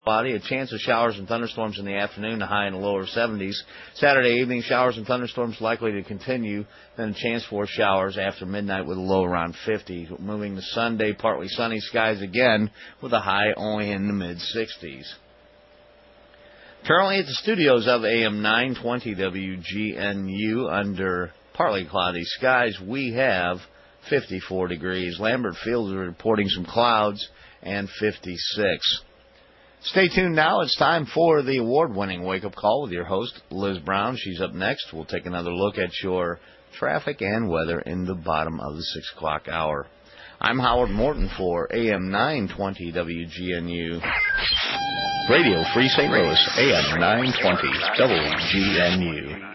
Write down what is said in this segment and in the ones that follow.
A chance of showers and thunderstorms in the afternoon, a high in the lower 70s. Saturday evening, showers and thunderstorms likely to continue, then a chance for showers after midnight with a low around 50. Moving to Sunday, partly sunny skies again with a high only in the mid-60s. Currently at the studios of AM 920 WGNU, under partly cloudy skies, we have 54 degrees. Lambert Field is reporting some clouds and 56. Stay tuned now. It's time for the award-winning wake-up call with your host, Liz Brown. She's up next. We'll take another look at your traffic and weather in the bottom of the 6 o'clock hour. I'm Howard Morton for AM 920 WGNU. Radio Free St. Louis, AM 920 WGNU.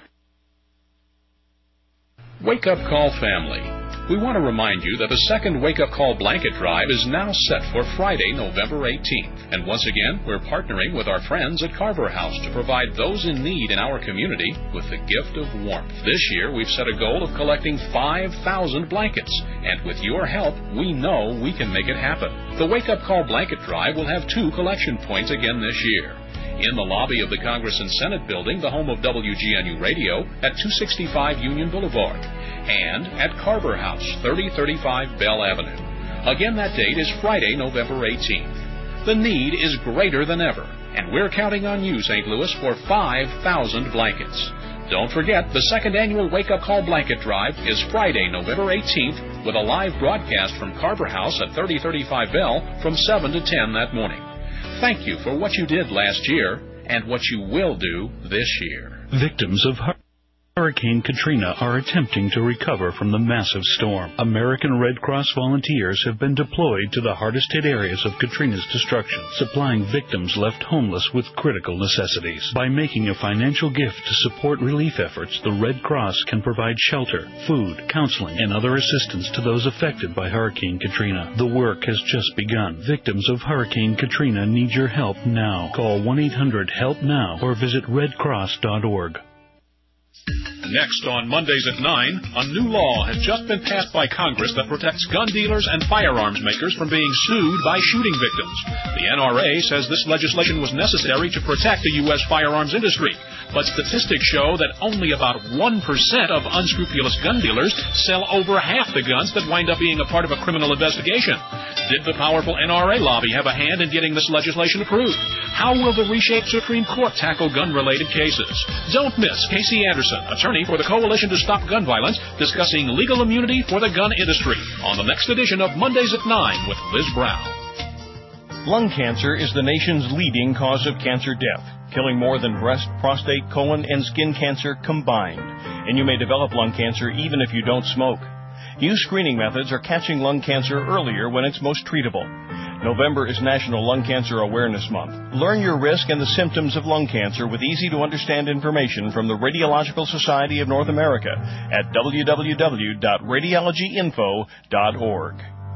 Wake-up call, family. We want to remind you that the second wake-up call blanket drive is now set for Friday, November 18th. And once again, we're partnering with our friends at Carver House to provide those in need in our community with the gift of warmth. This year, we've set a goal of collecting 5,000 blankets. And with your help, we know we can make it happen. The wake-up call blanket drive will have 2 collection points again this year. In the lobby of the Congress and Senate building, the home of WGNU Radio, at 265 Union Boulevard, and at Carver House, 3035 Bell Avenue. Again, that date is Friday, November 18th. The need is greater than ever, and we're counting on you, St. Louis, for 5,000 blankets. Don't forget, the second annual Wake Up Call Blanket Drive is Friday, November 18th, with a live broadcast from Carver House at 3035 Bell from 7 to 10 that morning. Thank you for what you did last year and what you will do this year. Victims of Hurricane Katrina are attempting to recover from the massive storm. American Red Cross volunteers have been deployed to the hardest-hit areas of Katrina's destruction, supplying victims left homeless with critical necessities. By making a financial gift to support relief efforts, the Red Cross can provide shelter, food, counseling, and other assistance to those affected by Hurricane Katrina. The work has just begun. Victims of Hurricane Katrina need your help now. Call 1-800-HELP-NOW or visit redcross.org. Next on Mondays at 9, a new law has just been passed by Congress that protects gun dealers and firearms makers from being sued by shooting victims. The NRA says this legislation was necessary to protect the U.S. firearms industry, but statistics show that only about 1% of unscrupulous gun dealers sell over half the guns that wind up being a part of a criminal investigation. Did the powerful NRA lobby have a hand in getting this legislation approved? How will the reshaped Supreme Court tackle gun-related cases? Don't miss Casey Anderson, attorney for the Coalition to Stop Gun Violence, discussing legal immunity for the gun industry on the next edition of Mondays at 9 with Liz Brown. Lung cancer is the nation's leading cause of cancer death, killing more than breast, prostate, colon, and skin cancer combined. And you may develop lung cancer even if you don't smoke. New screening methods are catching lung cancer earlier when it's most treatable. November is National Lung Cancer Awareness Month. Learn your risk and the symptoms of lung cancer with easy-to-understand information from the Radiological Society of North America at www.radiologyinfo.org.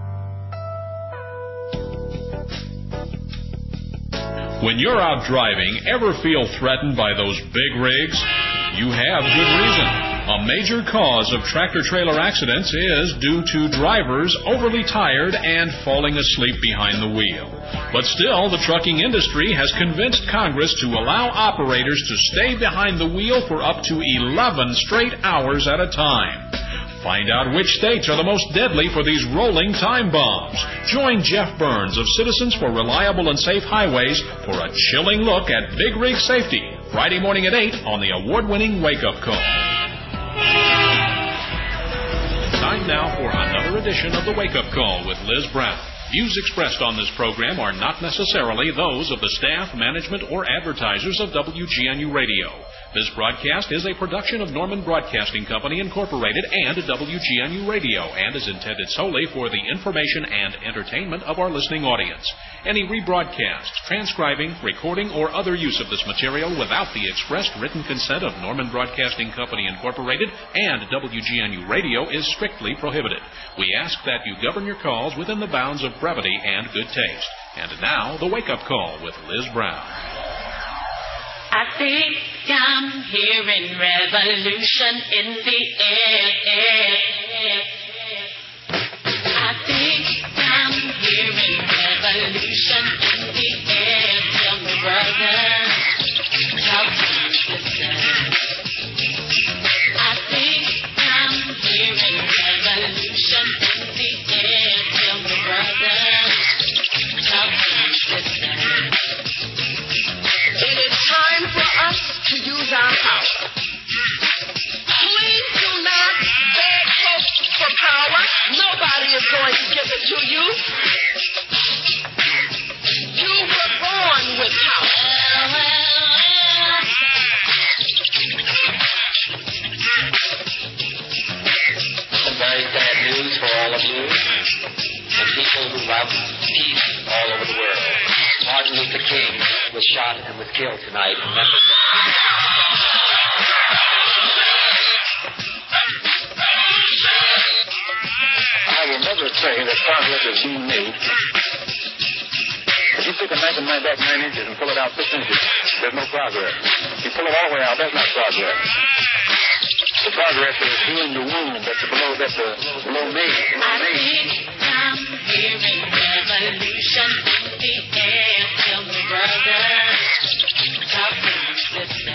When you're out driving, ever feel threatened by those big rigs? You have good reason. A major cause of tractor-trailer accidents is due to drivers overly tired and falling asleep behind the wheel. But still, the trucking industry has convinced Congress to allow operators to stay behind the wheel for up to 11 straight hours at a time. Find out which states are the most deadly for these rolling time bombs. Join Jeff Burns of Citizens for Reliable and Safe Highways for a chilling look at big rig safety, Friday morning at 8 on the award-winning Wake Up Call. Time now for another edition of the Wake Up Call with Liz Brown. Views expressed on this program are not necessarily those of the staff, management, or advertisers of WGNU Radio. This broadcast is a production of Norman Broadcasting Company, Incorporated, and WGNU Radio, and is intended solely for the information and entertainment of our listening audience. Any rebroadcast, transcribing, recording, or other use of this material without the expressed written consent of Norman Broadcasting Company, Incorporated, and WGNU Radio is strictly prohibited. We ask that you govern your calls within the bounds of brevity and good taste. And now, the Wake Up Call with Liz Brown. I think I'm hearing revolution in the air. I think I'm hearing revolution in the air. Tell me was shot and was killed tonight in Memphis. I will never say that progress is being made. If you stick a knife in my back 9 inches and pull it out 6 inches, there's no progress. If you pull it all the way out, that's not progress. The progress is healing the wound that's below me. I think I'm hearing revolution in the air. Tell me, brother, talk to me, sister.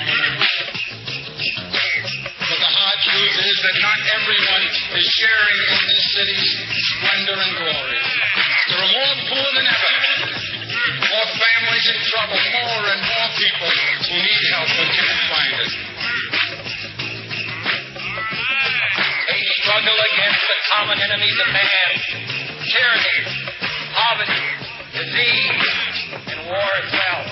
But the hard truth is that not everyone is sharing in this city's splendor and glory. There are more poor than ever, more families in trouble, more and more people who need help but can't find it. A struggle against the common enemies of man, tyranny, poverty, disease, and war itself.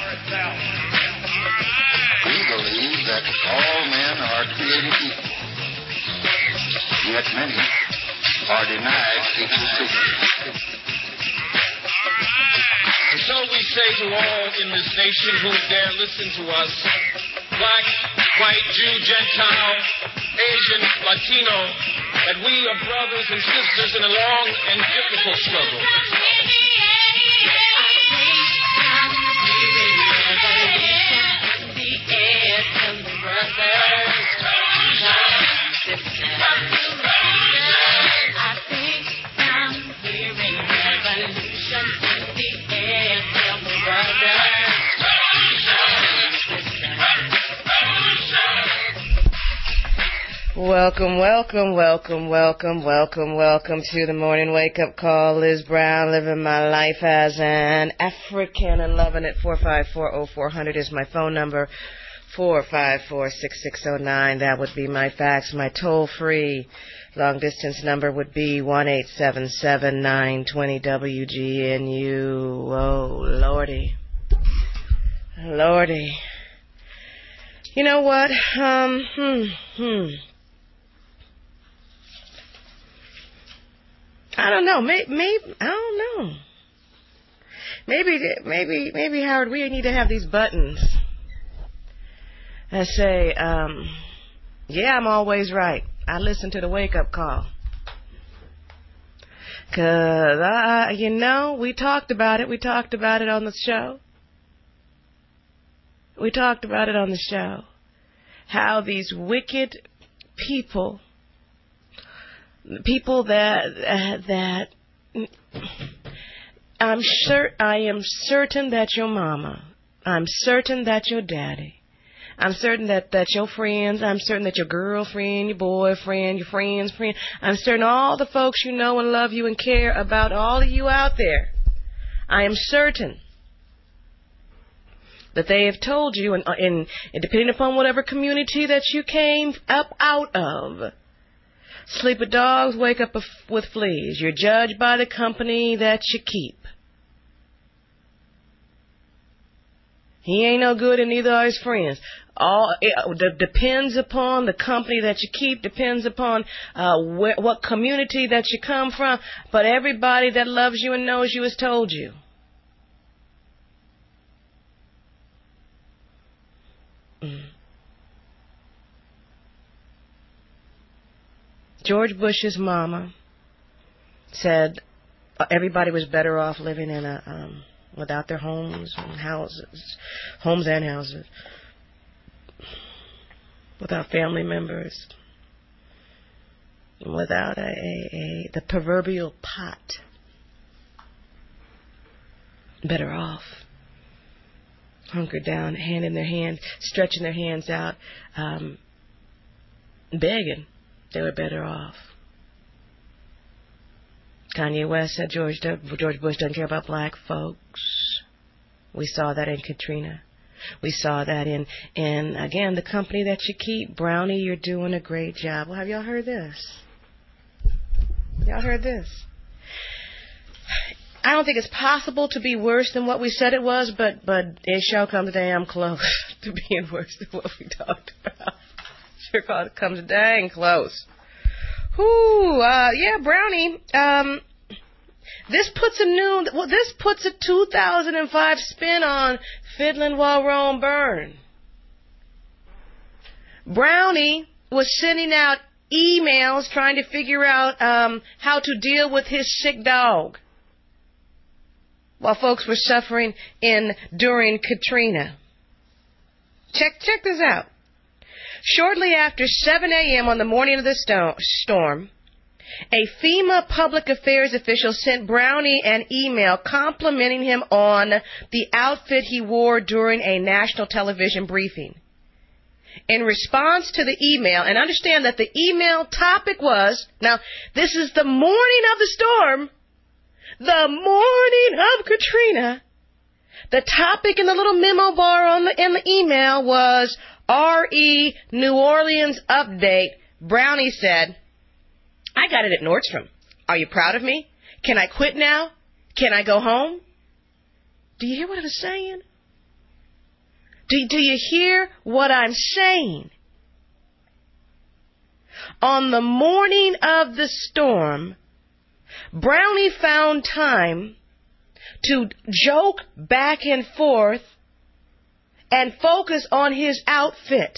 We believe that all men are created equal, yet many are denied equal treatment. And so we say to all in this nation who dare listen to us, black, white, Jew, Gentile, Asian, Latino, that we are brothers and sisters in a long and difficult struggle. Welcome to the morning wake-up call. Liz Brown, living my life as an African and loving it. 454-0400 is my phone number. 454-6609. That would be my fax. My toll-free long-distance number would be 1-877-920-WGNU. Oh, Lordy. You know what? I don't know. I don't know. Maybe, Howard, we need to have these buttons that say, yeah, I'm always right. I listen to the wake-up call. 'Cause, we talked about it. We talked about it on the show. How these wicked people that I am certain that your mama, I'm certain that your daddy, I'm certain that your friends, I'm certain that your girlfriend, your boyfriend, your friend's friend, I'm certain all the folks you know and love you and care about, all of you out there, I am certain that they have told you, and depending upon whatever community that you came up out of, sleep with dogs, wake up with fleas. You're judged by the company that you keep. He ain't no good and neither are his friends. It depends upon the company that you keep, depends upon what community that you come from, but everybody that loves you and knows you has told you. George Bush's mama said everybody was better off living in without their homes and houses, without family members, without the proverbial pot. Better off. Hunkered down, hand in their hand, stretching their hands out, begging. They were better off. Kanye West said George Bush doesn't care about black folks. We saw that in Katrina. We saw that in again, the company that you keep. Brownie, you're doing a great job. Well, have y'all heard this? Y'all heard this? I don't think it's possible to be worse than what we said it was, but it sure comes damn close to being worse than what we talked about. Sure comes dang close. Yeah, Brownie. This puts a 2005 spin on Fiddlin' While Rome Burn. Brownie was sending out emails trying to figure out how to deal with his sick dog while folks were suffering during Katrina. Check this out. Shortly after 7 a.m. on the morning of the storm, a FEMA public affairs official sent Brownie an email complimenting him on the outfit he wore during a national television briefing. In response to the email, and understand that the email topic was, now this is the morning of the storm, the morning of Katrina. The topic in the little memo bar in the email was R.E. New Orleans update. Brownie said, I got it at Nordstrom. Are you proud of me? Can I quit now? Can I go home? Do you hear what I'm saying? Do you hear what I'm saying? On the morning of the storm, Brownie found time to joke back and forth and focus on his outfit.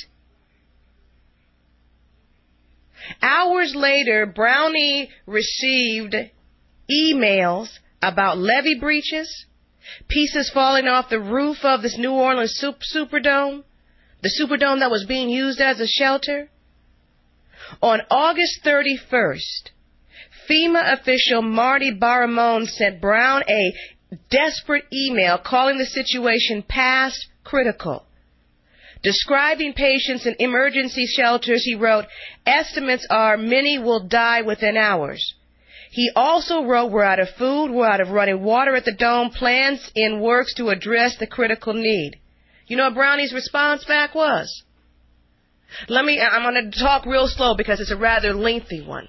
Hours later, Brownie received emails about levee breaches, pieces falling off the roof of this New Orleans Superdome, the Superdome that was being used as a shelter. On August 31st, FEMA official Marty Baramone sent Brown a desperate email calling the situation past critical. Describing patients in emergency shelters, he wrote, estimates are many will die within hours. He also wrote, we're out of food, we're out of running water at the dome, plans in works to address the critical need. You know what Brownie's response back was? I'm going to talk real slow because it's a rather lengthy one.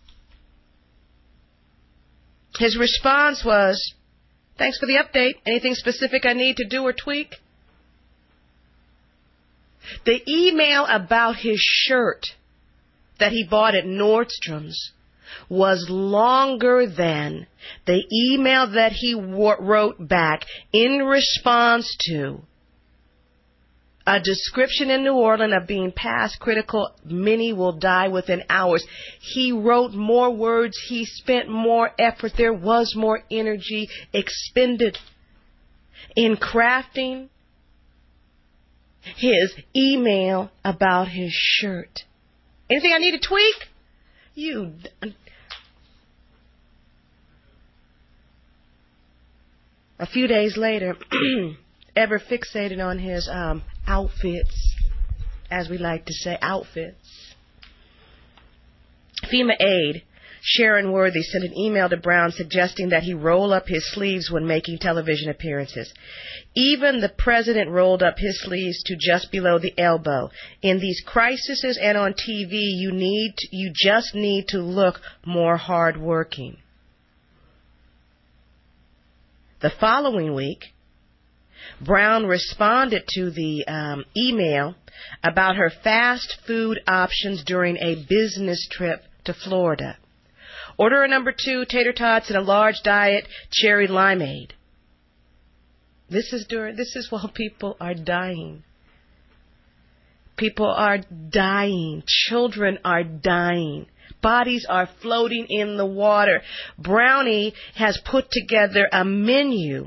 His response was, thanks for the update. Anything specific I need to do or tweak? The email about his shirt that he bought at Nordstrom's was longer than the email that he wrote back in response to a description in New Orleans of being past critical, many will die within hours. He wrote more words. He spent more effort. There was more energy expended in crafting his email about his shirt. Anything I need to tweak? A few days later, ever fixated on his outfits, as we like to say, outfits. FEMA aide Sharon Worthy sent an email to Brown suggesting that he roll up his sleeves when making television appearances. Even the president rolled up his sleeves to just below the elbow. In these crises and on TV, you just need to look more hardworking. The following week, Brown responded to the email about her fast food options during a business trip to Florida. Order a number 2 tater tots and a large diet cherry limeade. This is while people are dying. People are dying. Children are dying. Bodies are floating in the water. Brownie has put together a menu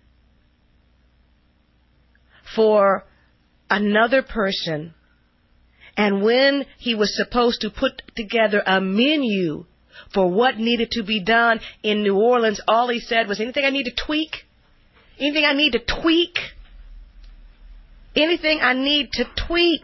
for another person, and when he was supposed to put together a menu for what needed to be done in New Orleans, all he said was, anything I need to tweak? Anything I need to tweak? Anything I need to tweak?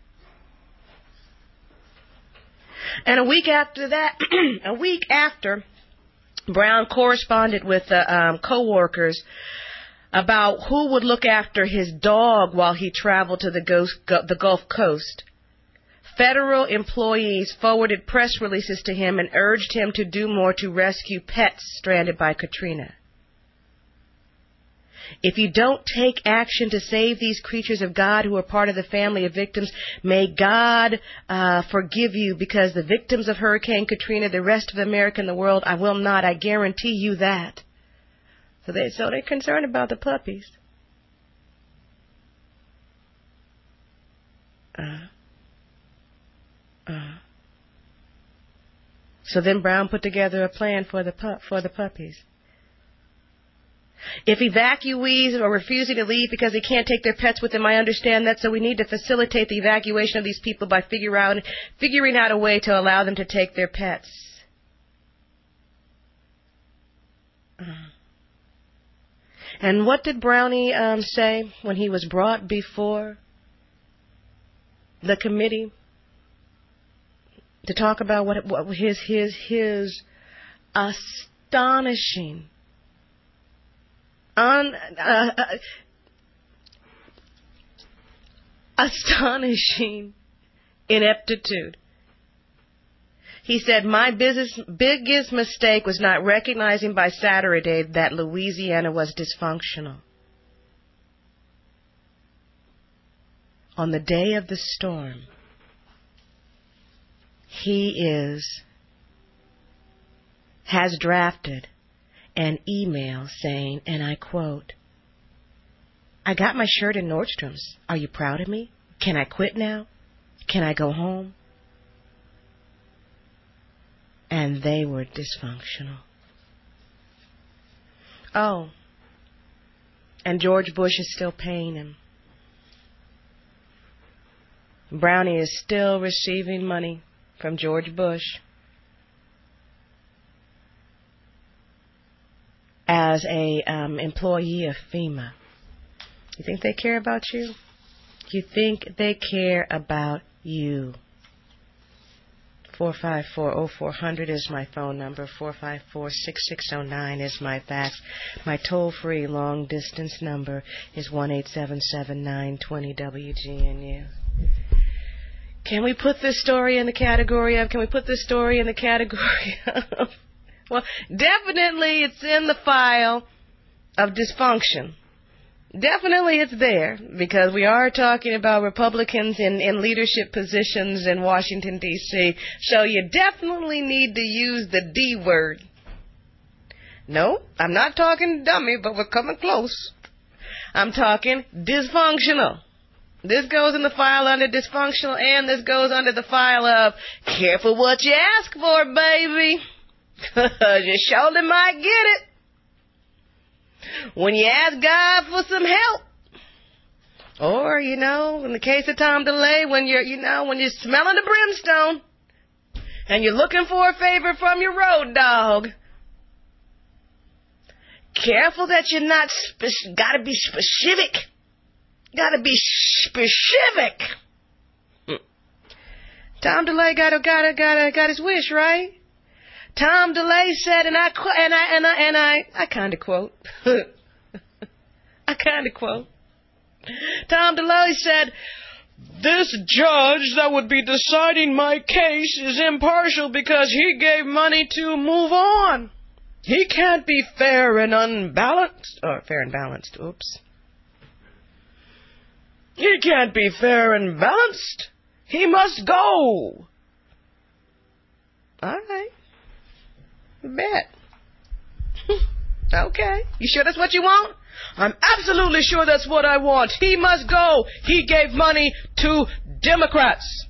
And a week after, Brown corresponded with co-workers about who would look after his dog while he traveled to the Gulf Coast. Federal employees forwarded press releases to him and urged him to do more to rescue pets stranded by Katrina. If you don't take action to save these creatures of God who are part of the family of victims, may God forgive you, because the victims of Hurricane Katrina, the rest of America and the world, I will not. I guarantee you that. So they're concerned about the puppies. So then Brown put together a plan for the puppies. If evacuees are refusing to leave because they can't take their pets with them, I understand that, so we need to facilitate the evacuation of these people by figuring out a way to allow them to take their pets. And what did Brownie say when he was brought before the committee to talk about what his astonishing, astonishing ineptitude? He said, my biggest mistake was not recognizing by Saturday that Louisiana was dysfunctional. On the day of the storm, he has drafted an email saying, and I quote, I got my shirt in Nordstrom's. Are you proud of me? Can I quit now? Can I go home? And they were dysfunctional. Oh, and George Bush is still paying him. Brownie is still receiving money from George Bush as a employee of FEMA. You think they care about you? You think they care about you? 454-0400 is my phone number. 454-6609 is my fax. My toll-free long-distance number is 1-877-920-WGNU. Can we put this story in the category of? Well, definitely it's in the file of dysfunction. Definitely it's there, because we are talking about Republicans in leadership positions in Washington, D.C., so you definitely need to use the D word. No, I'm not talking dummy, but we're coming close. I'm talking dysfunctional. This goes in the file under dysfunctional, and this goes under the file of careful what you ask for, baby. You surely might get it. When you ask God for some help, or, in the case of Tom DeLay, when you're smelling the brimstone and you're looking for a favor from your road dog, careful that you're not, gotta be specific. Gotta be specific. Tom DeLay got his wish, right? Tom DeLay said, and I kind of quote. I kind of quote. Tom DeLay said, this judge that would be deciding my case is impartial because he gave money to move on. He can't be fair and unbalanced. Or fair and balanced. Oops. He can't be fair and balanced. He must go. All right. Bet. Okay. You sure that's what you want? I'm absolutely sure that's what I want. He must go. He gave money to Democrats.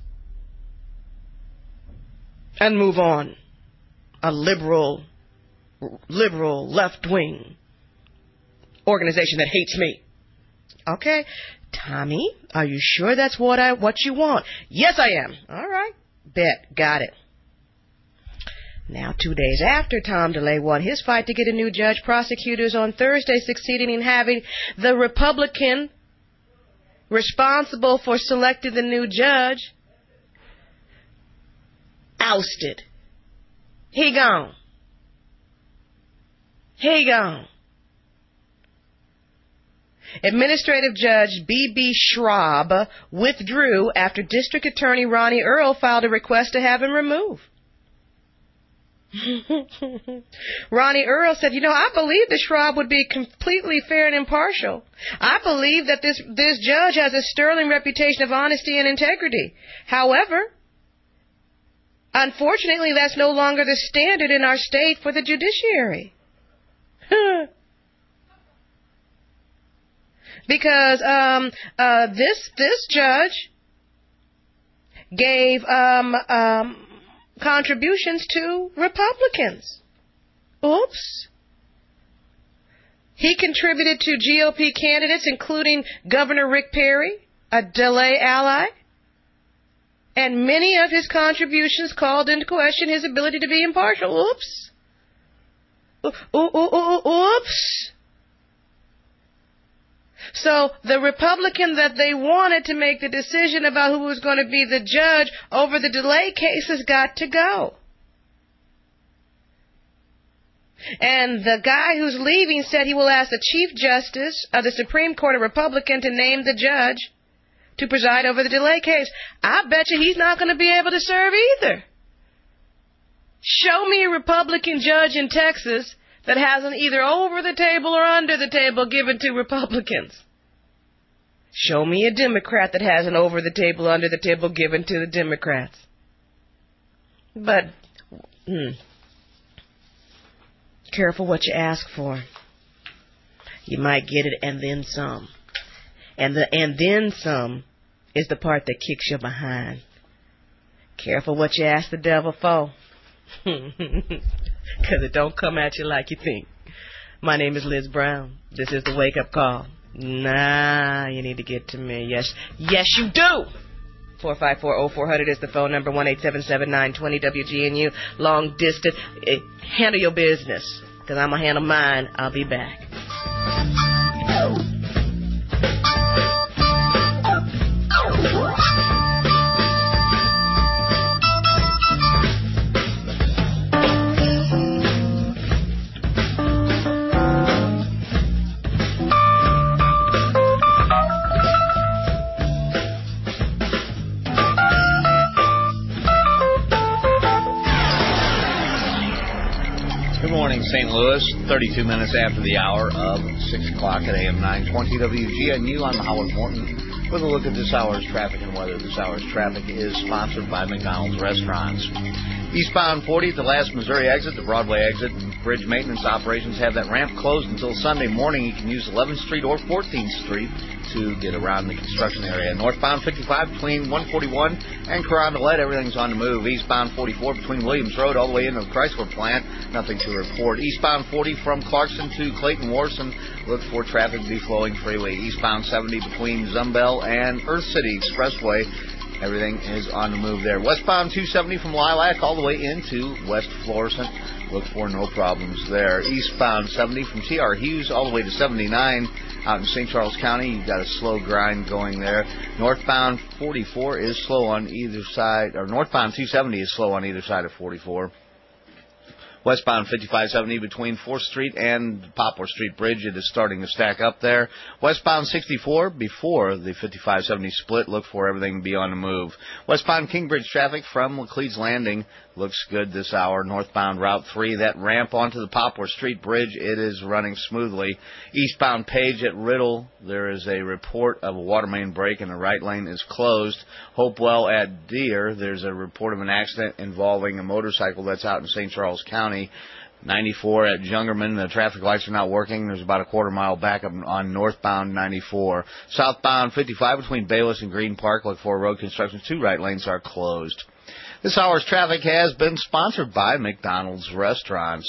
And move on. A liberal left-wing organization that hates me. Okay. Tommy, are you sure that's what you want? Yes, I am. All right. Bet. Got it. Now, 2 days after Tom DeLay won his fight to get a new judge, prosecutors on Thursday succeeded in having the Republican responsible for selecting the new judge ousted. He gone. He gone. Administrative Judge B.B. Schraub withdrew after District Attorney Ronnie Earl filed a request to have him removed. Ronnie Earl said, I believe the Schwab would be completely fair and impartial. I believe that this judge has a sterling reputation of honesty and integrity. However, unfortunately, that's no longer the standard in our state for the judiciary. Because this judge gave contributions to Republicans. Oops. He contributed to GOP candidates, including Governor Rick Perry, a DeLay ally, and many of his contributions called into question his ability to be impartial. Oops. Oops. So the Republican that they wanted to make the decision about who was going to be the judge over the delay case has got to go. And the guy who's leaving said he will ask the Chief Justice of the Supreme Court, a Republican, to name the judge to preside over the delay case. I bet you he's not going to be able to serve either. Show me a Republican judge in Texas that has an either over the table or under the table given to Republicans. Show me a Democrat that has an over the table, under the table given to the Democrats. But, careful what you ask for. You might get it and then some. And the and then some is the part that kicks you behind. Careful what you ask the devil for. Because it don't come at you like you think. My name is Liz Brown. This is the Wake Up Call. Nah, you need to get to me. Yes, you do. 454-0400 is the phone number. 1-877-920-WGNU. Long distance. Handle your business. Because I'm going to handle mine. I'll be back. St. Louis, 32 minutes after the hour of 6 o'clock at AM 920 WGNU. I'm Howard Morton with a look at this hour's traffic and weather. This hour's traffic is sponsored by McDonald's Restaurants. Eastbound 40 at the last Missouri exit, the Broadway exit, bridge maintenance operations have that ramp closed until Sunday morning. You can use 11th Street or 14th Street to get around the construction area. Northbound 55 between 141 and Carondelet, everything's on the move. Eastbound 44 between Williams Road all the way into the Chrysler plant, nothing to report. Eastbound 40 from Clarkson to Clayton Warson, look for traffic to be flowing freely. Eastbound 70 between Zumbel and Earth City Expressway, everything is on the move there. Westbound 270 from Lilac all the way into West Florissant, look for no problems there. Eastbound 70 from T.R. Hughes all the way to 79 out in St. Charles County. You've got a slow grind going there. Northbound 44 is slow on either side, or northbound 270 is slow on either side of 44. Westbound 5570 between 4th Street and Poplar Street Bridge, it is starting to stack up there. Westbound 64 before the 5570 split, look for everything to be on the move. Westbound Kingbridge traffic from Laclede's Landing looks good this hour. Northbound Route 3, that ramp onto the Poplar Street Bridge, it is running smoothly. Eastbound Page at Riddle, there is a report of a water main break and the right lane is closed. Hopewell at Deer, there's a report of an accident involving a motorcycle that's out in St. Charles County. 94 at Jungerman, the traffic lights are not working. There's about a quarter-mile backup on northbound 94. Southbound 55 between Bayless and Green Park, look for road construction. 2 right lanes are closed. This hour's traffic has been sponsored by McDonald's Restaurants.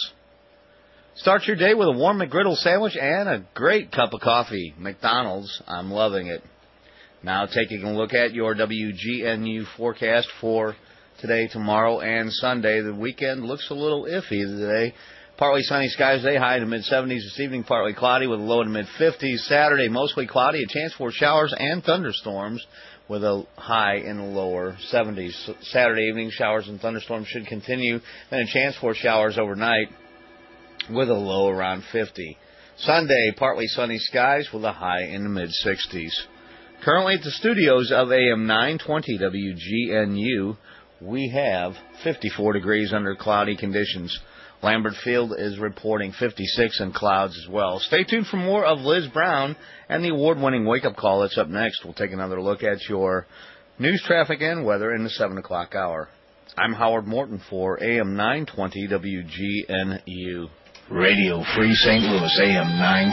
Start your day with a warm McGriddle sandwich and a great cup of coffee. McDonald's, I'm loving it. Now taking a look at your WGNU forecast for today, tomorrow, and Sunday. The weekend looks a little iffy today. Partly sunny skies today, high in the mid-70s. This evening, partly cloudy with a low in the mid-50s. Saturday, mostly cloudy, a chance for showers and thunderstorms with a high in the lower 70s. Saturday evening, showers and thunderstorms should continue. Then a chance for showers overnight with a low around 50. Sunday, partly sunny skies with a high in the mid-60s. Currently at the studios of AM 920 WGNU, we have 54 degrees under cloudy conditions. Lambert Field is reporting 56 and clouds as well. Stay tuned for more of Liz Brown and the award-winning wake-up call that's up next. We'll take another look at your news, traffic, and weather in the 7 o'clock hour. I'm Howard Morton for AM 920 WGNU. Radio Free St. Louis, AM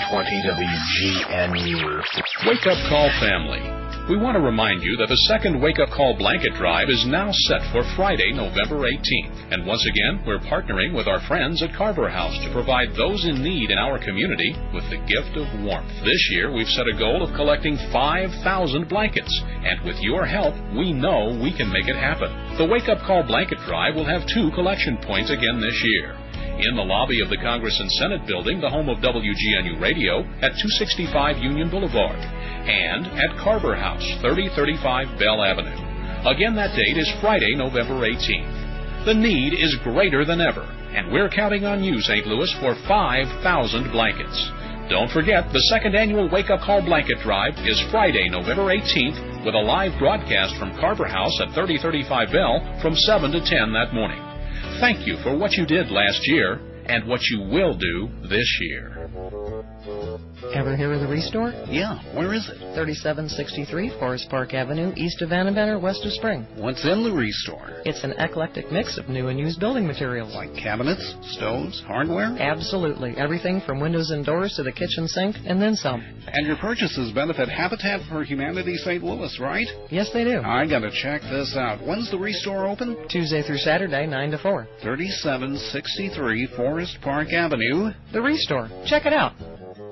920 WGNU. Wake Up Call family. We want to remind you that the second Wake Up Call blanket drive is now set for Friday, November 18th. And once again, we're partnering with our friends at Carver House to provide those in need in our community with the gift of warmth. This year, we've set a goal of collecting 5,000 blankets. And with your help, we know we can make it happen. The Wake Up Call blanket drive will have 2 collection points again this year. In the lobby of the Congress and Senate building, the home of WGNU Radio, at 265 Union Boulevard, and at Carver House, 3035 Bell Avenue. Again, that date is Friday, November 18th. The need is greater than ever, and we're counting on you, St. Louis, for 5,000 blankets. Don't forget, the second annual Wake Up Call Blanket Drive is Friday, November 18th, with a live broadcast from Carver House at 3035 Bell from 7 to 10 that morning. Thank you for what you did last year and what you will do this year. Ever hear of the Restore? Yeah, where is it? 3763 Forest Park Avenue, east of Annabelle, west of Spring. What's in the Restore? It's an eclectic mix of new and used building materials. Like cabinets, stoves, hardware? Absolutely. Everything from windows and doors to the kitchen sink, and then some. And your purchases benefit Habitat for Humanity St. Louis, right? Yes, they do. I gotta check this out. When's the Restore open? Tuesday through Saturday, 9 to 4. 3763 Forest Park Avenue. The Restore. Check it out.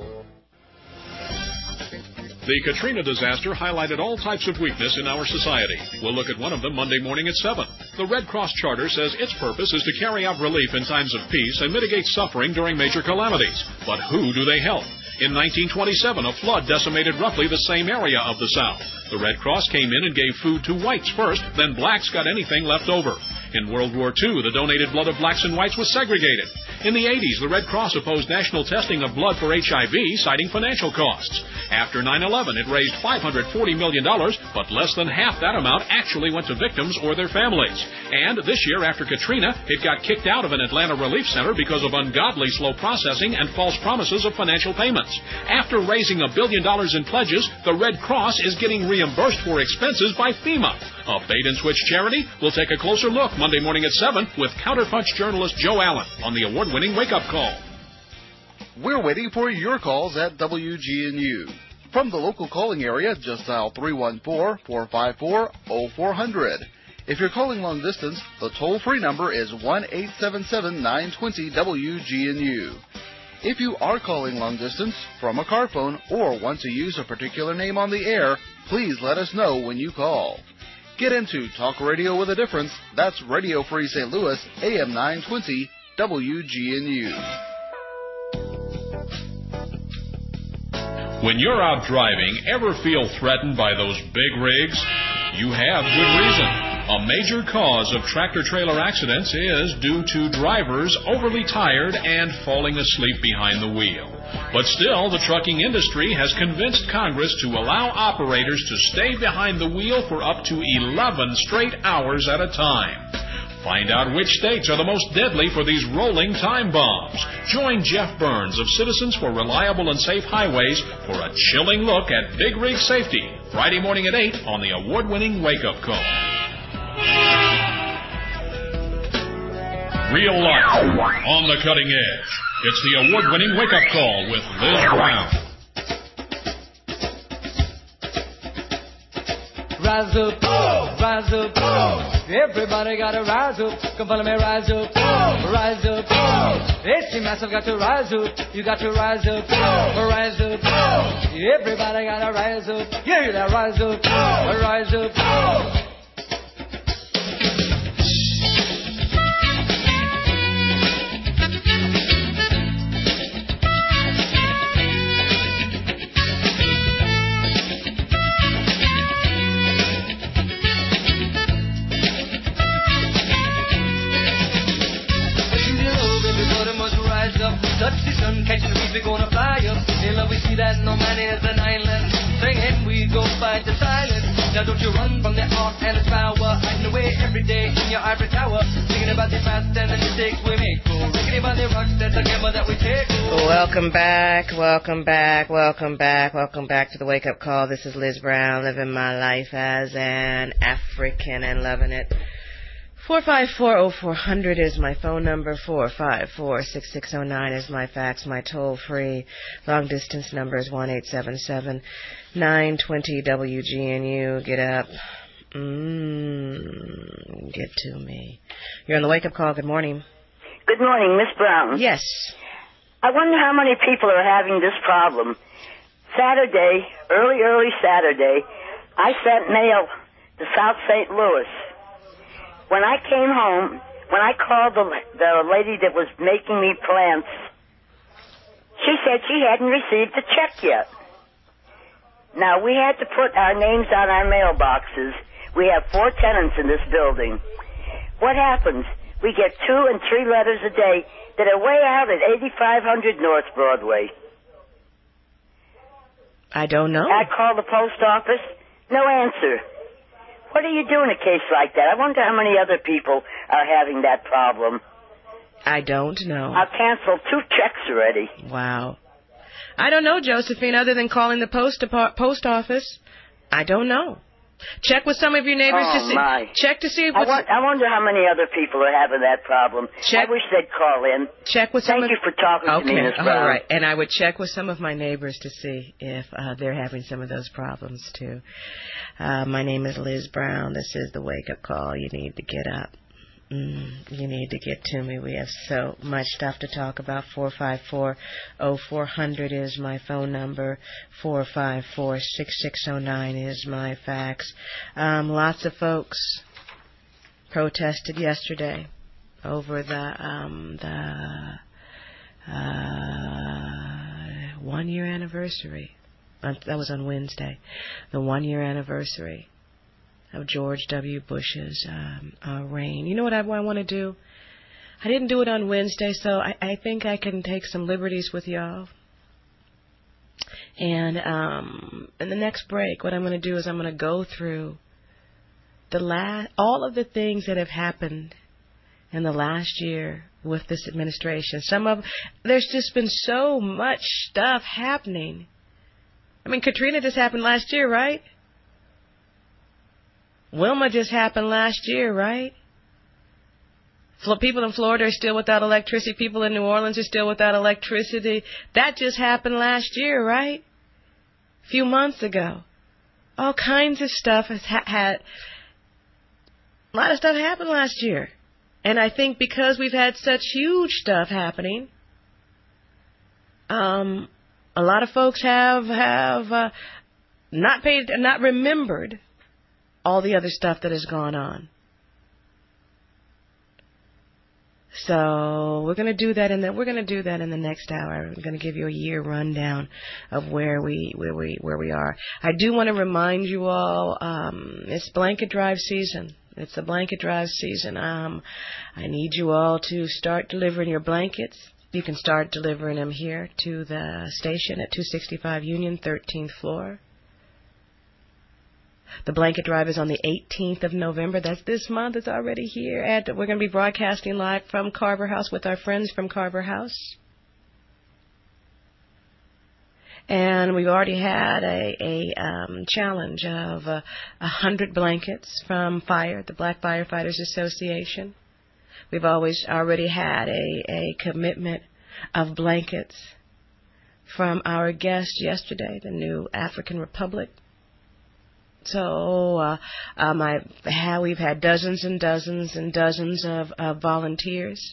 The Katrina disaster highlighted all types of weakness in our society. We'll look at one of them Monday morning at 7. The Red Cross Charter says its purpose is to carry out relief in times of peace and mitigate suffering during major calamities. But who do they help? In 1927, a flood decimated roughly the same area of the South. The Red Cross came in and gave food to whites first, then blacks got anything left over. In World War II, the donated blood of blacks and whites was segregated. In the 80s, the Red Cross opposed national testing of blood for HIV, citing financial costs. After 9/11, it raised $540 million, but less than half that amount actually went to victims or their families. And this year, after Katrina, it got kicked out of an Atlanta relief center because of ungodly slow processing and false promises of financial payments. After raising $1 billion in pledges, the Red Cross is getting reimbursed for expenses by FEMA. A bait-and-switch charity will take a closer look Monday morning at 7 with Counterpunch journalist Joe Allen on the award-winning Wake Up Call. We're waiting for your calls at WGNU. From the local calling area, just dial 314-454-0400. If you're calling long distance, the toll-free number is 1-877-920-WGNU. If you are calling long distance from a car phone or want to use a particular name on the air, please let us know when you call. Get into Talk Radio with a Difference. That's Radio Free St. Louis, AM 920, WGNU. When you're out driving, ever feel threatened by those big rigs? You have good reason. A major cause of tractor-trailer accidents is due to drivers overly tired and falling asleep behind the wheel. But still, the trucking industry has convinced Congress to allow operators to stay behind the wheel for up to 11 straight hours at a time. Find out which states are the most deadly for these rolling time bombs. Join Jeff Burns of Citizens for Reliable and Safe Highways for a chilling look at big rig safety, Friday morning at 8 on the award-winning Wake Up Call. Real life, on the cutting edge. It's the award-winning Wake Up Call with Liz Brown. Rise up, rise up, everybody gotta rise up. Come follow me, rise up, rise up. AC Massive got to rise up, you got to rise up, rise up. Everybody gotta rise up, yeah, that rise up, rise up. Touch the sun, catching the breeze, we gonna fly up. In love, we see that no man is an island. Singing, we go fight the silence. Now don't you run from the art and its power, hiding away every day in your ivory tower, thinking about the past and the mistakes we make. Go rickety about the rocks, that's the gamble that we take. Welcome back to the Wake Up Call. This is Liz Brown, living my life as an African and loving it. 454-0400 is my phone number. 454-6609 is my fax. My toll-free long-distance number is 1-877-920-WGNU. Get up. Get to me. You're on the Wake Up Call. Good morning. Good morning, Miss Brown. Yes. I wonder how many people are having this problem. Saturday, early Saturday, I sent mail to South St. Louis. When I came home, when I called the lady that was making me plants, she said she hadn't received the check yet. Now, we had to put our names on our mailboxes. We have 4 tenants in this building. What happens? We get 2 and 3 letters a day that are way out at 8500 North Broadway. I don't know. I called the post office. No answer. What do you do in a case like that? I wonder how many other people are having that problem. I don't know. I've canceled 2 checks already. Wow. I don't know, Josephine, other than calling the post office. I don't know. Check with some of your neighbors to see. My. Check to see if I wonder how many other people are having that problem. I wish they'd call in. Check with some. Thank you for talking to me, Ms. Brown. All right. And I would check with some of my neighbors to see if they're having some of those problems too. My name is Liz Brown. This is the Wake Up Call. You need to get up. You need to get to me. We have so much stuff to talk about. 454-0400 is my phone number. 454-6609 is my fax. Lots of folks protested yesterday over the 1-year anniversary. That was on Wednesday. The 1-year anniversary of George W. Bush's reign. You know what I want to do? I didn't do it on Wednesday, so I think I can take some liberties with y'all. And in the next break, what I'm going to do is I'm going to go through all of the things that have happened in the last year with this administration. There's just been so much stuff happening. I mean, Katrina just happened last year, right? Wilma just happened last year, right? People in Florida are still without electricity. People in New Orleans are still without electricity. That just happened last year, right? A few months ago. All kinds of stuff has had. A lot of stuff happened last year. And I think because we've had such huge stuff happening, a lot of folks have not remembered all the other stuff that has gone on. So we're going to do that in the next hour. I'm going to give you a year rundown of where we are. I do want to remind you all, it's blanket drive season. It's the blanket drive season. I need you all to start delivering your blankets. You can start delivering them here to the station at 265 Union, 13th floor. The blanket drive is on the 18th of November. That's this month. It's already here. We're going to be broadcasting live from Carver House with our friends from Carver House. And we've already had a challenge of 100 blankets from FIRE, the Black Firefighters Association. We've already had a commitment of blankets from our guest yesterday, the New African Republic. So we've had dozens and dozens and dozens of volunteers.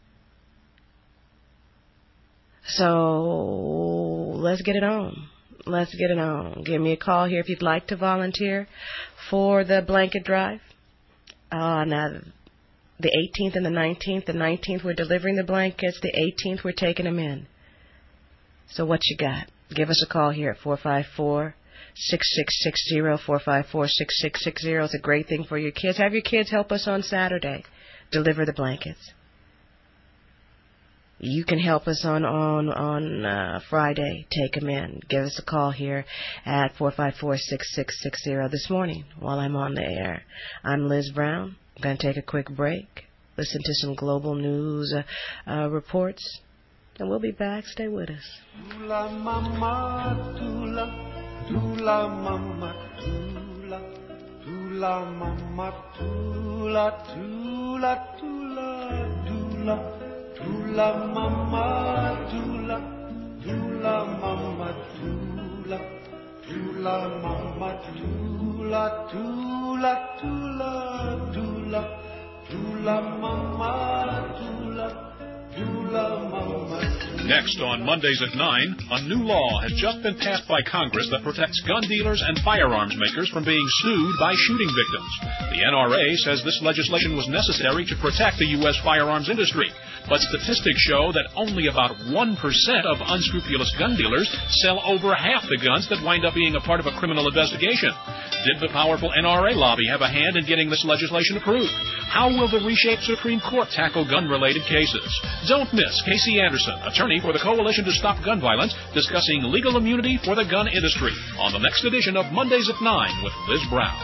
So let's get it on. Let's get it on. Give me a call here if you'd like to volunteer for the blanket drive. Now, the 18th and the 19th. The 19th we're delivering the blankets. The 18th we're taking them in. So what you got? Give us a call here at 454-6660, 454-6660. It's a great thing for your kids. Have your kids help us on Saturday. Deliver the blankets. You can help us on Friday. Take them in. Give us a call here at 454-6660 this morning while I'm on the air. I'm Liz Brown. I'm going to take a quick break, listen to some global news reports, and we'll be back. Stay with us. Tula mama, tula, tula mama, tula, tula mama, tula, tula, tula, tula. Tula mama, tula, tula mama, tula, tula mama, tula, tula, tula, tula, tula mama, tula, tula mama. Next on Mondays at 9, a new law has just been passed by Congress that protects gun dealers and firearms makers from being sued by shooting victims. The NRA says this legislation was necessary to protect the U.S. firearms industry. But statistics show that only about 1% of unscrupulous gun dealers sell over half the guns that wind up being a part of a criminal investigation. Did the powerful NRA lobby have a hand in getting this legislation approved? How will the reshaped Supreme Court tackle gun-related cases? Don't miss Casey Anderson, attorney for the Coalition to Stop Gun Violence, discussing legal immunity for the gun industry on the next edition of Mondays at 9 with Liz Brown.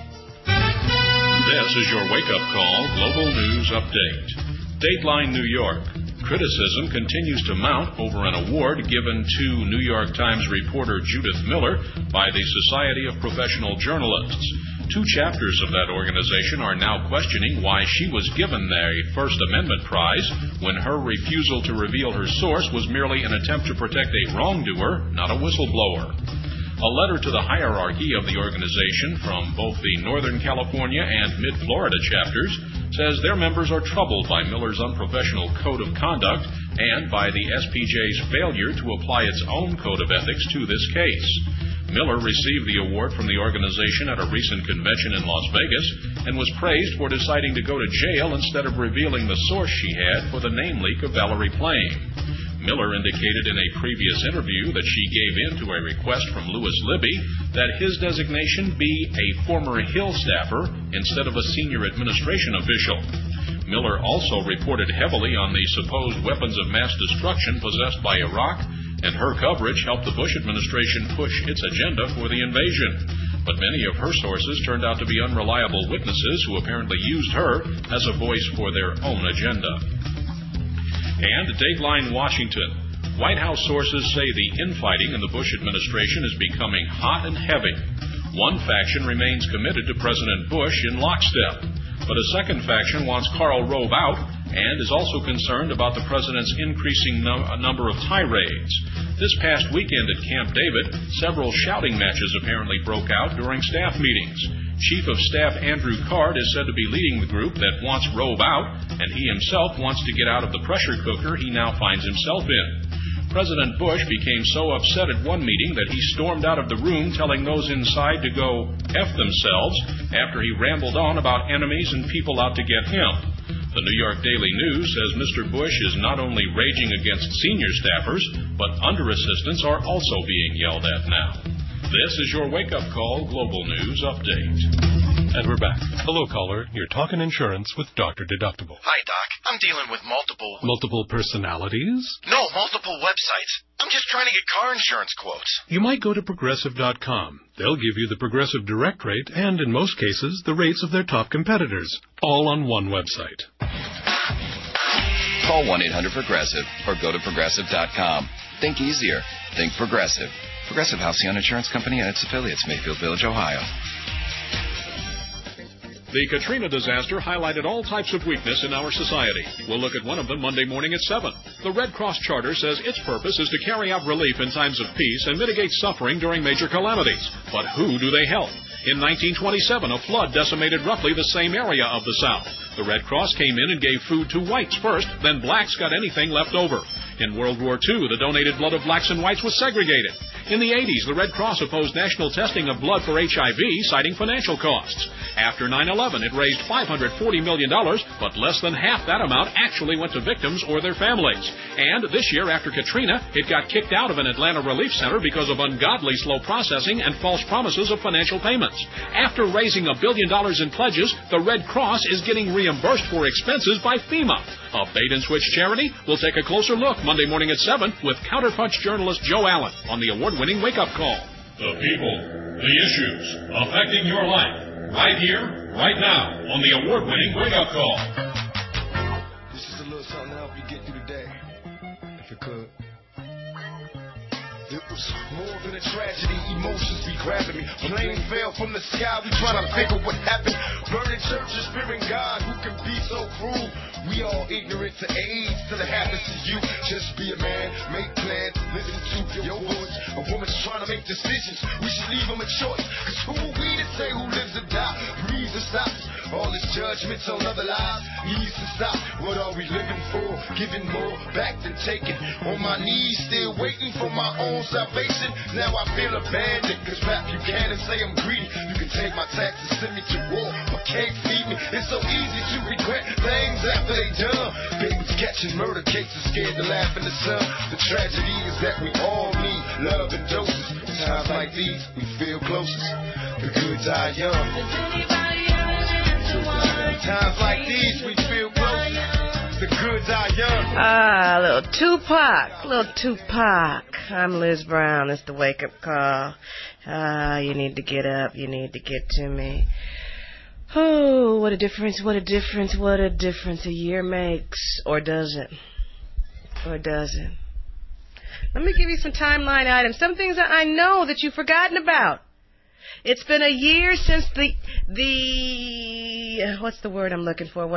This is your wake-up call Global News Update. Dateline New York. Criticism continues to mount over an award given to New York Times reporter Judith Miller by the Society of Professional Journalists. 2 chapters of that organization are now questioning why she was given the First Amendment prize when her refusal to reveal her source was merely an attempt to protect a wrongdoer, not a whistleblower. A letter to the hierarchy of the organization from both the Northern California and Mid-Florida chapters says their members are troubled by Miller's unprofessional code of conduct and by the SPJ's failure to apply its own code of ethics to this case. Miller received the award from the organization at a recent convention in Las Vegas and was praised for deciding to go to jail instead of revealing the source she had for the name leak of Valerie Plame. Miller indicated in a previous interview that she gave in to a request from Louis Libby that his designation be a former Hill staffer instead of a senior administration official. Miller also reported heavily on the supposed weapons of mass destruction possessed by Iraq, and her coverage helped the Bush administration push its agenda for the invasion. But many of her sources turned out to be unreliable witnesses who apparently used her as a voice for their own agenda. And Dateline Washington. White House sources say the infighting in the Bush administration is becoming hot and heavy. One faction remains committed to President Bush in lockstep, but a second faction wants Karl Rove out and is also concerned about the president's increasing number of tirades. This past weekend at Camp David, several shouting matches apparently broke out during staff meetings. Chief of Staff Andrew Card is said to be leading the group that wants Rove out, and he himself wants to get out of the pressure cooker he now finds himself in. President Bush became so upset at one meeting that he stormed out of the room telling those inside to go F themselves after he rambled on about enemies and people out to get him. The New York Daily News says Mr. Bush is not only raging against senior staffers, but under-assistants are also being yelled at now. This is your wake-up call Global News Update. And we're back. Hello, caller. You're talking insurance with Dr. Deductible. Hi, Doc. I'm dealing with Multiple personalities? No, multiple websites. I'm just trying to get car insurance quotes. You might go to Progressive.com. They'll give you the Progressive direct rate and, in most cases, the rates of their top competitors, all on one website. Call 1-800-PROGRESSIVE or go to Progressive.com. Think easier. Think Progressive. Progressive Halcyon Insurance Company and its affiliates, Mayfield Village, Ohio. The Katrina disaster highlighted all types of weakness in our society. We'll look at one of them Monday morning at 7. The Red Cross Charter says its purpose is to carry out relief in times of peace and mitigate suffering during major calamities. But who do they help? In 1927, a flood decimated roughly the same area of the South. The Red Cross came in and gave food to whites first, then blacks got anything left over. In World War II, the donated blood of blacks and whites was segregated. In the 80s, the Red Cross opposed national testing of blood for HIV, citing financial costs. After 9/11, it raised $540 million, but less than half that amount actually went to victims or their families. And this year, after Katrina, it got kicked out of an Atlanta relief center because of ungodly slow processing and false promises of financial payments. After raising $1 billion in pledges, the Red Cross is getting reimbursed for expenses by FEMA. A bait-and-switch charity will take a closer look Monday morning at 7 with Counterpunch journalist Joe Allen on the award-winning Wake Up Call. The people, the issues affecting your life, right here, right now, on the award-winning Wake Up Call. This is a little something to help you get through the day, if you could. It was more than a tragedy, emotions be grabbing me. Plane fell from the sky, we trying to figure what happened. Burning churches, fearing God, who can be so cruel? We all ignorant to AIDS till it happens to you. Just be a man, make plans, listen to your voice. A woman's trying to make decisions, we should leave them a choice. Cause who are we to say who lives or dies, breathes or stops? All this judgments on other lives needs to stop. What are we living for? Giving more back than taking. On my knees, still waiting for my own salvation. Now I feel abandoned, cause rap you can and say I'm greedy. You can take my taxes, send me to war, but can't feed me. It's so easy to regret things after they done. Babies catching murder cases, scared to laugh in the sun. The tragedy is that we all need love and doses. Times like these, we feel closest. The good die young. Times like these, we feel closest. The good die young. Ah, little Tupac. I'm Liz Brown. It's the Wake Up Call. You need to get up. You need to get to me. Oh, what a difference a year makes. Or does it? Let me give you some timeline items. Some things that I know that you've forgotten about. It's been a year since what's the word I'm looking for?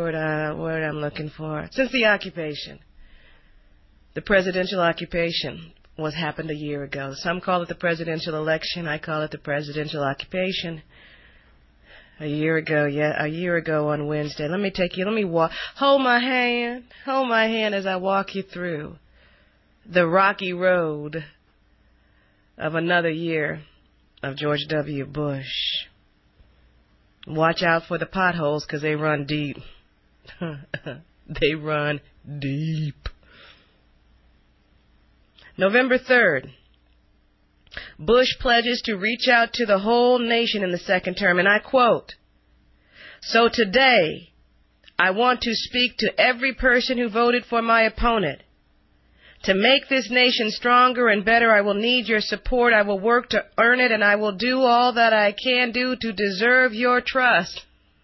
Since the occupation. The presidential occupation happened a year ago. Some call it the presidential election. I call it the presidential occupation. A year ago on Wednesday. Hold my hand as I walk you through the rocky road of another year of George W. Bush. Watch out for the potholes because they run deep. They run deep. November 3rd. Bush pledges to reach out to the whole nation in the second term, and I quote, "So today, I want to speak to every person who voted for my opponent. To make this nation stronger and better, I will need your support. I will work to earn it, and I will do all that I can do to deserve your trust."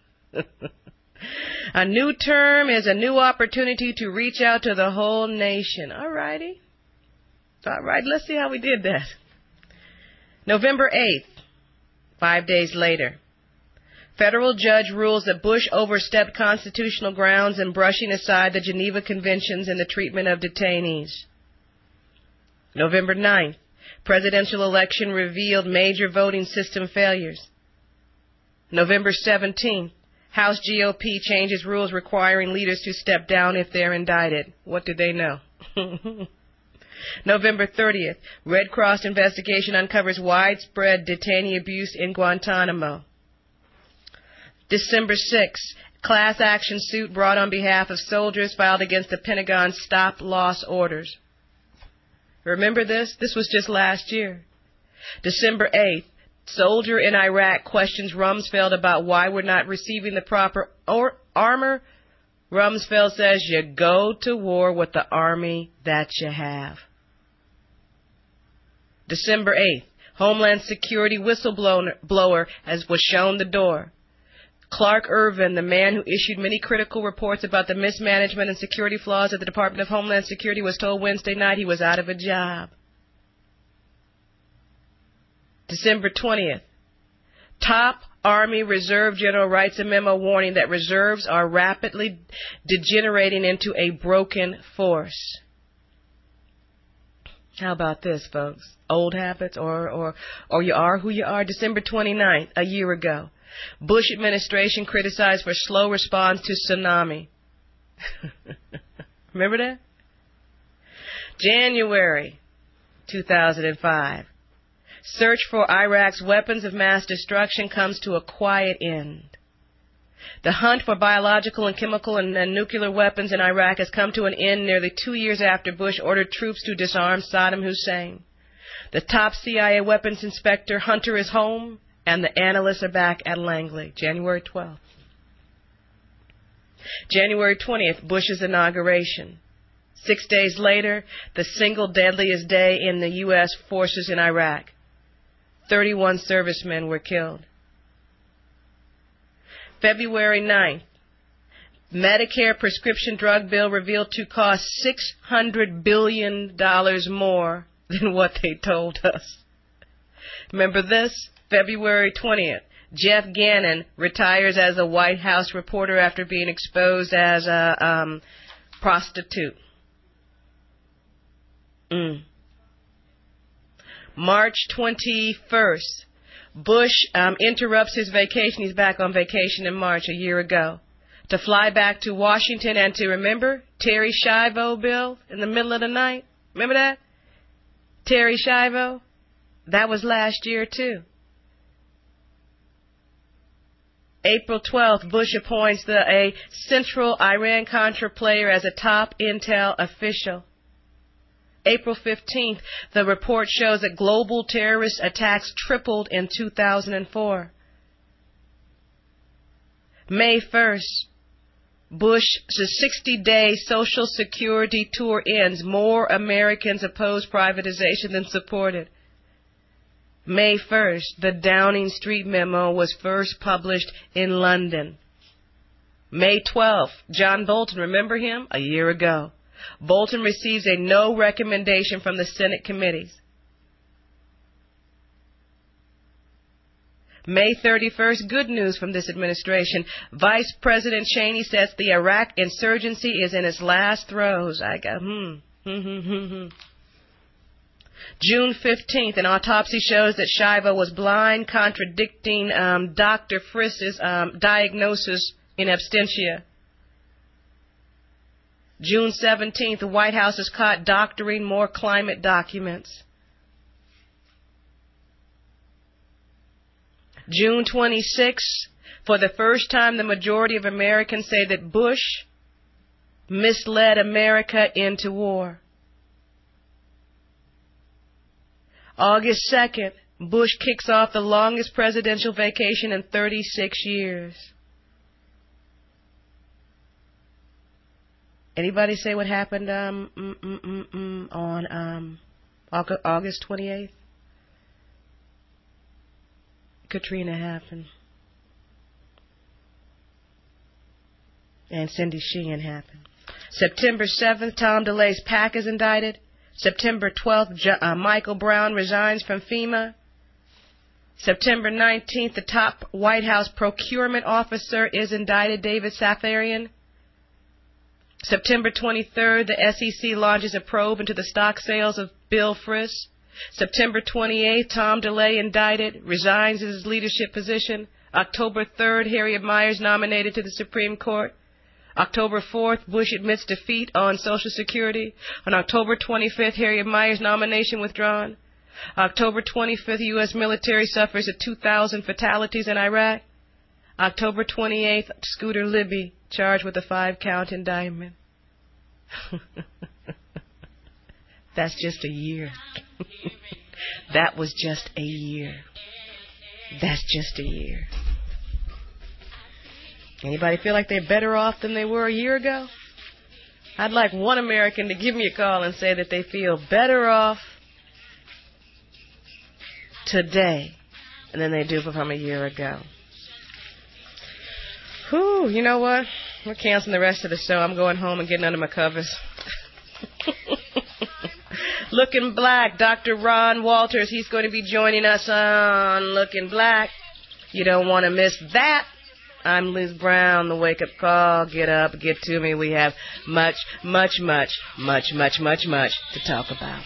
A new term is a new opportunity to reach out to the whole nation. All right, let's see how we did that. November 8th, 5 days later. Federal judge rules that Bush overstepped constitutional grounds in brushing aside the Geneva Conventions in the treatment of detainees. November 9th, presidential election revealed major voting system failures. November 17th, House GOP changes rules requiring leaders to step down if they're indicted. What did they know? November 30th, Red Cross investigation uncovers widespread detainee abuse in Guantanamo. December 6th, class action suit brought on behalf of soldiers filed against the Pentagon's stop-loss orders. Remember this? This was just last year. December 8th, soldier in Iraq questions Rumsfeld about why we're not receiving the proper armor. Rumsfeld says you go to war with the army that you have. December 8th, Homeland Security whistleblower was shown the door. Clark Ervin, the man who issued many critical reports about the mismanagement and security flaws at the Department of Homeland Security, was told Wednesday night he was out of a job. December 20th, top Army Reserve General writes a memo warning that reserves are rapidly degenerating into a broken force. How about this, folks? Old habits or you are who you are. December 29th, a year ago. Bush administration criticized for slow response to tsunami. Remember that? January 2005. Search for Iraq's weapons of mass destruction comes to a quiet end. The hunt for biological and chemical and nuclear weapons in Iraq has come to an end nearly 2 years after Bush ordered troops to disarm Saddam Hussein. The top CIA weapons inspector, Hunter, is home, and the analysts are back at Langley. January 12th. January 20th, Bush's inauguration. 6 days later, the single deadliest day in the U.S. forces in Iraq. 31 servicemen were killed. February 9th, Medicare prescription drug bill revealed to cost $600 billion more than what they told us. Remember this? February 20th, Jeff Gannon retires as a White House reporter after being exposed as a prostitute. March 21st, Bush interrupts his vacation. He's back on vacation in March a year ago to fly back to Washington and to remember Terry Schiavo bill in the middle of the night. Remember that? Terry Schiavo? That was last year too. April 12th, Bush appoints a central Iran-Contra player as a top intel official. April 15th, the report shows that global terrorist attacks tripled in 2004. May 1st, Bush's 60-day Social Security tour ends. More Americans oppose privatization than support it. May 1st, the Downing Street memo was first published in London. May 12th, John Bolton, remember him? A year ago. Bolton receives a no recommendation from the Senate committees. May 31st, good news from this administration. Vice President Cheney says the Iraq insurgency is in its last throes. I got, June 15th, an autopsy shows that Schiavo was blind, contradicting Dr. Friss's diagnosis in absentia. June 17th, the White House is caught doctoring more climate documents. June 26th, for the first time, the majority of Americans say that Bush misled America into war. August 2nd, Bush kicks off the longest presidential vacation in 36 years. Anybody say what happened on August 28th? Katrina happened. And Cindy Sheehan happened. September 7th, Tom DeLay's PAC is indicted. September 12th, Michael Brown resigns from FEMA. September 19th, the top White House procurement officer is indicted, David Safarian. September 23rd, the SEC launches a probe into the stock sales of Bill Frist. September 28th, Tom DeLay indicted, resigns his leadership position. October 3rd, Harriet Miers nominated to the Supreme Court. October 4th, Bush admits defeat on Social Security. On October 25th, Harriet Miers' nomination withdrawn. October 25th, U.S. military suffers at 2,000 fatalities in Iraq. October 28th, Scooter Libby charged with a 5-count indictment. That's just a year. That was just a year. That's just a year. Anybody feel like they're better off than they were a year ago? I'd like one American to give me a call and say that they feel better off today than they do from a year ago. Whew, you know what? We're canceling the rest of the show. I'm going home and getting under my covers. Looking Black, Dr. Ron Walters, he's going to be joining us on Looking Black. You don't want to miss that. I'm Liz Brown, the wake-up call. Get up, get to me. We have much to talk about.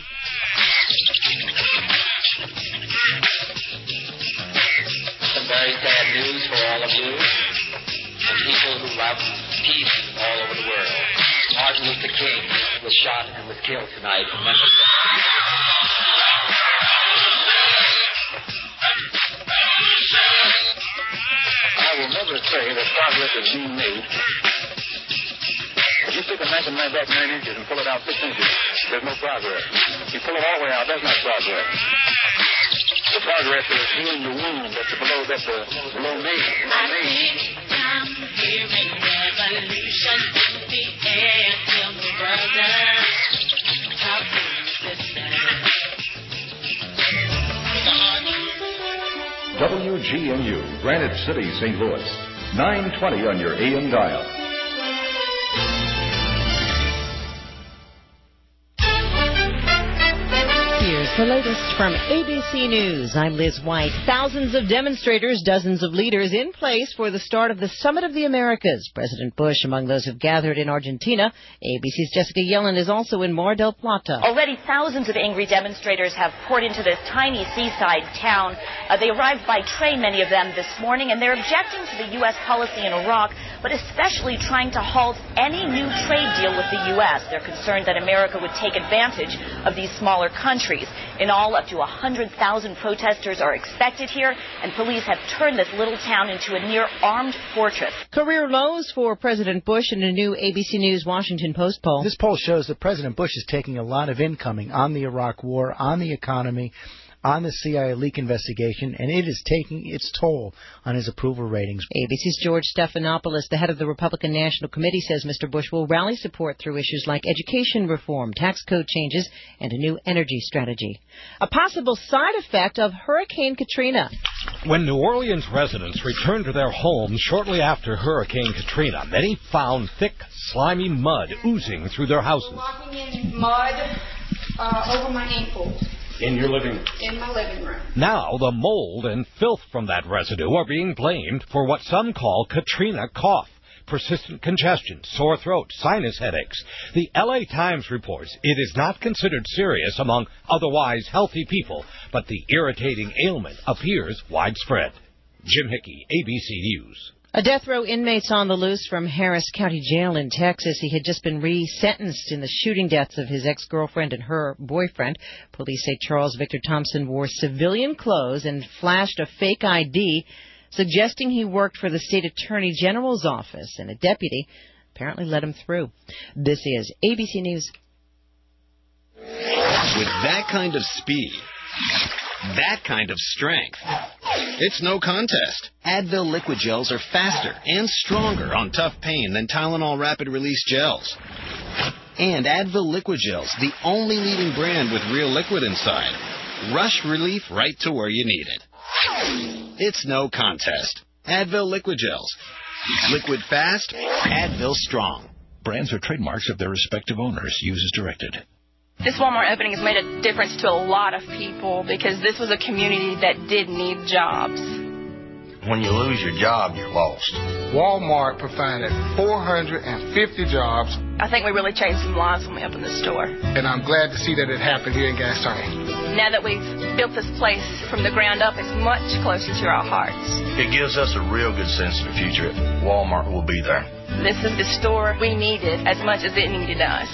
Some very sad news for all of you and people who love peace all over the world. Martin Luther King was shot and was killed tonight in Memphis. to say that progress is being made. If you stick a knife in my back 9 inches and pull it out 6 inches, there's no progress. You pull it all the way out, that's not progress. The progress is healing the wound that's below me. I think I'm hearing revolution in the air, tell me, brother, how can this WGNU, Granite City, St. Louis. 920 on your AM dial. Here's the latest from ABC News. I'm Liz White. Thousands of demonstrators, dozens of leaders in place for the start of the Summit of the Americas. President Bush among those who've gathered in Argentina. ABC's Jessica Yellen is also in Mar del Plata. Already thousands of angry demonstrators have poured into this tiny seaside town. They arrived by train, many of them, this morning, and they're objecting to the U.S. policy in Iraq, but especially trying to halt any new trade deal with the U.S. They're concerned that America would take advantage of these smaller countries. In all, up to 100,000 protesters are expected here, and police have turned this little town into a near-armed fortress. Career lows for President Bush in a new ABC News Washington Post poll. This poll shows that President Bush is taking a lot of incoming on the Iraq War, on the economy, on the CIA leak investigation, and it is taking its toll on his approval ratings. ABC's George Stephanopoulos, the head of the Republican National Committee, says Mr. Bush will rally support through issues like education reform, tax code changes, and a new energy strategy. A possible side effect of Hurricane Katrina. When New Orleans residents returned to their homes shortly after Hurricane Katrina, many found thick, slimy mud oozing through their houses. Walking in mud over my ankles. In your living room? In my living room. Now, the mold and filth from that residue are being blamed for what some call Katrina cough, persistent congestion, sore throat, sinus headaches. The L.A. Times reports it is not considered serious among otherwise healthy people, but the irritating ailment appears widespread. Jim Hickey, ABC News. A death row inmate's on the loose from Harris County Jail in Texas. He had just been resentenced in the shooting deaths of his ex-girlfriend and her boyfriend. Police say Charles Victor Thompson wore civilian clothes and flashed a fake ID, suggesting he worked for the state attorney general's office, and a deputy apparently let him through. This is ABC News. With that kind of speed, that kind of strength, it's no contest. Advil liquid gels are faster and stronger on tough pain than Tylenol rapid release gels. And Advil liquid gels, the only leading brand with real liquid inside. Rush relief right to where you need it. It's no contest. Advil liquid gels. Liquid fast, Advil strong. Brands are trademarks of their respective owners. Use as directed. This Walmart opening has made a difference to a lot of people because this was a community that did need jobs. When you lose your job, you're lost. Walmart provided 450 jobs. I think we really changed some lives when we opened the store. And I'm glad to see that it happened here in Gastonia. Now that we've built this place from the ground up, it's much closer to our hearts. It gives us a real good sense of the future. Walmart will be there. This is the store we needed as much as it needed us.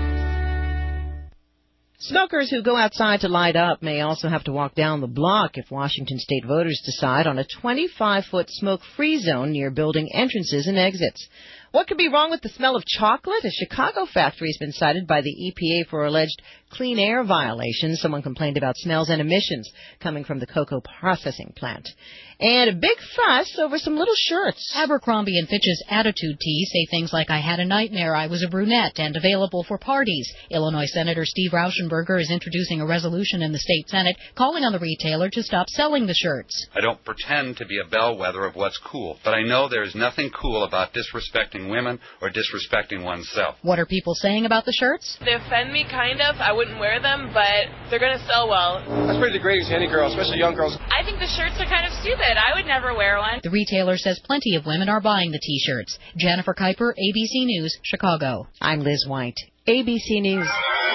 Smokers who go outside to light up may also have to walk down the block if Washington state voters decide on a 25-foot smoke-free zone near building entrances and exits. What could be wrong with the smell of chocolate? A Chicago factory has been cited by the EPA for alleged clean air violations. Someone complained about smells and emissions coming from the cocoa processing plant. And a big fuss over some little shirts. Abercrombie & Fitch's attitude tees say things like, I had a nightmare, I was a brunette, and available for parties. Illinois Senator Steve Rauschenberger is introducing a resolution in the state Senate calling on the retailer to stop selling the shirts. I don't pretend to be a bellwether of what's cool, but I know there's nothing cool about disrespecting women or disrespecting oneself. What are people saying about the shirts? They offend me, kind of. I wouldn't wear them, but they're going to sell well. That's pretty degrading to any girl, especially young girls. I think the shirts are kind of stupid. I would never wear one. The retailer says plenty of women are buying the T-shirts. Jennifer Kuiper, ABC News, Chicago. I'm Liz White, ABC News.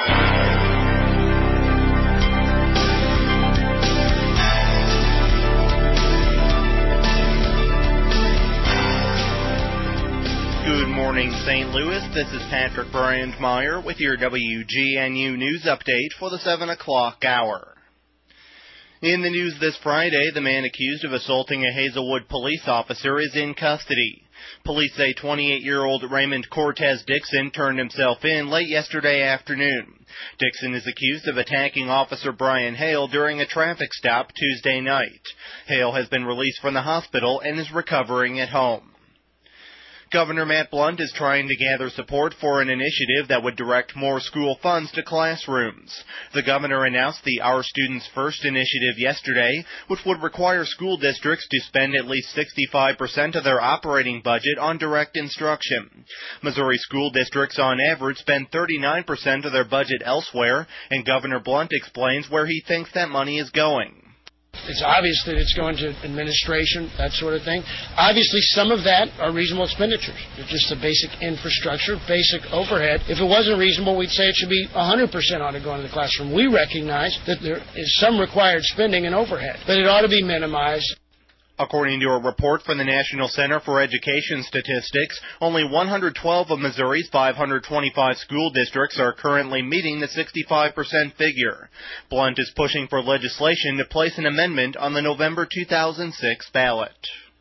Good morning, St. Louis. This is Patrick Brandmeier with your WGNU News Update for the 7 o'clock hour. In the news this Friday, the man accused of assaulting a Hazelwood police officer is in custody. Police say 28-year-old Raymond Cortez Dixon turned himself in late yesterday afternoon. Dixon is accused of attacking Officer Brian Hale during a traffic stop Tuesday night. Hale has been released from the hospital and is recovering at home. Governor Matt Blunt is trying to gather support for an initiative that would direct more school funds to classrooms. The governor announced the Our Students First initiative yesterday, which would require school districts to spend at least 65% of their operating budget on direct instruction. Missouri school districts on average spend 39% of their budget elsewhere, and Governor Blunt explains where he thinks that money is going. It's obvious that it's going to administration, that sort of thing. Obviously, some of that are reasonable expenditures. It's just the basic infrastructure, basic overhead. If it wasn't reasonable, we'd say it should be 100% ought to go into the classroom. We recognize that there is some required spending and overhead, but it ought to be minimized. According to a report from the National Center for Education Statistics, only 112 of Missouri's 525 school districts are currently meeting the 65% figure. Blunt is pushing for legislation to place an amendment on the November 2006 ballot.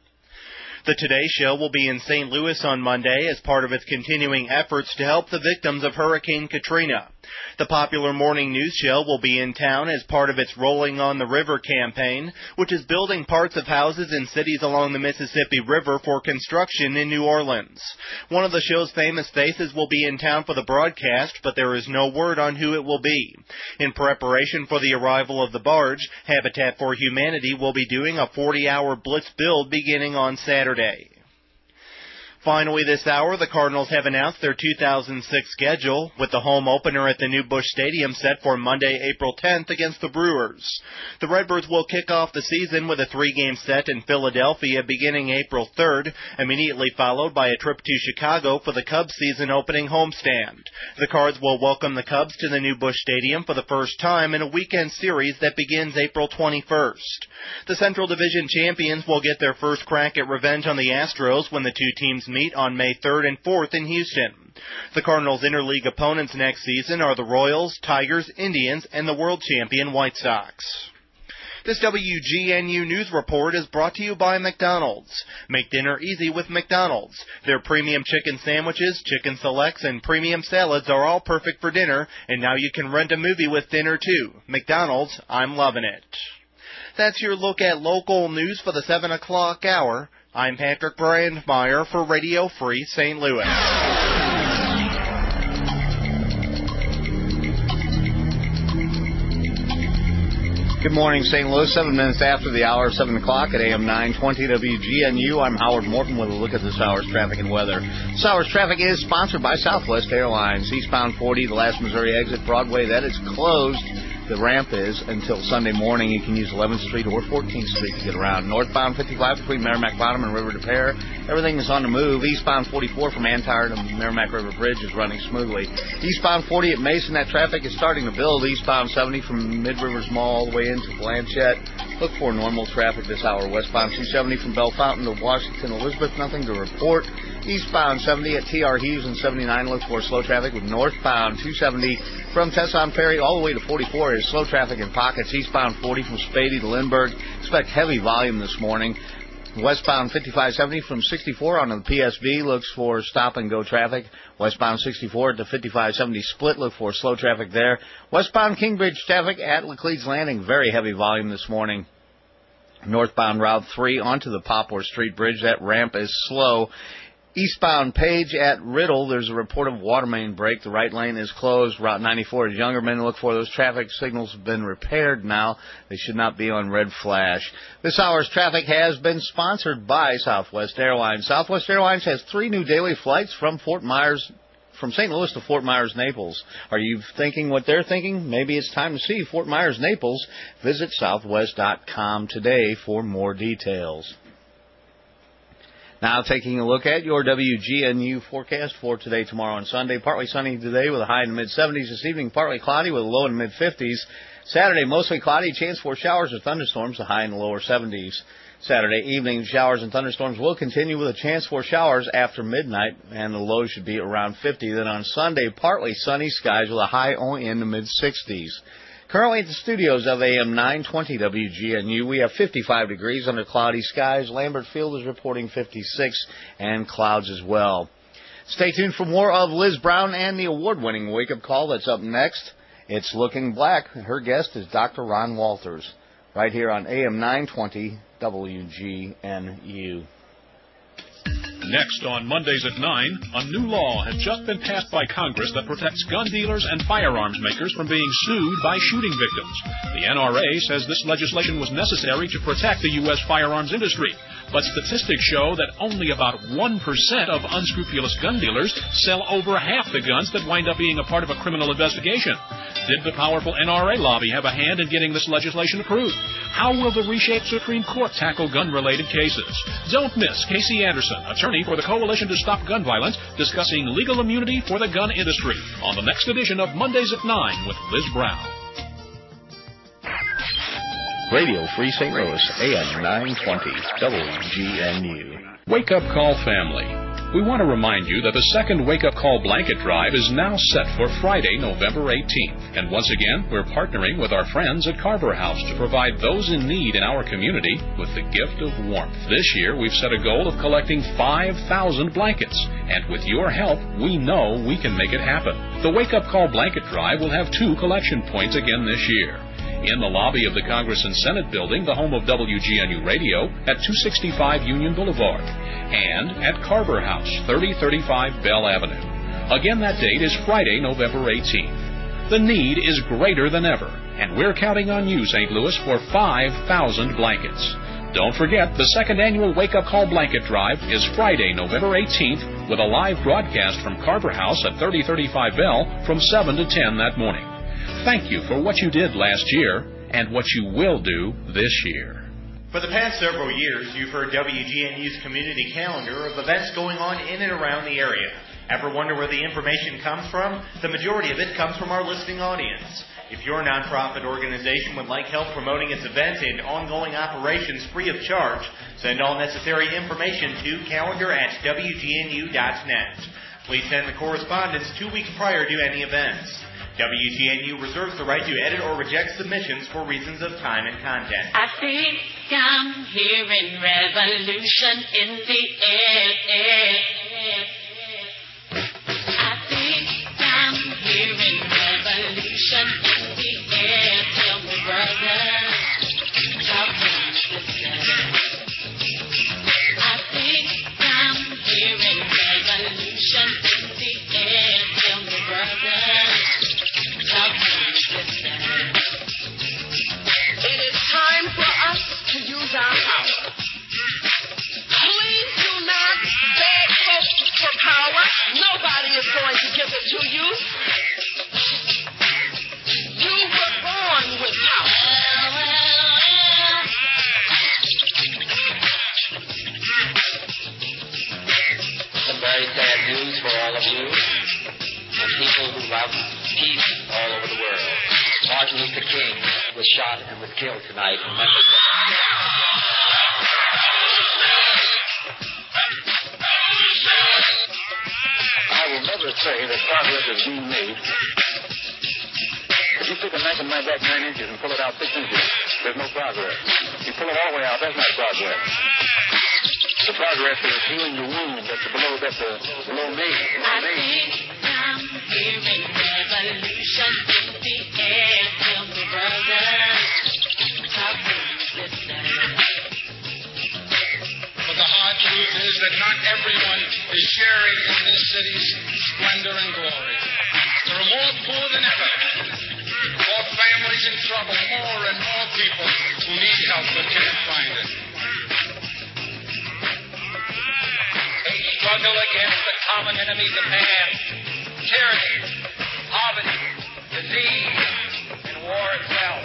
The Today Show will be in St. Louis on Monday as part of its continuing efforts to help the victims of Hurricane Katrina. The popular morning news show will be in town as part of its Rolling on the River campaign, which is building parts of houses in cities along the Mississippi River for construction in New Orleans. One of the show's famous faces will be in town for the broadcast, but there is no word on who it will be. In preparation for the arrival of the barge, Habitat for Humanity will be doing a 40-hour blitz build beginning on Saturday. Finally this hour, the Cardinals have announced their 2006 schedule, with the home opener at the new Busch Stadium set for Monday, April 10th against the Brewers. The Redbirds will kick off the season with a 3-game set in Philadelphia beginning April 3rd, immediately followed by a trip to Chicago for the Cubs season opening homestand. The Cards will welcome the Cubs to the new Busch Stadium for the first time in a weekend series that begins April 21st. The Central Division champions will get their first crack at revenge on the Astros when the two teams meet on May 3rd and 4th in Houston. The Cardinals' interleague opponents next season are the Royals, Tigers, Indians, and the world champion White Sox. This WGNU News Report is brought to you by McDonald's. Make dinner easy with McDonald's. Their premium chicken sandwiches, chicken selects, and premium salads are all perfect for dinner, and now you can rent a movie with dinner too. McDonald's, I'm loving it. That's your look at local news for the 7 o'clock hour. I'm Patrick Brandmeier for Radio Free St. Louis. Good morning, St. Louis. 7 minutes after the hour, 7 o'clock at AM 920 WGNU. I'm Howard Morton with a look at this hour's traffic and weather. This hour's traffic is sponsored by Southwest Airlines. Eastbound 40, the last Missouri exit, Broadway, that is closed. The ramp is until Sunday morning. You can use 11th Street or 14th Street to get around. Northbound 55 between Merrimack Bottom and River de Pere. Everything is on the move. Eastbound 44 from Antire to Merrimack River Bridge is running smoothly. Eastbound 40 at Mason, that traffic is starting to build. Eastbound 70 from Mid-Rivers Mall all the way into Blanchette. Look for normal traffic this hour. Westbound 270 from Bell Fountain to Washington Elizabeth, nothing to report. Eastbound 70 at T.R. Hughes and 79, look for slow traffic with northbound 270 from Tesson Ferry all the way to 44 is slow traffic in pockets. Eastbound 40 from Spady to Lindbergh, expect heavy volume this morning. Westbound 5570 from 64 onto the PSB looks for stop-and-go traffic. Westbound 64 to 5570 split, look for slow traffic there. Westbound Kingbridge traffic at Laclede's Landing, very heavy volume this morning. Northbound Route 3 onto the Poplar Street Bridge, that ramp is slow. Eastbound Page at Riddle, there's a report of water main break. The right lane is closed. Route 94 is Youngerman. Look for those traffic signals have been repaired now. They should not be on red flash. This hour's traffic has been sponsored by Southwest Airlines. Southwest Airlines has 3 new daily flights from St. Louis to Fort Myers, Naples. Are you thinking what they're thinking? Maybe it's time to see Fort Myers, Naples. Visit southwest.com today for more details. Now taking a look at your WGNU forecast for today, tomorrow, and Sunday. Partly sunny today with a high in the mid-70s. This evening, partly cloudy with a low in the mid-50s. Saturday, mostly cloudy, chance for showers or thunderstorms, a high in the lower 70s. Saturday evening, showers and thunderstorms will continue with a chance for showers after midnight, and the low should be around 50. Then on Sunday, partly sunny skies with a high only in the mid-60s. Currently at the studios of AM 920 WGNU, we have 55 degrees under cloudy skies. Lambert Field is reporting 56 and clouds as well. Stay tuned for more of Liz Brown and the award-winning wake-up call that's up next. It's Looking Black. Her guest is Dr. Ron Walters, right here on AM 920 WGNU. Next on Mondays at 9, a new law has just been passed by Congress that protects gun dealers and firearms makers from being sued by shooting victims. The NRA says this legislation was necessary to protect the U.S. firearms industry, but statistics show that only about 1% of unscrupulous gun dealers sell over half the guns that wind up being a part of a criminal investigation. Did the powerful NRA lobby have a hand in getting this legislation approved? How will the reshaped Supreme Court tackle gun-related cases? Don't miss Casey Anderson, attorney for the Coalition to Stop Gun Violence, discussing legal immunity for the gun industry on the next edition of Mondays at 9 with Liz Brown. Radio Free St. Louis, AM 920, WGNU. Wake Up Call family. We want to remind you that the second Wake Up Call blanket drive is now set for Friday, November 18th. And once again, we're partnering with our friends at Carver House to provide those in need in our community with the gift of warmth. This year, we've set a goal of collecting 5,000 blankets. And with your help, we know we can make it happen. The Wake Up Call blanket drive will have 2 collection points again this year. In the lobby of the Congress and Senate building, the home of WGNU Radio, at 265 Union Boulevard, and at Carver House, 3035 Bell Avenue. Again, that date is Friday, November 18th. The need is greater than ever, and we're counting on you, St. Louis, for 5,000 blankets. Don't forget, the second annual Wake Up Call Blanket Drive is Friday, November 18th, with a live broadcast from Carver House at 3035 Bell from 7 to 10 that morning. Thank you for what you did last year and what you will do this year. For the past several years, you've heard WGNU's community calendar of events going on in and around the area. Ever wonder where the information comes from? The majority of it comes from our listening audience. If your nonprofit organization would like help promoting its events and ongoing operations free of charge, send all necessary information to calendar@wgnu.net. Please send the correspondence 2 weeks prior to any events. WGNU reserves the right to edit or reject submissions for reasons of time and content. I think I'm hearing revolution in the air. I think I'm hearing revolution in the air. Tell me, brother, talk to me, sister. I think I'm hearing revolution in the air. Tell me, brother. It is time for us to use our power. Please do not beg folks for power. Nobody is going to give it to you. You were born with power. Some very sad news for all of you and people who love peace all over the world. Martin Luther King was shot and was killed tonight in Memphis. I will never say that progress is being made. If you take a knife in my back 9 inches and pull it out 6 inches, there's no progress. If you pull it all the way out, that's not progress. The progress is healing the wound that's below me. I think I'm hearing revolution in the air. Tell me, brother, talk to me, sister. But the hard truth is that not everyone is sharing in this city's splendor and glory. There are more poor than ever, more families in trouble, more and more people who need help but can't find it. They struggle against the common enemies of man, tyranny, poverty, disease, and war itself.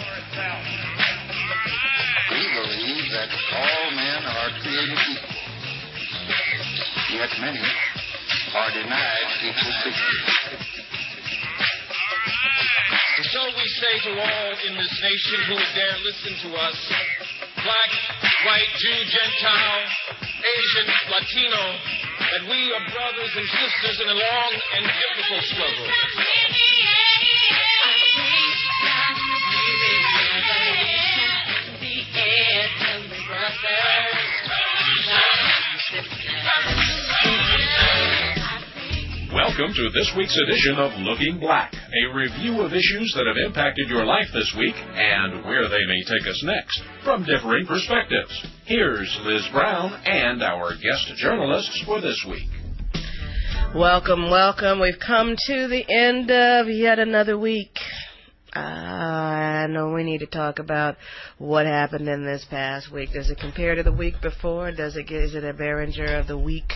We believe that all men are created equal, yet many are denied equal dignity. And so we say to all in this nation who would dare listen to us, black, white, Jew, Gentile, Asian, Latino, that we are brothers and sisters in a long and difficult struggle. I think I'm Welcome to this week's edition of Looking Black, a review of issues that have impacted your life this week and where they may take us next from differing perspectives. Here's Liz Brown and our guest journalists for this week. Welcome, welcome. We've come to the end of yet another week. I know we need to talk about what happened in this past week. Does it compare to the week before? Is it a Behringer of the week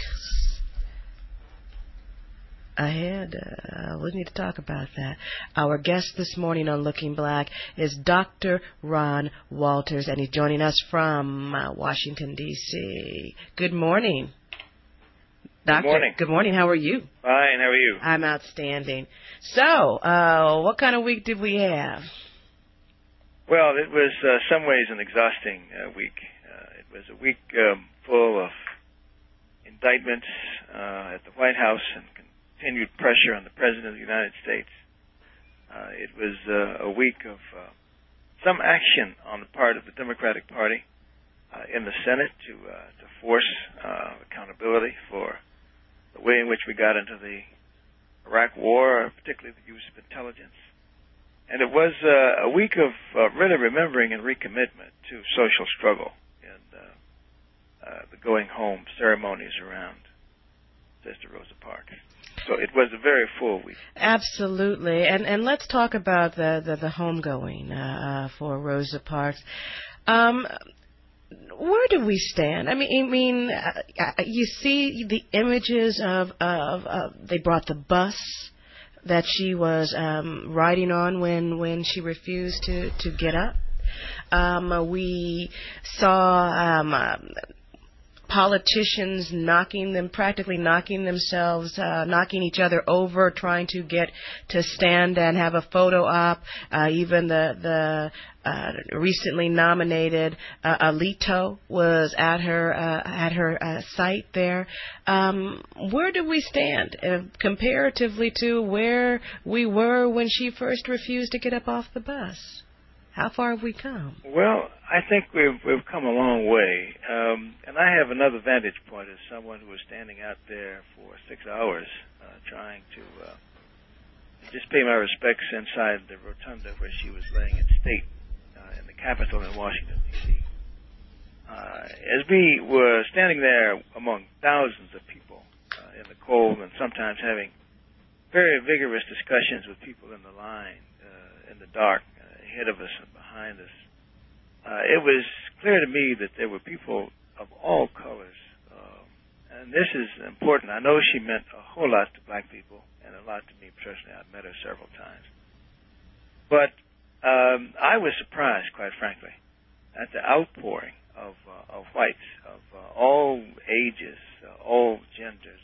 ahead? We need to talk about that. Our guest this morning on Looking Black is Dr. Ron Walters, and he's joining us from Washington, D.C. Good morning. Doctor, good morning. Good morning. How are you? Fine. How are you? I'm outstanding. So, what kind of week did we have? Well, it was some ways an exhausting week. It was a week full of indictments at the White House and continued pressure on the President of the United States. It was a week of some action on the part of the Democratic Party in the Senate to force accountability for the way in which we got into the Iraq War, particularly the use of intelligence. And it was a week of really remembering and recommitment to social struggle and the going home ceremonies around Sister Rosa Parks. So it was a very full week. Absolutely. And let's talk about the homegoing for Rosa Parks. Where do we stand? I mean, you see the images of they brought the bus that she was riding on when she refused to get up. We saw politicians practically knocking each other over, trying to get to stand and have a photo op. Even the recently nominated Alito was at her site there. Where do we stand comparatively to where we were when she first refused to get up off the bus? How far have we come? Well, I think we've come a long way. And I have another vantage point as someone who was standing out there for 6 hours trying to just pay my respects inside the rotunda where she was laying in state in the Capitol in Washington, D.C. As we were standing there among thousands of people in the cold and sometimes having very vigorous discussions with people in the line in the dark, ahead of us and behind us, it was clear to me that there were people of all colors. And this is important. I know she meant a whole lot to black people and a lot to me personally. I've met her several times. But I was surprised, quite frankly, at the outpouring of whites of all ages, all genders,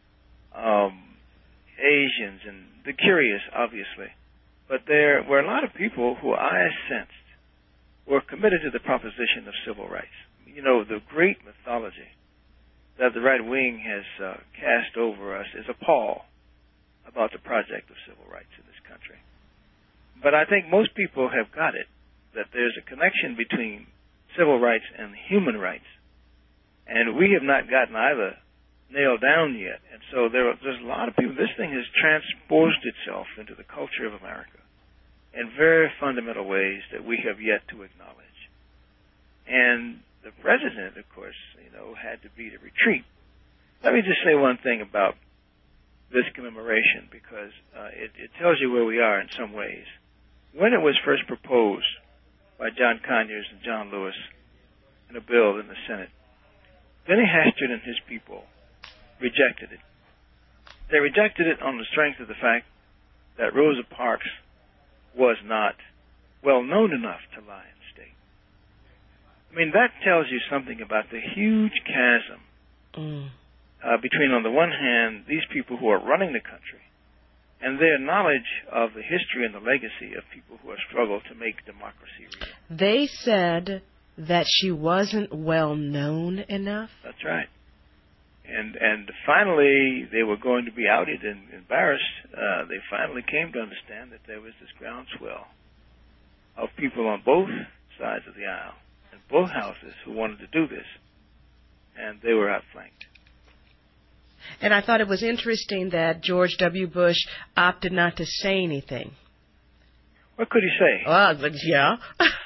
Asians, and the curious, obviously. But there were a lot of people who I sensed were committed to the proposition of civil rights. You know, the great mythology that the right wing has cast over us is a pall about the project of civil rights in this country. But I think most people have got it, that there's a connection between civil rights and human rights. And we have not gotten either nailed down yet. And so there's a lot of people. This thing has transposed itself into the culture of America in very fundamental ways that we have yet to acknowledge. And the president, of course, had to beat a retreat. Let me just say one thing about this commemoration, because it tells you where we are in some ways. When it was first proposed by John Conyers and John Lewis in a bill in the Senate, Benny Hastert and his people rejected it. They rejected it on the strength of the fact that Rosa Parks was not well known enough to lie in state. I mean, that tells you something about the huge chasm between, on the one hand, these people who are running the country and their knowledge of the history and the legacy of people who have struggled to make democracy real. They said that she wasn't well known enough? That's right. And finally, they were going to be outed and embarrassed. They finally came to understand that there was this groundswell of people on both sides of the aisle, and both houses who wanted to do this, and they were outflanked. And I thought it was interesting that George W. Bush opted not to say anything. What could he say? Yeah.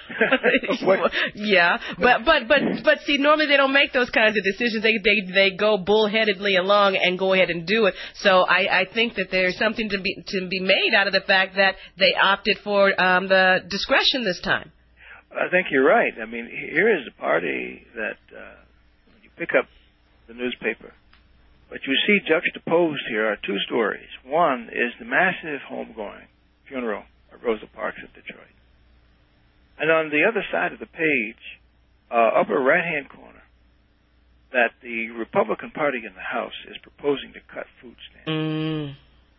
Yeah. But see, normally they don't make those kinds of decisions. They go bullheadedly along and go ahead and do it. So I think that there's something to be made out of the fact that they opted for the discretion this time. I think you're right. I mean, here is a party that when you pick up the newspaper, what you see juxtaposed here are two stories. One is the massive homegoing funeral at Rosa Parks of Detroit. And on the other side of the page, upper right-hand corner, that the Republican Party in the House is proposing to cut food stamps.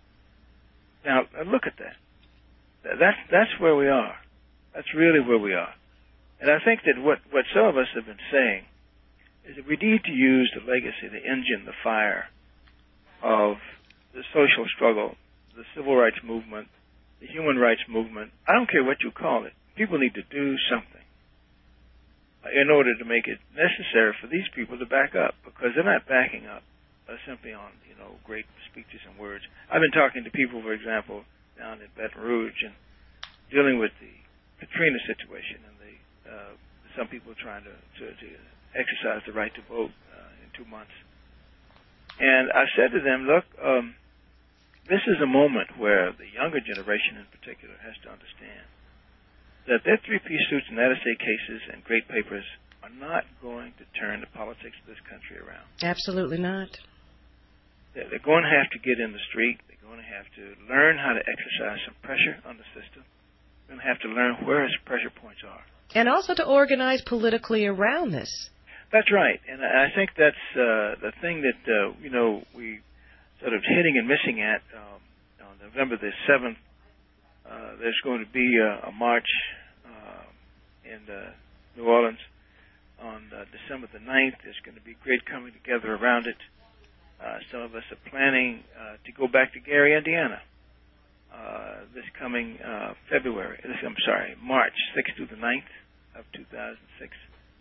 Now, look at that. That's where we are. That's really where we are. And I think that what some of us have been saying is that we need to use the legacy, the engine, the fire of the social struggle, the civil rights movement, the human rights movement. I don't care what you call it. People need to do something in order to make it necessary for these people to back up, because they're not backing up simply on, great speeches and words. I've been talking to people, for example, down in Baton Rouge and dealing with the Katrina situation and some people trying to exercise the right to vote in 2 months. And I said to them, look, this is a moment where the younger generation in particular has to understand that their three-piece suits and out-of-state cases and great papers are not going to turn the politics of this country around. Absolutely not. They're going to have to get in the street. They're going to have to learn how to exercise some pressure on the system. They're going to have to learn where its pressure points are. And also to organize politically around this. That's right. And I think that's the thing that, we sort of hitting and missing at. On November the 7th, there's going to be a march in New Orleans. On December the 9th, there's going to be great coming together around it. Some of us are planning to go back to Gary, Indiana, this coming March 6th through the 9th of 2006,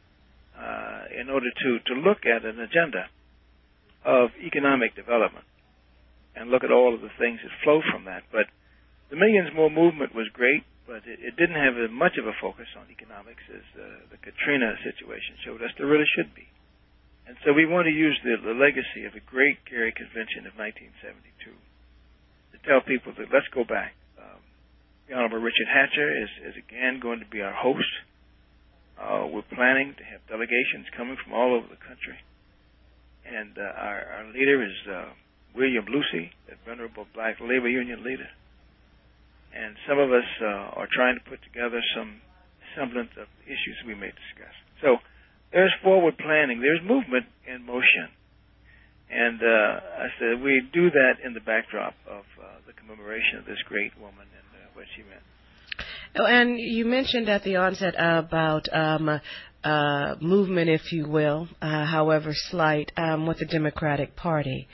in order to look at an agenda of economic development and look at all of the things that flow from that. But the Millions More movement was great, but it didn't have as much of a focus on economics as the Katrina situation showed us there really should be. And so we want to use the legacy of the great Gary Convention of 1972 to tell people that let's go back. The Honorable Richard Hatcher is again going to be our host. We're planning to have delegations coming from all over the country. And our leader is William Lucy, the venerable black labor union leader. And some of us are trying to put together some semblance of issues we may discuss. So there's forward planning. There's movement in motion. And I said we do that in the backdrop of the commemoration of this great woman and what she meant. Oh, and you mentioned at the onset about movement, if you will, however slight, with the Democratic Party.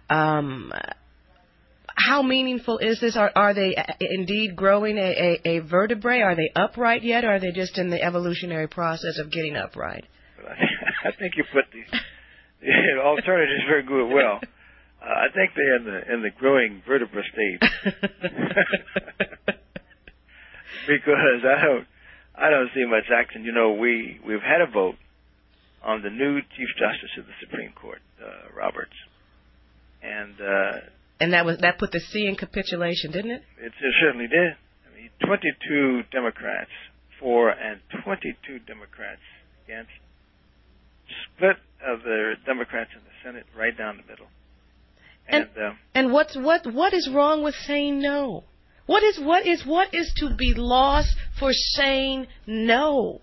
How meaningful is this? Are they indeed growing a vertebrae? Are they upright yet, or are they just in the evolutionary process of getting upright? I think you put the alternatives very good. Well, I think they're in the growing vertebra stage. Because I don't see much action. We've had a vote on the new Chief Justice of the Supreme Court, Roberts, and that put the C in capitulation, didn't it? It certainly did. I mean, 22 Democrats for and 22 Democrats against. Split of the Democrats in the Senate right down the middle. And what is wrong with saying no? What is to be lost for saying no?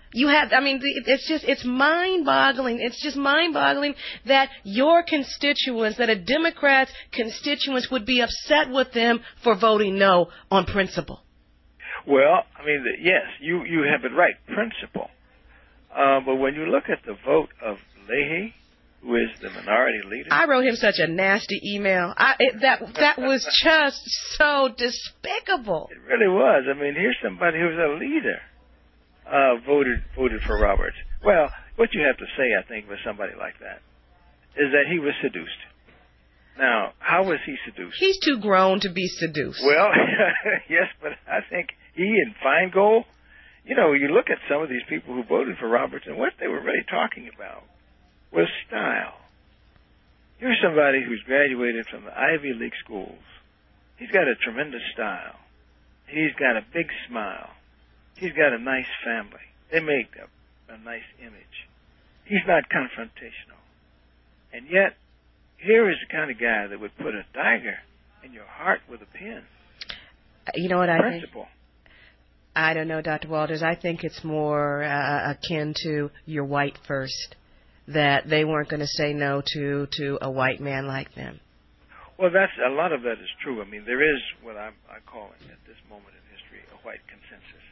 It's mind-boggling. It's just mind-boggling that your constituents, that a Democrat's constituents would be upset with them for voting no on principle. Well, yes, you have it right, principle. But when you look at the vote of Leahy, who is the minority leader, I wrote him such a nasty email. That was just so despicable. It really was. Here's somebody who's a leader, voted for Roberts. Well, what you have to say, I think, with somebody like that is that he was seduced. Now, how was he seduced? He's too grown to be seduced. Well, yes, but I think he and Feingold, you know, you look at some of these people who voted for Roberts, and what they were really talking about was style. Here's somebody who's graduated from the Ivy League schools. He's got a tremendous style. He's got a big smile. He's got a nice family. They make a nice image. He's not confrontational. And yet, here is the kind of guy that would put a dagger in your heart with a pin. You know what I think? Principle. I don't know, Dr. Walters. I think it's more akin to you're white first, that they weren't going to say no to a white man like them. Well, a lot of that is true. I mean, there is what I'm calling at this moment in history a white consensus.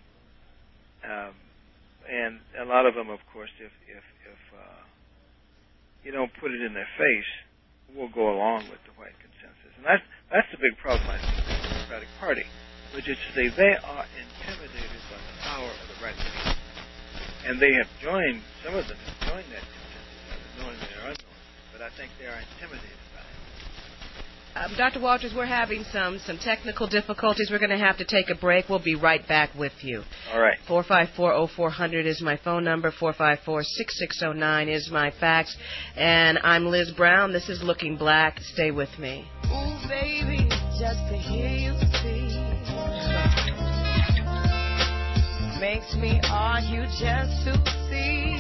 And a lot of them, of course, if you don't put it in their face, will go along with the white consensus. And that's the big problem, I think, with the Democratic Party, which is to say they are intimidated by the power of the right wing. And they have joined, some of them have joined that consensus, knowingly or unknowingly, but I think they are intimidated by it. Dr. Walters, we're having some technical difficulties. We're going to have to take a break. We'll be right back with you. All right. 454-0400 is my phone number. 454-6609 is my fax. And I'm Liz Brown. This is Looking Black. Stay with me. Ooh, baby, just to hear you speak makes me argue just to see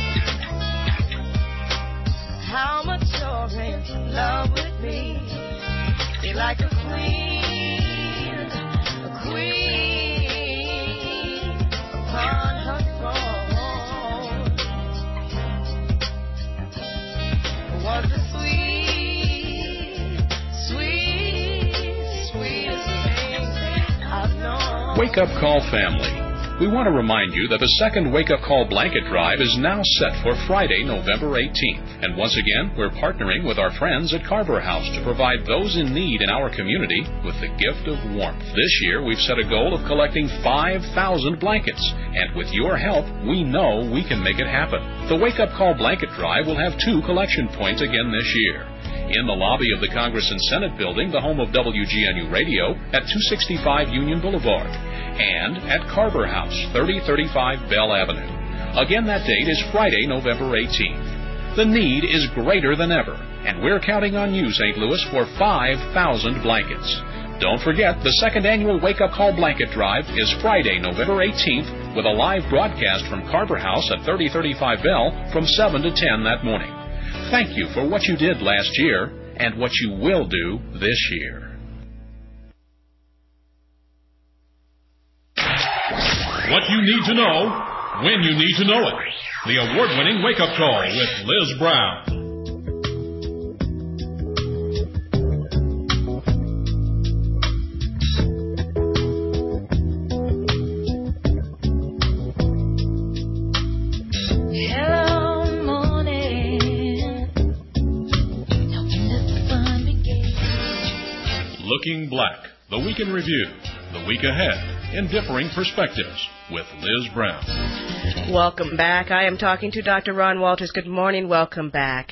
how much you're in love with me. You're like a queen upon her throne. Was the sweetest thing I've known. Wake Up Call family. We want to remind you that the second Wake Up Call blanket drive is now set for Friday, November 18th. And once again, we're partnering with our friends at Carver House to provide those in need in our community with the gift of warmth. This year, we've set a goal of collecting 5,000 blankets. And with your help, we know we can make it happen. The Wake Up Call blanket drive will have 2 collection points again this year. In the lobby of the Congress and Senate building, the home of WGNU Radio, at 265 Union Boulevard, and at Carver House, 3035 Bell Avenue. Again, that date is Friday, November 18th. The need is greater than ever, and we're counting on you, St. Louis, for 5,000 blankets. Don't forget, the second annual Wake Up Call Blanket Drive is Friday, November 18th, with a live broadcast from Carver House at 3035 Bell from 7 to 10 that morning. Thank you for what you did last year and what you will do this year. What you need to know, when you need to know it. The award-winning Wake Up Call with Liz Brown. Looking Black, the week in review, the week ahead, in differing perspectives, with Liz Brown. Welcome back. I am talking to Dr. Ron Walters. Good morning. Welcome back.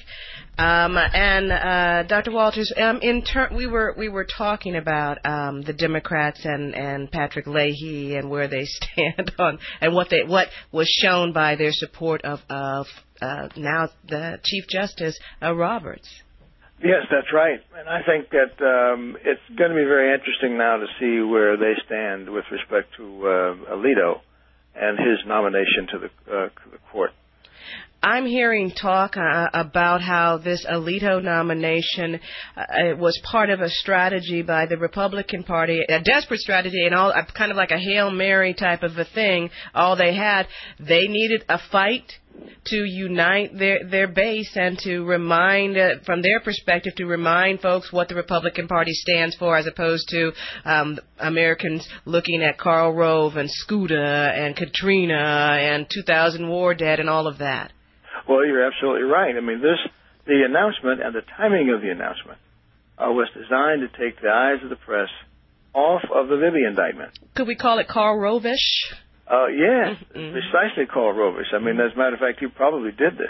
Dr. Walters, we were talking about the Democrats and Patrick Leahy and where they stand on and what was shown by their support of now the Chief Justice Roberts. Yes, that's right. And I think that it's going to be very interesting now to see where they stand with respect to Alito and his nomination to the court. I'm hearing talk about how this Alito nomination was part of a strategy by the Republican Party, a desperate strategy, and all kind of like a Hail Mary type of a thing. All they needed a fight to unite their base and to remind, from their perspective, to remind folks what the Republican Party stands for, as opposed to Americans looking at Karl Rove and Scooter and Katrina and 2000 war dead and all of that. Well, you're absolutely right. I mean, the announcement and the timing of the announcement was designed to take the eyes of the press off of the Libby indictment. Could we call it Karl Rove-ish? Yes, precisely Karl Rovers. I mean, as a matter of fact, he probably did this.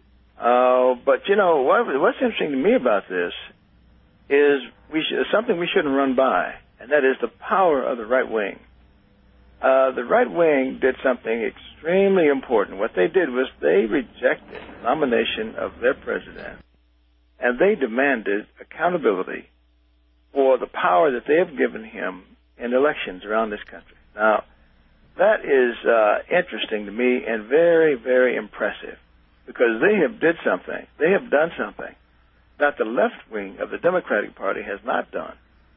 But, you know, what's interesting to me about this is something we shouldn't run by, and that is the power of the right wing. The right wing did something extremely important. What they did was they rejected the nomination of their president, and they demanded accountability for the power that they have given him in elections around this country. Now, that is interesting to me and very, very impressive, because they have done something that the left wing of the Democratic Party has not done.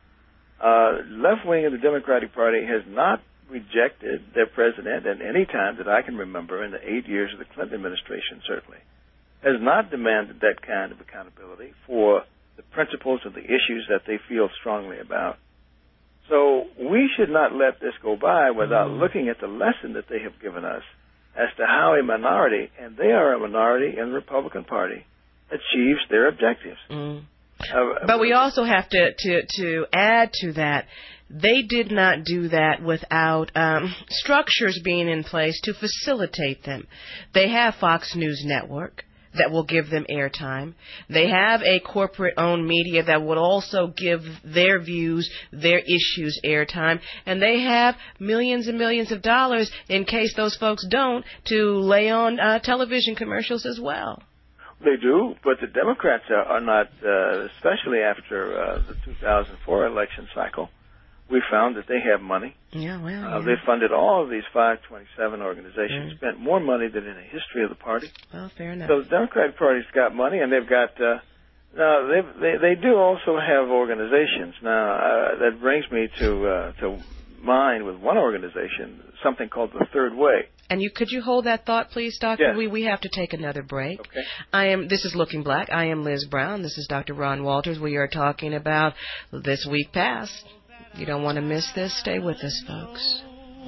Left wing of the Democratic Party has not rejected their president at any time that I can remember in the 8 years of the Clinton administration, certainly, has not demanded that kind of accountability for the principles of the issues that they feel strongly about. So we should not let this go by without looking at the lesson that they have given us as to how a minority, and they are a minority in the Republican Party, achieves their objectives. But we also have to add to that, they did not do that without structures being in place to facilitate them. They have Fox News Network that will give them airtime. They have a corporate-owned media that would also give their views, their issues airtime. And they have millions and millions of dollars, in case those folks don't, to lay on television commercials as well. They do, but the Democrats are not, especially after the 2004 election cycle. We found that they have money. They funded all of these 527 organizations, spent more money than in the history of the party. Well, fair enough. So the Democratic Party's got money, and they've got, now they do also have organizations. Now, that brings me to mind with one organization, something called the Third Way. And could you hold that thought, please, Doctor? Yes. We have to take another break. Okay. This is Looking Black. I am Liz Brown. This is Dr. Ron Walters. We are talking about This Week Past. You don't want to miss this. Stay with us, folks.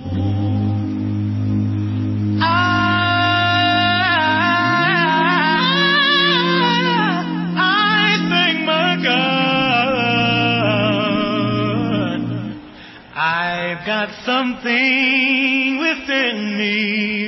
I thank my God. I've got something within me.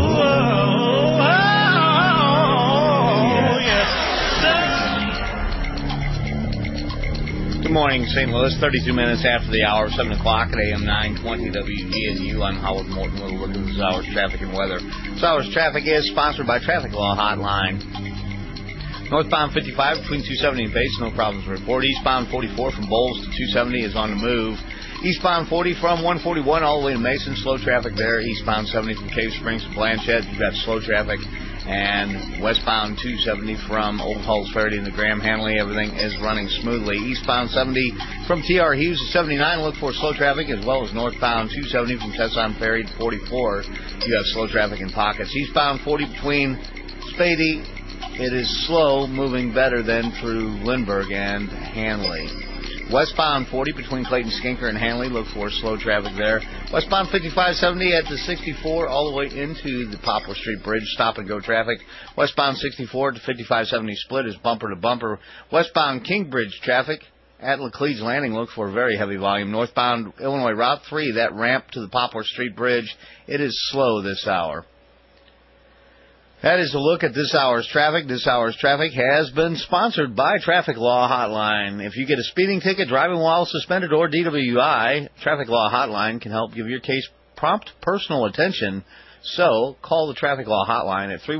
Good morning, St. Louis. 32 minutes after the hour, 7 o'clock at AM 920 WGNU. I'm Howard Morton with a look at this hour's traffic and weather. This hour's traffic is sponsored by Traffic Law Hotline. Northbound 55 between 270 and Bates, no problems to report. Eastbound 44 from Bowles to 270 is on the move. Eastbound 40 from 141 all the way to Mason, slow traffic there. Eastbound 70 from Cave Springs to Blanchette, you've got slow traffic. And westbound 270 from Old Halls Ferry to the Graham Hanley, everything is running smoothly. Eastbound 70 from T.R. Hughes to 79, look for slow traffic, as well as northbound 270 from Tesson Ferry to 44. You have slow traffic in pockets. Eastbound 40 between Spady, it is slow, moving better than through Lindbergh and Hanley. Westbound 40 between Clayton Skinker and Hanley, look for slow traffic there. Westbound 5570 at the 64 all the way into the Poplar Street Bridge, stop and go traffic. Westbound 64 to 5570 split is bumper to bumper. Westbound Kingbridge traffic at Laclede's Landing, look for very heavy volume. Northbound Illinois Route 3, that ramp to the Poplar Street Bridge, it is slow this hour. That is a look at this hour's traffic. This hour's traffic has been sponsored by Traffic Law Hotline. If you get a speeding ticket, driving while suspended, or DWI, Traffic Law Hotline can help give your case prompt personal attention. So call the Traffic Law Hotline at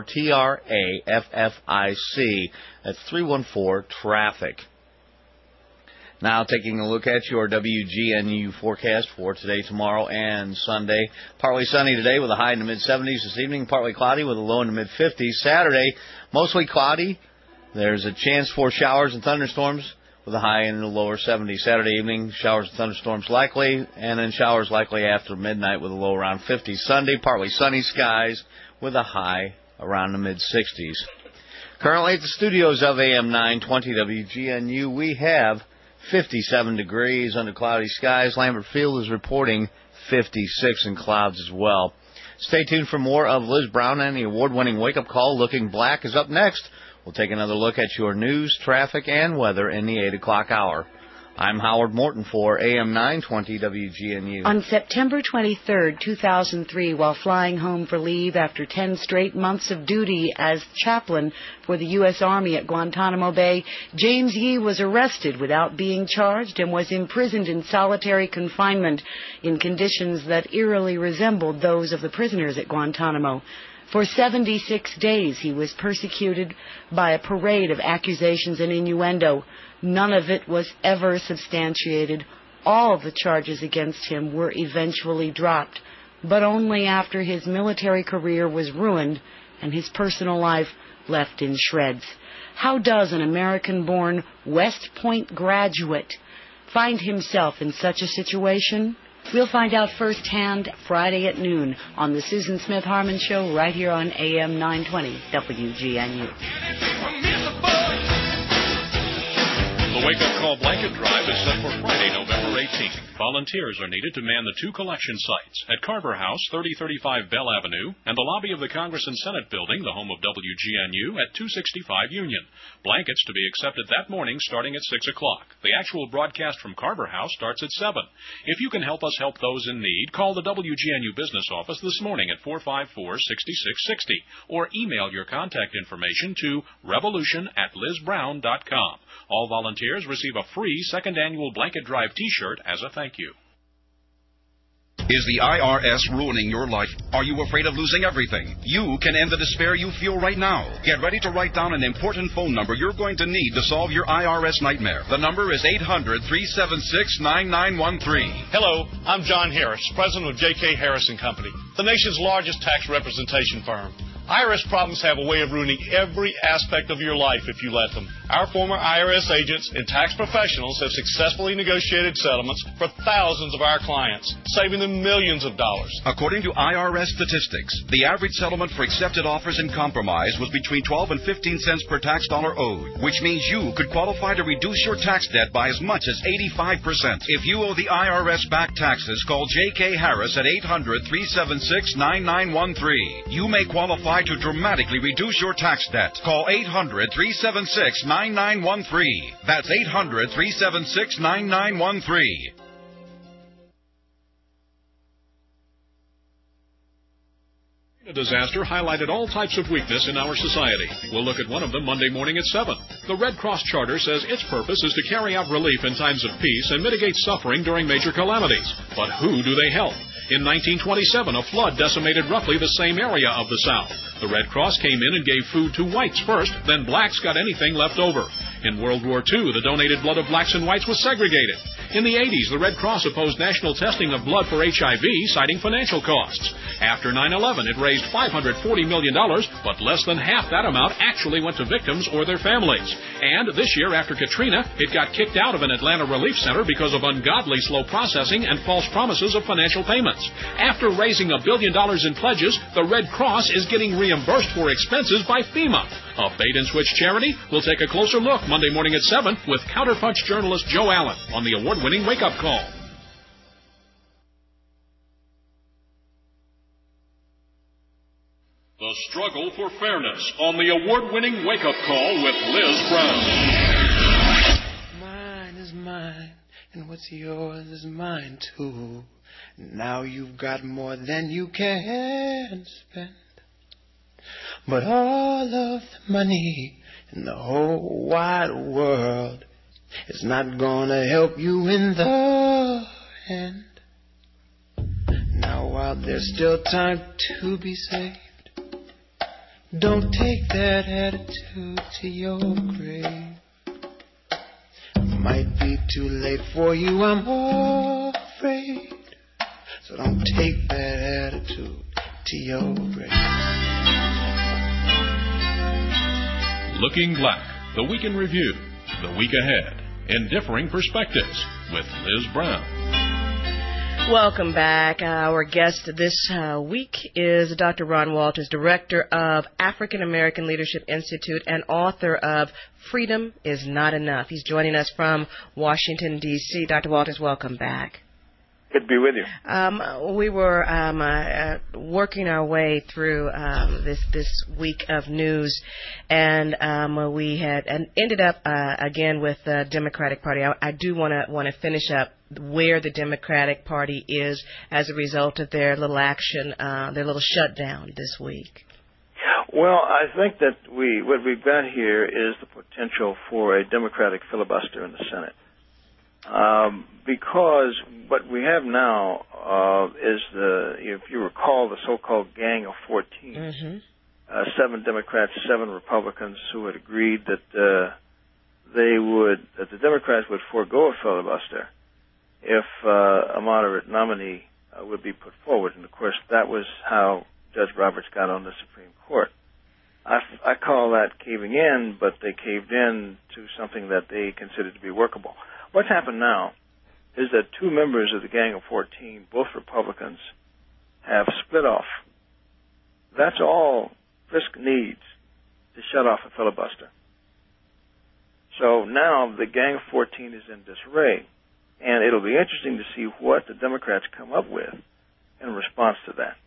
314-TRAFFIC. That's 314-TRAFFIC. Now taking a look at your WGNU forecast for today, tomorrow, and Sunday. Partly sunny today with a high in the mid-70s. This evening, partly cloudy with a low in the mid-50s. Saturday, mostly cloudy. There's a chance for showers and thunderstorms with a high in the lower 70s. Saturday evening, showers and thunderstorms likely, and then showers likely after midnight with a low around 50. Sunday, partly sunny skies with a high around the mid-60s. Currently at the studios of AM 920 WGNU, we have 57 degrees under cloudy skies. Lambert Field is reporting 56 in clouds as well. Stay tuned for more of Liz Brown and the award-winning wake-up call. Looking Black is up next. We'll take another look at your news, traffic, and weather in the 8 o'clock hour. I'm Howard Morton for AM 920 WGNU. On September 23, 2003, while flying home for leave after 10 straight months of duty as chaplain for the U.S. Army at Guantanamo Bay, James Yee was arrested without being charged and was imprisoned in solitary confinement in conditions that eerily resembled those of the prisoners at Guantanamo. For 76 days, he was persecuted by a parade of accusations and innuendo. None of it was ever substantiated. All of the charges against him were eventually dropped, but only after his military career was ruined and his personal life left in shreds. How does an American-born West Point graduate find himself in such a situation? We'll find out firsthand Friday at noon on the Susan Smith Harmon Show right here on AM 920 WGNU. The wake-up call blanket drive is set for Friday, November 18th. Volunteers are needed to man the two collection sites at Carver House, 3035 Bell Avenue, and the lobby of the Congress and Senate Building, the home of WGNU, at 265 Union. Blankets to be accepted that morning starting at 6 o'clock. The actual broadcast from Carver House starts at 7. If you can help us help those in need, call the WGNU business office this morning at 454-6660 or email your contact information to revolution@lizbrown.com. All volunteers receive a free second annual blanket drive T-shirt as a thank you. Is the IRS ruining your life? Are you afraid of losing everything? You can end the despair you feel right now. Get ready to write down an important phone number you're going to need to solve your IRS nightmare. The number is 800-376-9913. Hello, I'm John Harris, president of J.K. Harris & Company, the nation's largest tax representation firm. IRS problems have a way of ruining every aspect of your life if you let them. Our former IRS agents and tax professionals have successfully negotiated settlements for thousands of our clients, saving them millions of dollars. According to IRS statistics, the average settlement for accepted offers in compromise was between 12 and 15 cents per tax dollar owed, which means you could qualify to reduce your tax debt by as much as 85%. If you owe the IRS back taxes, call J.K. Harris at 800-376-9913. You may qualify to dramatically reduce your tax debt. Call 800-376-9913. That's 800-376-9913. A disaster highlighted all types of weakness in our society. We'll look at one of them Monday morning at 7. The Red Cross Charter says its purpose is to carry out relief in times of peace and mitigate suffering during major calamities. But who do they help? In 1927, a flood decimated roughly the same area of the South. The Red Cross came in and gave food to whites first, then blacks got anything left over. In World War II, the donated blood of blacks and whites was segregated. In the 80s, the Red Cross opposed national testing of blood for HIV, citing financial costs. After 9/11, it raised $540 million, but less than half that amount actually went to victims or their families. And this year, after Katrina, it got kicked out of an Atlanta relief center because of ungodly slow processing and false promises of financial payments. After raising $1 billion in pledges, the Red Cross is getting reimbursed for expenses by FEMA. A bait-and-switch charity will take a closer look Monday morning at 7 with Counterpunch journalist Joe Allen on the award-winning Wake Up Call. The struggle for fairness on the award-winning Wake Up Call with Liz Brown. Mine is mine, and what's yours is mine too. Now you've got more than you can spend. But all of the money in the whole wide world is not gonna help you in the end. Now while there's still time to be saved, don't take that attitude to your grave. Might be too late for you, I'm afraid. So don't take that attitude to your grave. Looking Black, the week in review, the week ahead, in differing perspectives with Liz Brown. Welcome back. Our guest this week is Dr. Ron Walters, Director of African American Leadership Institute and author of Freedom is Not Enough. He's joining us from Washington, D.C. Dr. Walters, welcome back. Good to be with you. We were working our way through this week of news, and we had ended up again with the Democratic Party. I do want to finish up where the Democratic Party is as a result of their little action, their little shutdown this week. Well, I think that what we've got here is the potential for a Democratic filibuster in the Senate. Because what we have now is if you recall, the so-called Gang of 14, 7 Democrats, 7 Republicans who had agreed that that the Democrats would forego a filibuster if a moderate nominee would be put forward. And of course, that was how Judge Roberts got on the Supreme Court. I call that caving in, but they caved in to something that they considered to be workable. What's happened now is that 2 members of the Gang of 14, both Republicans, have split off. That's all Fisk needs to shut off a filibuster. So now the Gang of 14 is in disarray, and it'll be interesting to see what the Democrats come up with in response to that.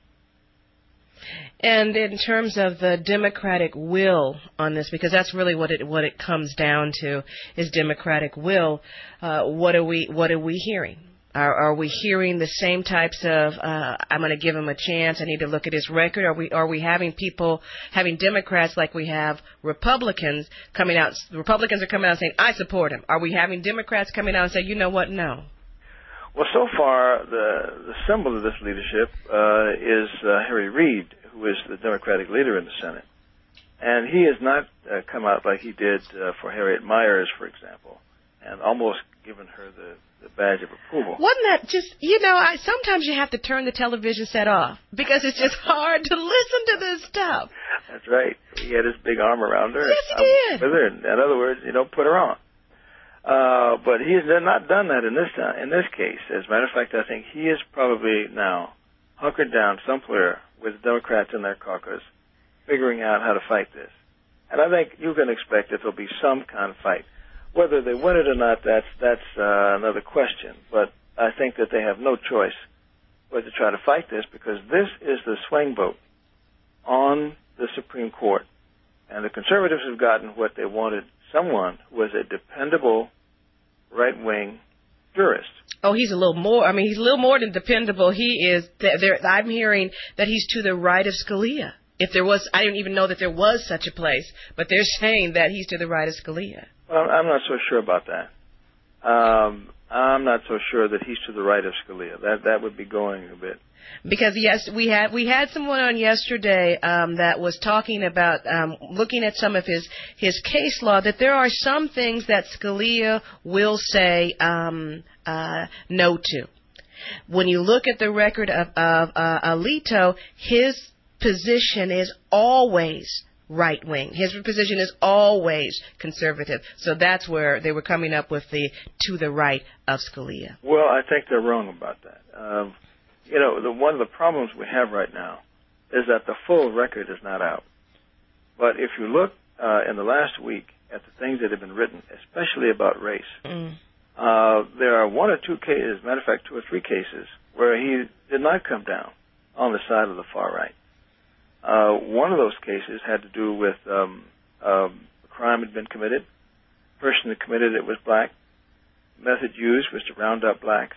And in terms of the Democratic will on this, because that's really what it comes down to is Democratic will. What are we hearing? Are we hearing the same types of I'm going to give him a chance, I need to look at his record? Are we having Democrats like we have Republicans coming out? Republicans are coming out saying I support him. Are we having Democrats coming out and say, you know what, no? Well, so far, the symbol of this leadership is Harry Reid, who is the Democratic leader in the Senate. And he has not come out like he did for Harriet Miers, for example, and almost given her the badge of approval. Wasn't that just, sometimes you have to turn the television set off because it's just hard to listen to this stuff. That's right. He had his big arm around her. Yes, he did. With her. In other words, put her on. But he has not done that in this case. As a matter of fact, I think he is probably now hunkered down somewhere with the Democrats in their caucus, figuring out how to fight this. And I think you can expect that there'll be some kind of fight. Whether they win it or not, that's another question. But I think that they have no choice but to try to fight this, because this is the swing vote on the Supreme Court. And the conservatives have gotten what they wanted, someone who was a dependable right-wing jurist. Oh, he's a little more. He's a little more than dependable. He is. I'm hearing that he's to the right of Scalia. If there was, I didn't even know that there was such a place, but they're saying that he's to the right of Scalia. Well, I'm not so sure about that. I'm not so sure that he's to the right of Scalia. That would be going a bit. Because yes, we had someone on yesterday that was talking about looking at some of his case law, that there are some things that Scalia will say no to. When you look at the record of Alito, his position is always right wing. His position is always conservative. So that's where they were coming up with the to the right of Scalia. Well, I think they're wrong about that. One of the problems we have right now is that the full record is not out. But if you look in the last week at the things that have been written, especially about race, there are 1 or 2 cases, matter of fact, 2 or 3 cases, where he did not come down on the side of the far right. One of those cases had to do with a crime had been committed. The person that committed it was black. The method used was to round up blacks.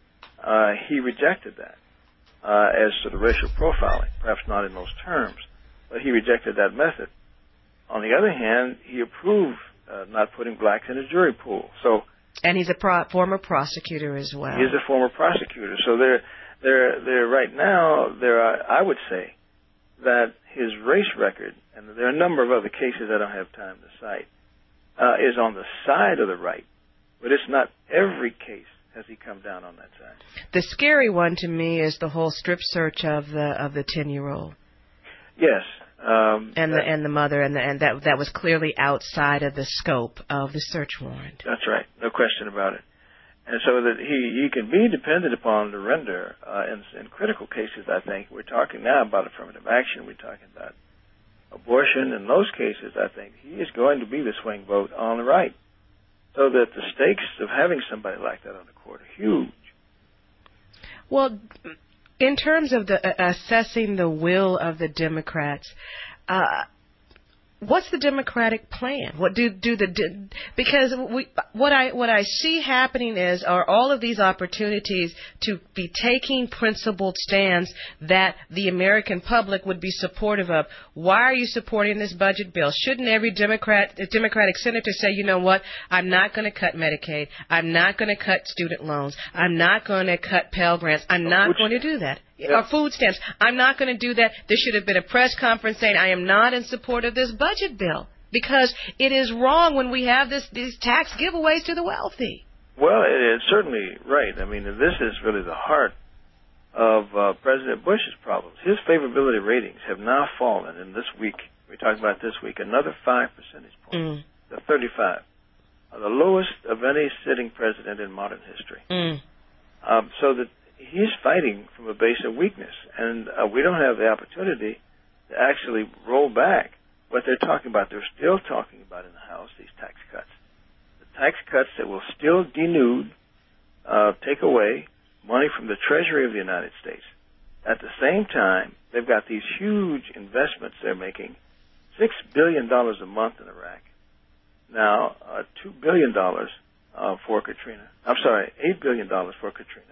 He rejected that as to the racial profiling, perhaps not in those terms, but he rejected that method. On the other hand, he approved not putting blacks in a jury pool. And he's a former prosecutor as well. He's a former prosecutor. So they're right now, I would say that his race record, and there are a number of other cases I don't have time to cite, is on the side of the right, but it's not every case has he come down on that side. The scary one to me is the whole strip search of the 10-year-old. Yes. And the mother, and that was clearly outside of the scope of the search warrant. That's right, no question about it. And so that he can be depended upon to render in critical cases. I think we're talking now about affirmative action. We're talking about abortion. In those cases, I think he is going to be the swing vote on the right. So that the stakes of having somebody like that on the court are huge. Well, in terms of assessing the will of the Democrats, what's the Democratic plan? Because what I see happening are all of these opportunities to be taking principled stands that the American public would be supportive of. Why are you supporting this budget bill? Shouldn't every Democratic senator say, you know what, I'm not going to cut Medicaid, I'm not going to cut student loans, I'm not going to cut Pell Grants, I'm not going to do that. Or food stamps. I'm not going to do that. There should have been a press conference saying I am not in support of this budget bill because it is wrong when we have these tax giveaways to the wealthy. Well, it's certainly right. I mean, this is really the heart of President Bush's problems. His favorability ratings have now fallen in this week. We're talking about this week, another 5 percentage points to 35, the lowest of any sitting president in modern history. So that he's fighting from a base of weakness, and we don't have the opportunity to actually roll back what they're talking about. They're still talking about in the House these tax cuts. The tax cuts that will still denude, take away money from the Treasury of the United States. At the same time, they've got these huge investments they're making, $6 billion a month in Iraq. Now, $2 billion for Katrina. I'm sorry, $8 billion for Katrina.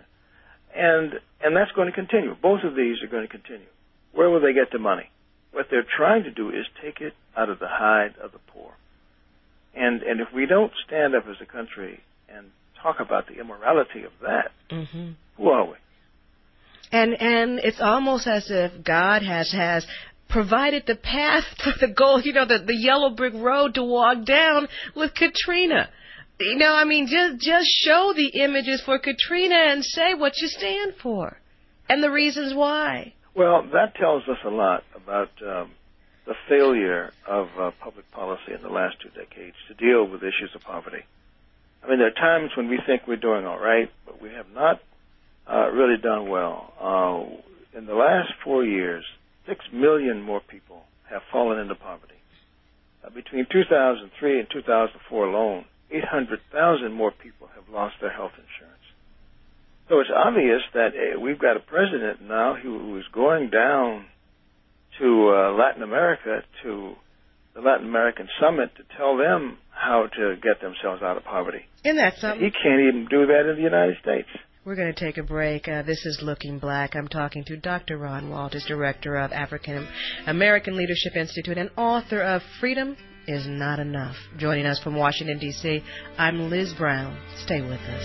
And that's going to continue. Both of these are going to continue. Where will they get the money? What they're trying to do is take it out of the hide of the poor. And if we don't stand up as a country and talk about the immorality of that, who are we? And it's almost as if God has provided the path for the goal, the yellow brick road to walk down with Katrina. I mean, just show the images for Katrina and say what you stand for and the reasons why. Well, that tells us a lot about the failure of public policy in the last 2 decades to deal with issues of poverty. I mean, there are times when we think we're doing all right, but we have not really done well. In the last 4 years, 6 million more people have fallen into poverty. Between 2003 and 2004 alone, 800,000 more people have lost their health insurance. So it's obvious that we've got a president now who is going down to Latin America, to the Latin American Summit, to tell them how to get themselves out of poverty. Isn't that something? He can't even do that in the United States. We're going to take a break. This is Looking Black. I'm talking to Dr. Ron Walters, Director of African American Leadership Institute and author of Freedom is Not Enough. Joining us from Washington, D.C., I'm Liz Brown. Stay with us.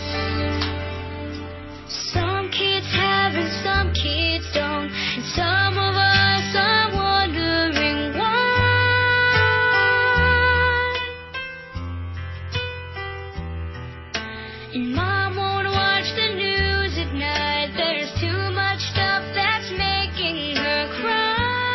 Some kids have and some kids don't, and some of us are wondering why. And Mom won't watch the news at night. There's too much stuff that's making her cry.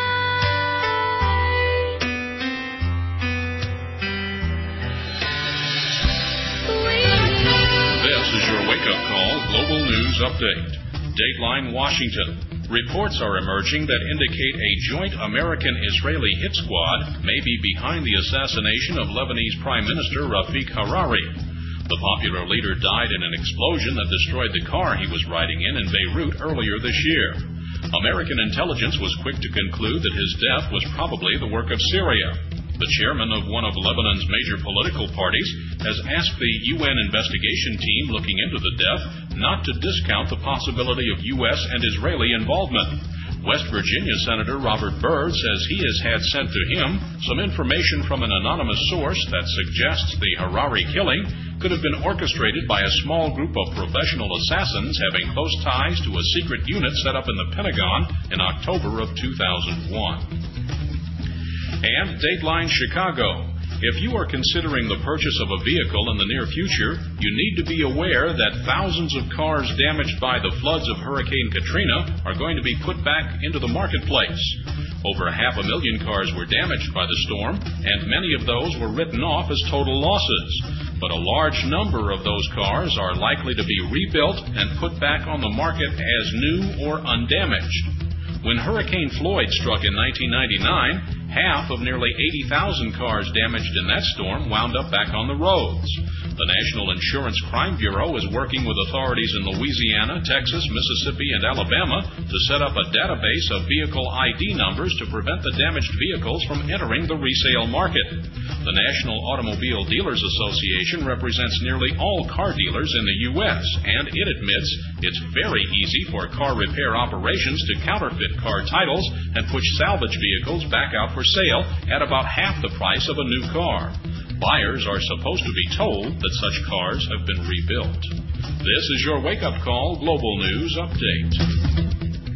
This is your wake-up call global news update. Dateline Washington. Reports are emerging that indicate a joint American-Israeli hit squad may be behind the assassination of Lebanese Prime Minister Rafik Hariri. The popular leader died in an explosion that destroyed the car he was riding in Beirut earlier this year. American intelligence was quick to conclude that his death was probably the work of Syria. The chairman of one of Lebanon's major political parties has asked the UN investigation team looking into the death not to discount the possibility of U.S. and Israeli involvement. West Virginia Senator Robert Byrd says he has had sent to him some information from an anonymous source that suggests the Hariri killing could have been orchestrated by a small group of professional assassins having close ties to a secret unit set up in the Pentagon in October of 2001. And Dateline Chicago. If you are considering the purchase of a vehicle in the near future, you need to be aware that thousands of cars damaged by the floods of Hurricane Katrina are going to be put back into the marketplace. Over 500,000 cars were damaged by the storm, and many of those were written off as total losses. But a large number of those cars are likely to be rebuilt and put back on the market as new or undamaged. When Hurricane Floyd struck in 1999, half of nearly 80,000 cars damaged in that storm wound up back on the roads. The National Insurance Crime Bureau is working with authorities in Louisiana, Texas, Mississippi, and Alabama to set up a database of vehicle ID numbers to prevent the damaged vehicles from entering the resale market. The National Automobile Dealers Association represents nearly all car dealers in the U.S., and it admits it's very easy for car repair operations to counterfeit car titles and push salvage vehicles back out for sale at about half the price of a new car. Buyers are supposed to be told that such cars have been rebuilt. This is your wake-up call Global News Update.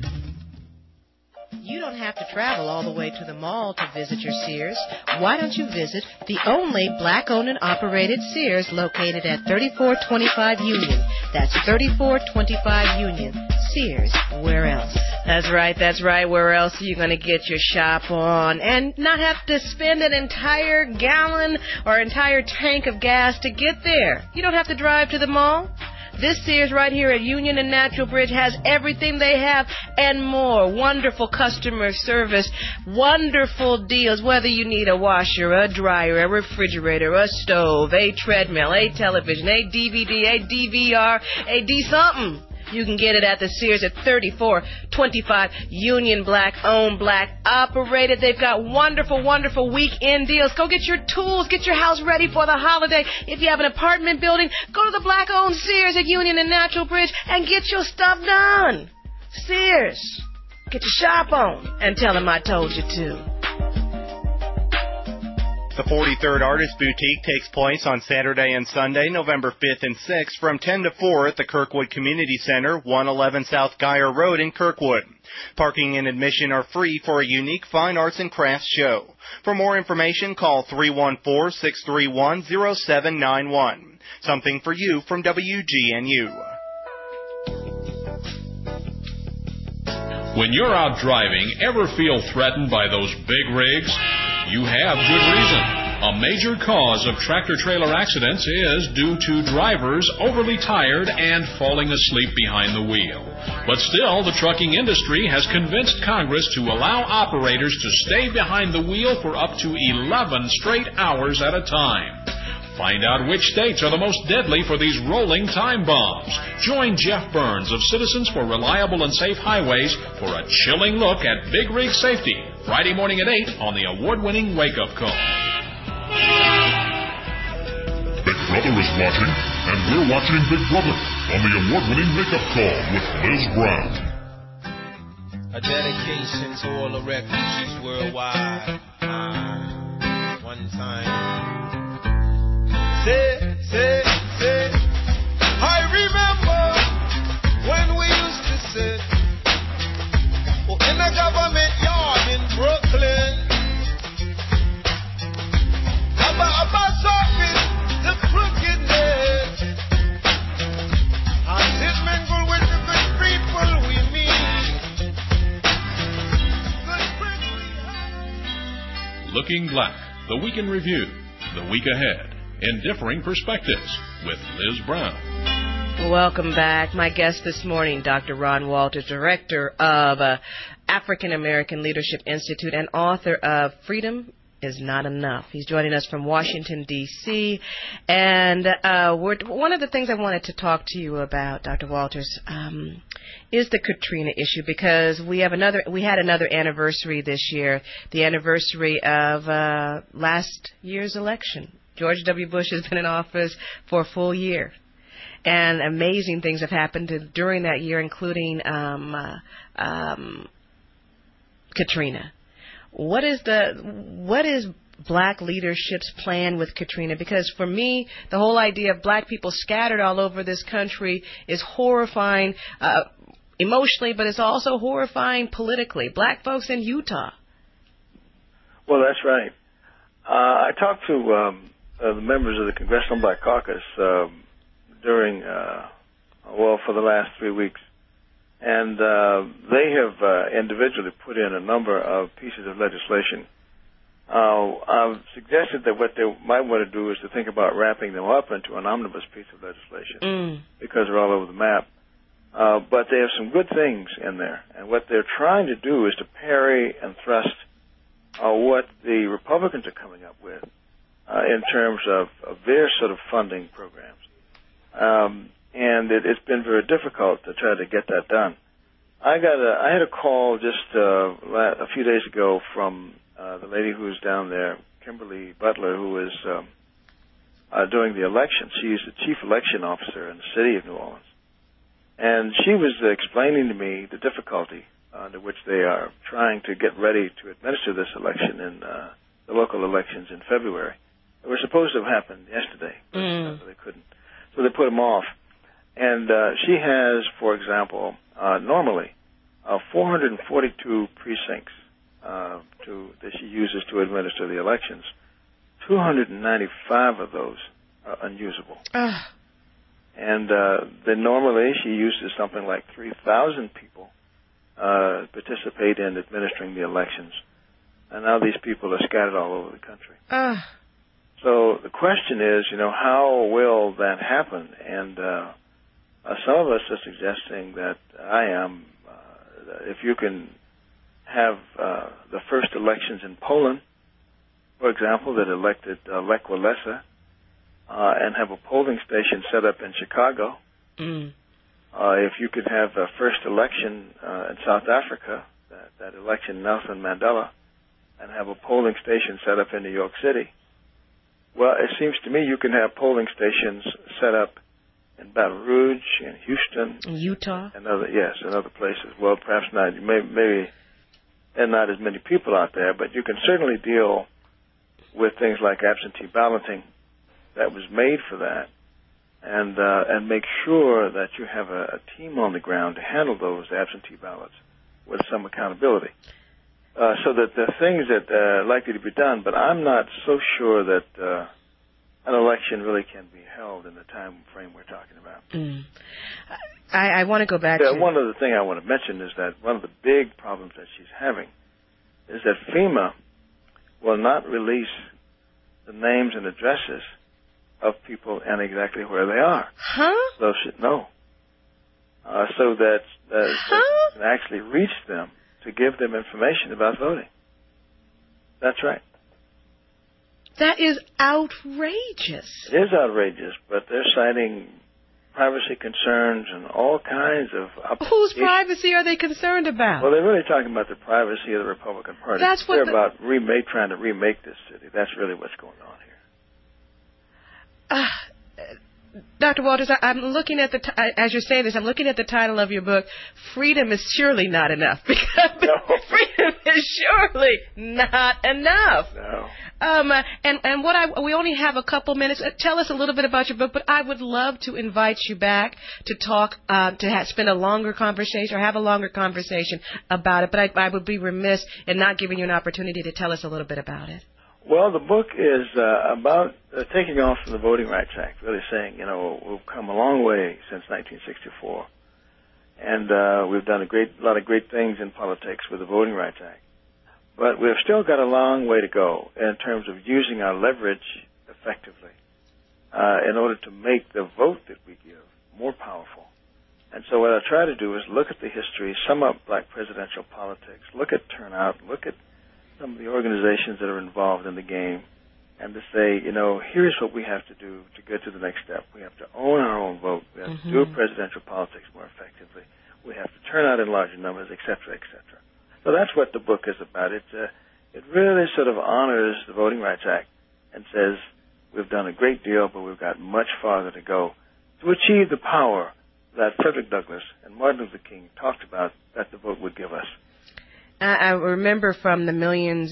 You don't have to travel all the way to the mall to visit your Sears. Why don't you visit the only black-owned and operated Sears located at 3425 Union? That's 3425 Union. Sears, where else? That's right. Where else are you going to get your shop on and not have to spend an entire gallon or entire tank of gas to get there? You don't have to drive to the mall. This Sears right here at Union and Natural Bridge has everything they have and more. Wonderful customer service, wonderful deals, whether you need a washer, a dryer, a refrigerator, a stove, a treadmill, a television, a DVD, a DVR, a D-something. You can get it at the Sears at 3425 Union, black-owned, black-operated. They've got wonderful, wonderful weekend deals. Go get your tools, get your house ready for the holiday. If you have an apartment building, go to the black-owned Sears at Union and Natural Bridge and get your stuff done. Sears, get your shop on and tell them I told you to. The 43rd Artist Boutique takes place on Saturday and Sunday, November 5th and 6th from 10 to 4 at the Kirkwood Community Center, 111 South Geyer Road in Kirkwood. Parking and admission are free for a unique fine arts and crafts show. For more information, call 314-631-0791. Something for you from WGNU. When you're out driving, ever feel threatened by those big rigs? You have good reason. A major cause of tractor-trailer accidents is due to drivers overly tired and falling asleep behind the wheel. But still, the trucking industry has convinced Congress to allow operators to stay behind the wheel for up to 11 straight hours at a time. Find out which states are the most deadly for these rolling time bombs. Join Jeff Burns of Citizens for Reliable and Safe Highways for a chilling look at big rig safety, Friday morning at 8 on the award-winning Wake Up Call. Big Brother is watching, and we're watching Big Brother on the award-winning Wake Up Call with Liz Brown. A dedication to all the refugees worldwide. One time. Say, I remember when we used to sit in a government yard in Brooklyn. About surface, the crookedness. I sit mingle with the good people we meet. Looking Black, the Week in Review, the week ahead. In Differing Perspectives with Liz Brown. Welcome back. My guest this morning, Dr. Ron Walters, director of African American Leadership Institute and author of Freedom is Not Enough. He's joining us from Washington, D.C. And one of the things I wanted to talk to you about, Dr. Walters, is the Katrina issue, because we had another anniversary this year, the anniversary of last year's election. George W. Bush has been in office for a full year, and amazing things have happened during that year, including Katrina. What is Black leadership's plan with Katrina? Because for me, the whole idea of Black people scattered all over this country is horrifying emotionally, but it's also horrifying politically. Black folks in Utah. Well, that's right. I talked to the members of the Congressional Black Caucus during, for the last 3 weeks. And they have individually put in a number of pieces of legislation. I've suggested that what they might want to do is to think about wrapping them up into an omnibus piece of legislation because they're all over the map. But they have some good things in there. And what they're trying to do is to parry and thrust what the Republicans are coming up with in terms of their sort of funding programs. And it's been very difficult to try to get that done. I had a call just a few days ago from the lady who's down there, Kimberly Butler, who is doing the election. She's the chief election officer in the city of New Orleans. And she was explaining to me the difficulty under which they are trying to get ready to administer this election in the local elections in February. They were supposed to have happened yesterday, but they couldn't. So they put them off. And she has, for example, normally 442 precincts that she uses to administer the elections. 295 of those are unusable. And then normally she uses something like 3,000 people participate in administering the elections. And now these people are scattered all over the country. So the question is, how will that happen? And some of us are suggesting that if you can have the first elections in Poland, for example, that elected Lech Walesa, and have a polling station set up in Chicago. If you could have the first election in South Africa, that election Nelson Mandela, and have a polling station set up in New York City. Well, it seems to me you can have polling stations set up in Baton Rouge, in Houston, Utah, and other places. Well, perhaps not. Maybe there are not as many people out there, but you can certainly deal with things like absentee balloting that was made for that, and make sure that you have a team on the ground to handle those absentee ballots with some accountability. So that the things that are likely to be done, but I'm not so sure that an election really can be held in the time frame we're talking about. I want to go back to... One other thing I want to mention is that one of the big problems that she's having is that FEMA will not release the names and addresses of people and exactly where they are. So so that you can actually reach them to give them information about voting. That's right. That is outrageous. It is outrageous, but they're citing privacy concerns and all kinds of... Whose privacy are they concerned about? Well, they're really talking about the privacy of the Republican Party. That's what they're about trying to remake this city. That's really what's going on here. Dr. Walters, I'm looking at as you're saying this, I'm looking at the title of your book, Freedom is Surely Not Enough. Because freedom is surely not enough. No. And we only have a couple minutes. Tell us a little bit about your book, but I would love to invite you back to talk, spend a longer conversation or have a longer conversation about it. But I would be remiss in not giving you an opportunity to tell us a little bit about it. Well, the book is about taking off from the Voting Rights Act, really saying, we've come a long way since 1964. And we've done a lot of great things in politics with the Voting Rights Act. But we've still got a long way to go in terms of using our leverage effectively in order to make the vote that we give more powerful. And so what I try to do is look at the history, sum up black presidential politics, look at turnout, look at some of the organizations that are involved in the game, and to say, here's what we have to do to get to the next step. We have to own our own vote. We have to do presidential politics more effectively. We have to turn out in larger numbers, et cetera, et cetera. So that's what the book is about. It really sort of honors the Voting Rights Act and says we've done a great deal, but we've got much farther to go to achieve the power that Frederick Douglass and Martin Luther King talked about that the vote would give us. I remember from the Million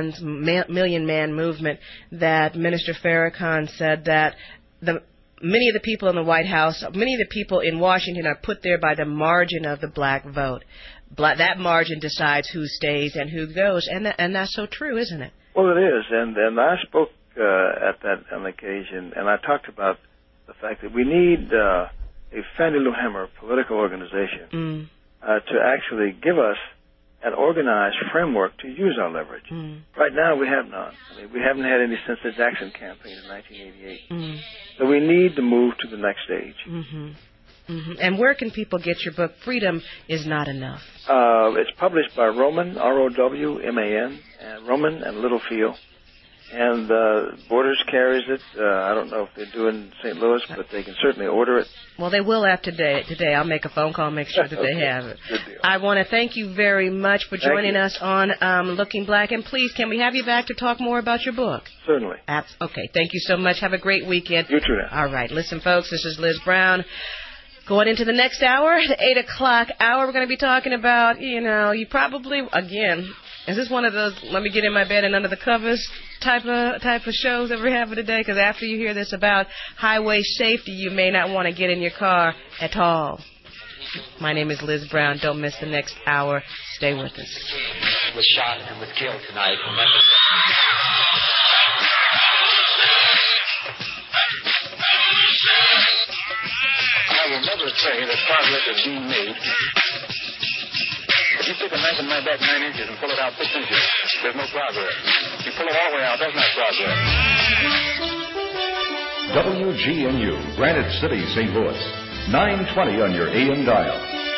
Man movement that Minister Farrakhan said that many of the people in the White House, many of the people in Washington are put there by the margin of the black vote. That margin decides who stays and who goes, and that's so true, isn't it? Well, it is, and I spoke at that on occasion, and I talked about the fact that we need a Fannie Lou Hamer political organization to actually give us an organized framework to use our leverage. Right now, we have none. We haven't had any since the Jackson campaign in 1988. So we need to move to the next stage. And where can people get your book, Freedom is Not Enough? It's published by Rowman, R-O-W-M-A-N, and Rowman and Littlefield. And Borders carries it. I don't know if they do in St. Louis, but they can certainly order it. Well, they will after today. I'll make a phone call, make sure that they have it. Good deal. I want to thank you very much for joining us on Looking Black. And please, can we have you back to talk more about your book? Certainly. Okay, thank you so much. Have a great weekend. You too now. All right, listen, folks, this is Liz Brown. Going into the next hour, the 8 o'clock hour, we're going to be talking about, you probably, again, is this one of those let me get in my bed and under the covers type of shows that we're having today? Because after you hear this about highway safety, you may not want to get in your car at all. My name is Liz Brown. Don't miss the next hour. Stay with us. Was shot and was killed tonight. I will never say that progress is being made. If you take a knife and knife back 9 inches and pull it out 6 inches, there's no progress. You pull it all the way out, that's not progress. WGNU, Granite City, St. Louis. 920 on your AM dial.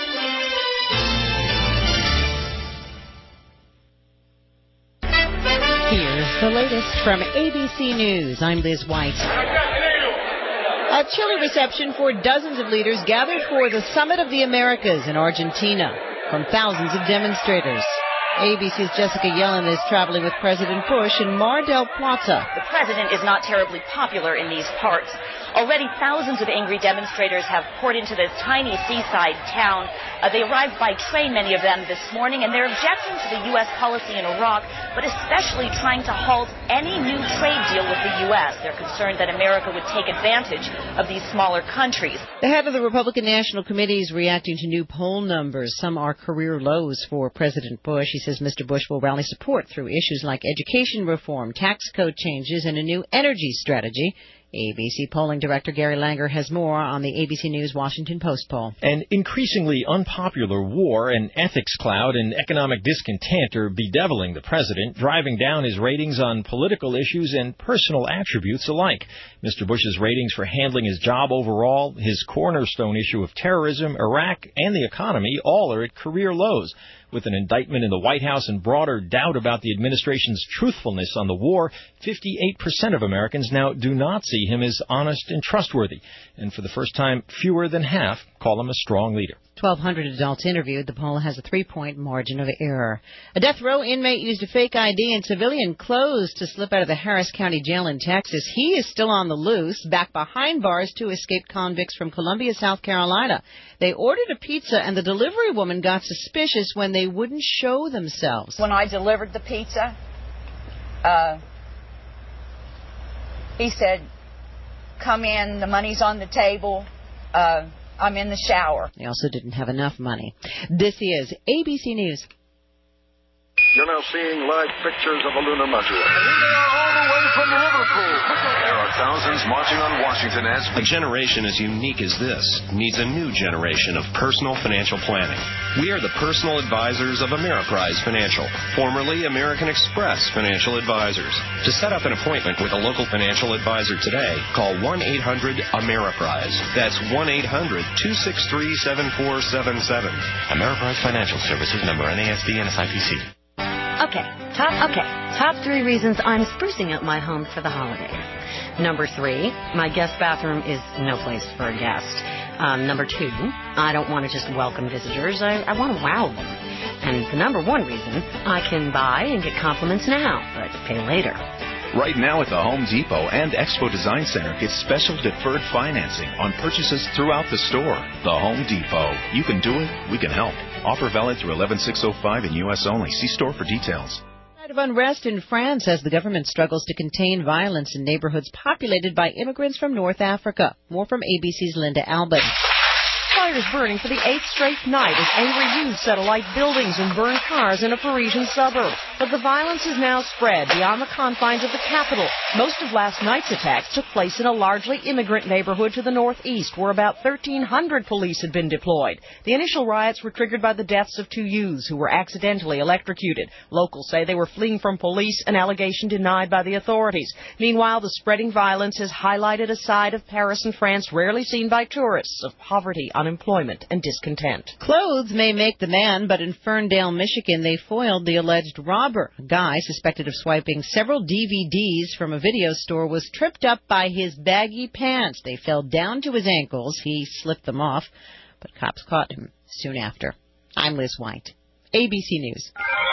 Here's the latest from ABC News. I'm Liz White. A chilly reception for dozens of leaders gathered for the Summit of the Americas in Argentina from thousands of demonstrators. ABC's Jessica Yellen is traveling with President Bush in Mar del Plata. The president is not terribly popular in these parts. Already thousands of angry demonstrators have poured into this tiny seaside town. They arrived by train, many of them, this morning, and they're objecting to the U.S. policy in Iraq, but especially trying to halt any new trade deal with the U.S. They're concerned that America would take advantage of these smaller countries. The head of the Republican National Committee is reacting to new poll numbers. Some are career lows for President Bush. He says Mr. Bush will rally support through issues like education reform, tax code changes, and a new energy strategy. ABC polling director Gary Langer has more on the ABC News Washington Post poll. An increasingly unpopular war, an ethics cloud, and economic discontent are bedeviling the president, driving down his ratings on political issues and personal attributes alike. Mr. Bush's ratings for handling his job overall, his cornerstone issue of terrorism, Iraq, and the economy all are at career lows. With an indictment in the White House and broader doubt about the administration's truthfulness on the war, 58% of Americans now do not see him as honest and trustworthy. And for the first time, fewer than half call him a strong leader. 1,200 adults interviewed. The poll has a 3-point margin of error. A death row inmate used a fake ID and civilian clothes to slip out of the Harris County Jail in Texas. He is still on the loose, back behind bars. 2 escaped convicts from Columbia, South Carolina. They ordered a pizza, and the delivery woman got suspicious when they wouldn't show themselves. When I delivered the pizza, he said, "Come in, the money's on the table. I'm in the shower." They also didn't have enough money. This is ABC News. You're now seeing live pictures of a lunar module. All the way from Liverpool. There are thousands marching on Washington as a generation as unique as this needs a new generation of personal financial planning. We are the personal advisors of Ameriprise Financial, formerly American Express Financial Advisors. To set up an appointment with a local financial advisor today, call 1-800-AMERIPRISE. That's 1-800-263-7477. Ameriprise Financial Services, member NASD and SIPC. Top 3 reasons I'm sprucing up my home for the holiday. Number 3, my guest bathroom is no place for a guest. Number 2, I don't want to just welcome visitors. I want to wow them. And the number 1 reason, I can buy and get compliments now, but pay later. Right now at the Home Depot and Expo Design Center, get special deferred financing on purchases throughout the store. The Home Depot. You can do it. We can help. Offer valid through 11/6/05 in U.S. only. See store for details. Of unrest in France as the government struggles to contain violence in neighborhoods populated by immigrants from North Africa. More from ABC's Linda Albin. Fires burning for the 8th straight night as angry youths set alight buildings and burn cars in a Parisian suburb. But the violence has now spread beyond the confines of the capital. Most of last night's attacks took place in a largely immigrant neighborhood to the northeast, where about 1,300 police had been deployed. The initial riots were triggered by the deaths of 2 youths who were accidentally electrocuted. Locals say they were fleeing from police, an allegation denied by the authorities. Meanwhile, the spreading violence has highlighted a side of Paris and France rarely seen by tourists, of poverty, unemployment and discontent. Clothes may make the man, but in Ferndale, Michigan, they foiled the alleged robber. A guy suspected of swiping several DVDs from a video store was tripped up by his baggy pants. They fell down to his ankles. He slipped them off, but cops caught him soon after. I'm Liz White, ABC News.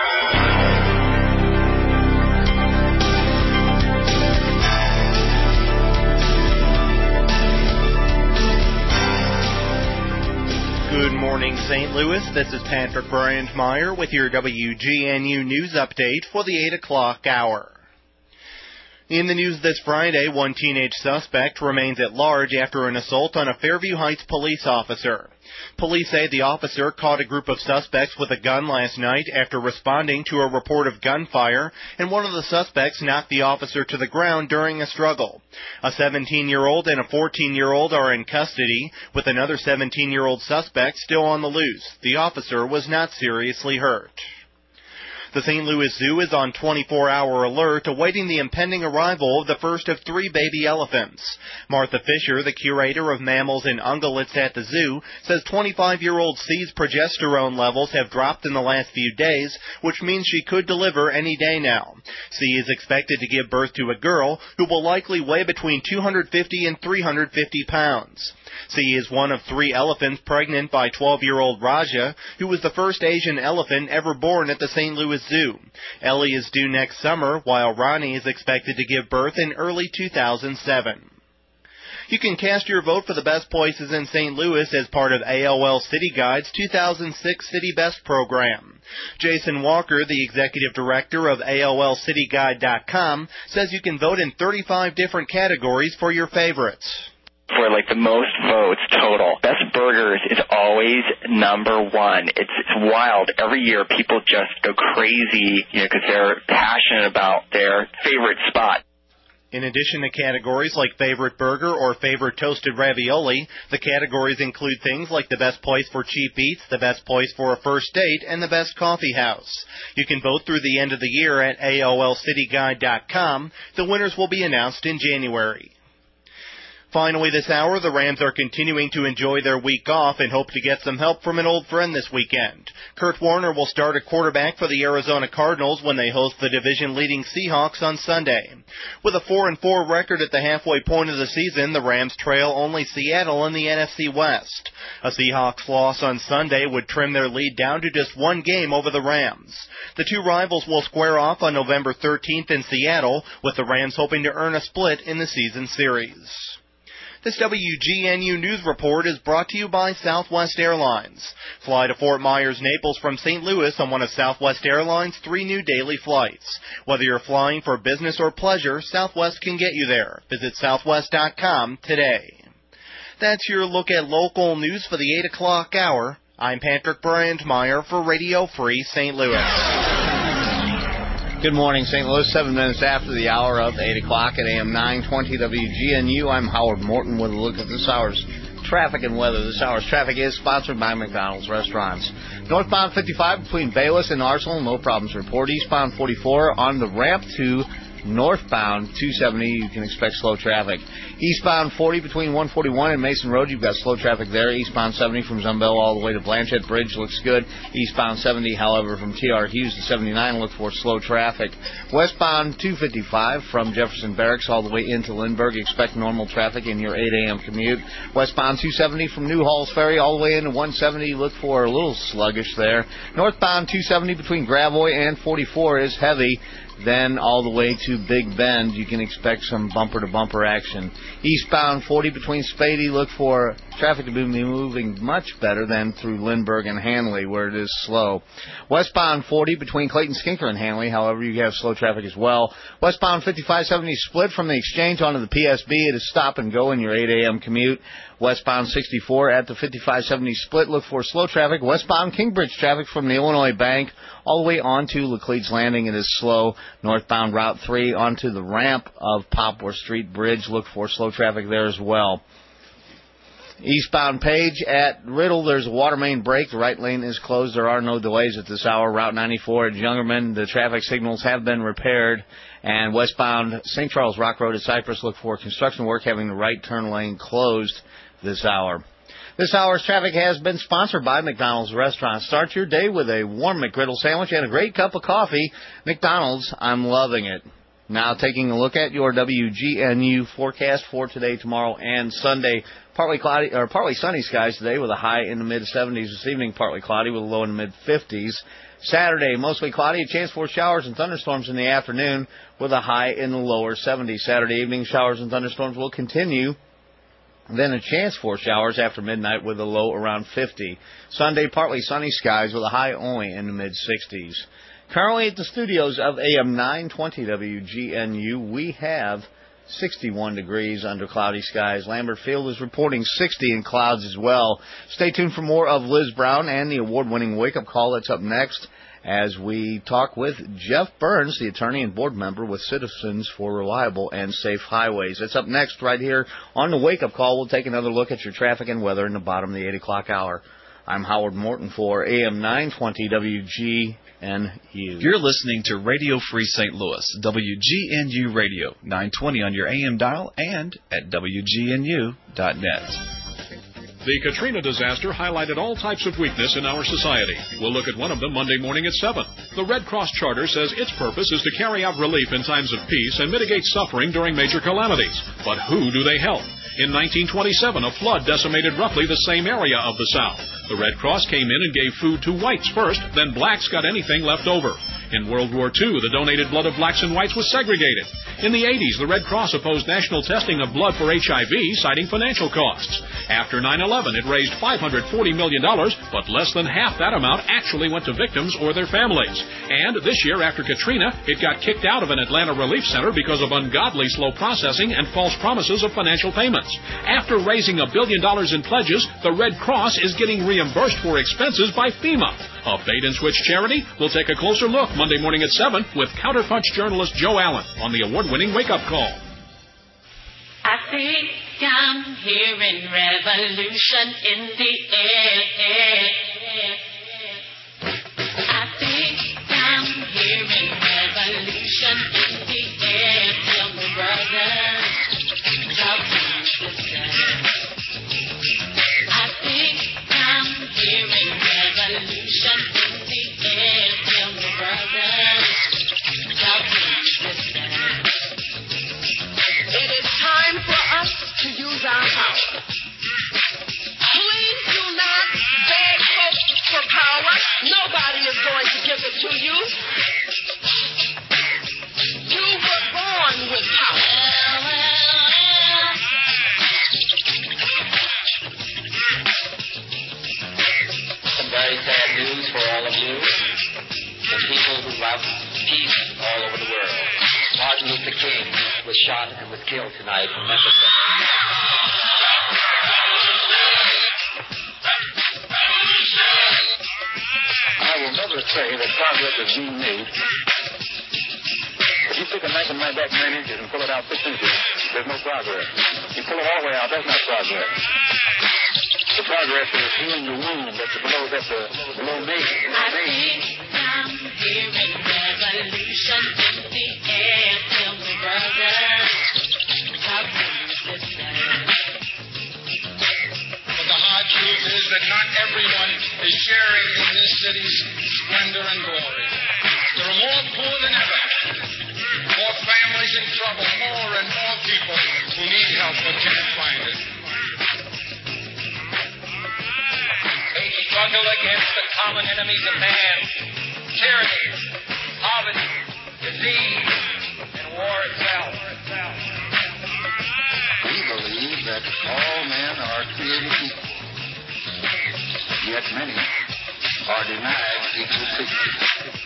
Good morning, St. Louis. This is Patrick Bryant-Meyer with your WGNU News Update for the 8 o'clock hour. In the news this Friday, one teenage suspect remains at large after an assault on a Fairview Heights police officer. Police say the officer caught a group of suspects with a gun last night after responding to a report of gunfire, and one of the suspects knocked the officer to the ground during a struggle. A 17-year-old and a 14-year-old are in custody, with another 17-year-old suspect still on the loose. The officer was not seriously hurt. The St. Louis Zoo is on 24-hour alert, awaiting the impending arrival of the first of 3 baby elephants. Martha Fisher, the curator of mammals and ungulates at the zoo, says 25-year-old C's progesterone levels have dropped in the last few days, which means she could deliver any day now. C is expected to give birth to a girl who will likely weigh between 250 and 350 pounds. C is one of 3 elephants pregnant by 12-year-old Raja, who was the first Asian elephant ever born at the St. Louis Zoo. Ellie is due next summer, while Ronnie is expected to give birth in early 2007. You can cast your vote for the best places in St. Louis as part of AOL City Guide's 2006 City Best program. Jason Walker, the executive director of AOLCityGuide.com, says you can vote in 35 different categories for your favorites. For like the most votes total, Best Burgers is always number 1. It's wild. Every year people just go crazy, because they're passionate about their favorite spot. In addition to categories like favorite burger or favorite toasted ravioli, the categories include things like the best place for cheap eats, the best place for a first date, and the best coffee house. You can vote through the end of the year at AOLCityGuide.com. The winners will be announced in January. Finally this hour, the Rams are continuing to enjoy their week off and hope to get some help from an old friend this weekend. Kurt Warner will start at quarterback for the Arizona Cardinals when they host the division-leading Seahawks on Sunday. With a 4-4 record at the halfway point of the season, the Rams trail only Seattle in the NFC West. A Seahawks loss on Sunday would trim their lead down to just 1 game over the Rams. The 2 rivals will square off on November 13th in Seattle, with the Rams hoping to earn a split in the season series. This WGNU News Report is brought to you by Southwest Airlines. Fly to Fort Myers, Naples from St. Louis on one of Southwest Airlines' 3 new daily flights. Whether you're flying for business or pleasure, Southwest can get you there. Visit southwest.com today. That's your look at local news for the 8 o'clock hour. I'm Patrick Bryant-Meyer for Radio Free St. Louis. Good morning, St. Louis. 7 minutes after the hour of 8 o'clock at AM 920 WGNU. I'm Howard Morton with a look at this hour's traffic and weather. This hour's traffic is sponsored by McDonald's Restaurants. Northbound 55 between Bayless and Arsenal, no problems report. Eastbound 44 on the ramp to northbound 270, you can expect slow traffic. Eastbound 40 between 141 and Mason Road, you've got slow traffic there. Eastbound 70 from Zumbel all the way to Blanchette Bridge looks good. Eastbound 70, however, from T.R. Hughes to 79, look for slow traffic. Westbound 255 from Jefferson Barracks all the way into Lindbergh, expect normal traffic in your 8 a.m. commute. Westbound 270 from New Halls Ferry all the way into 170, look for a little sluggish there. Northbound 270 between Gravois and 44 is heavy. Then all the way to Big Bend, you can expect some bumper-to-bumper action. Eastbound 40 between Spady, look for traffic to be moving much better than through Lindbergh and Hanley, where it is slow. Westbound 40 between Clayton Skinker and Hanley, however, you have slow traffic as well. Westbound 5570 split from the Exchange onto the PSB. It is stop and go in your 8 a.m. commute. Westbound 64 at the 5570 split, look for slow traffic. Westbound Kingbridge traffic from the Illinois Bank all the way onto Laclede's Landing. It is slow. Northbound Route 3 onto the ramp of Poplar Street Bridge. Look for slow traffic there as well. Eastbound Page at Riddle, there's a water main break. The right lane is closed. There are no delays at this hour. Route 94 at Jungerman, the traffic signals have been repaired. And westbound St. Charles Rock Road at Cypress, look for construction work having the right turn lane closed this hour. This hour's traffic has been sponsored by McDonald's Restaurant. Start your day with a warm McGriddle sandwich and a great cup of coffee. McDonald's, I'm loving it. Now taking a look at your WGNU forecast for today, tomorrow, and Sunday. Partly cloudy or partly sunny skies today with a high in the mid-70s. This evening, partly cloudy with a low in the mid-50s. Saturday, mostly cloudy, a chance for showers and thunderstorms in the afternoon with a high in the lower 70s. Saturday evening, showers and thunderstorms will continue. Then a chance for showers after midnight with a low around 50. Sunday, partly sunny skies with a high only in the mid-60s. Currently at the studios of AM 920 WGNU, we have 61 degrees under cloudy skies. Lambert Field is reporting 60 in clouds as well. Stay tuned for more of Liz Brown and the award-winning wake-up call. That's up next as we talk with Jeff Burns, the attorney and board member with Citizens for Reliable and Safe Highways. That's up next right here on the wake-up call. We'll take another look at your traffic and weather in the bottom of the 8 o'clock hour. I'm Howard Morton for AM 920 WGNU. You're listening to Radio Free St. Louis, WGNU Radio, 920 on your AM dial and at WGNU.net. The Katrina disaster highlighted all types of weakness in our society. We'll look at one of them Monday morning at 7. The Red Cross Charter says its purpose is to carry out relief in times of peace and mitigate suffering during major calamities. But who do they help? In 1927, a flood decimated roughly the same area of the South. The Red Cross came in and gave food to whites first, then blacks got anything left over. In World War II, the donated blood of blacks and whites was segregated. In the 80s, the Red Cross opposed national testing of blood for HIV, citing financial costs. After 9/11, it raised $540 million, but less than half that amount actually went to victims or their families. And this year, after Katrina, it got kicked out of an Atlanta relief center because of ungodly slow processing and false promises of financial payments. After raising $1 billion in pledges, the Red Cross is getting reimbursed for expenses by FEMA. A bait-and-switch charity? We'll take a closer look Monday morning at 7 with Counterpunch journalist Joe Allen on the award-winning Wake Up Call. I think I'm hearing revolution in the air. I think I'm hearing revolution in the air. Tell me, brother, how can you I think I'm hearing revolution in the air. Tell me, brother, how can you It is time for us to use our power. Please do not beg folks for power. Nobody is going to give it to you. You were born with power. Some very sad news for all of you. The people who love peace all over the world. Martin Luther King was shot and was killed tonight in Memphis. I will never say that progress is being made. If you pick a knife and knife back 9 inches and pull it out 6 inches, there's no progress. You pull it all the way out, that's not progress. The progress is healing the wound that's below me. I think I'm hearing revolution in the air. Tell me, brother, how can you listen? But the hard truth is that not everyone is sharing in this city's splendor and glory. There are more poor than ever, more families in trouble, more and more people who need help but can't find it. We struggle against the common enemies of man, tyranny, poverty, disease, and war itself. We believe that all men are created equal, yet many are denied equal treatment.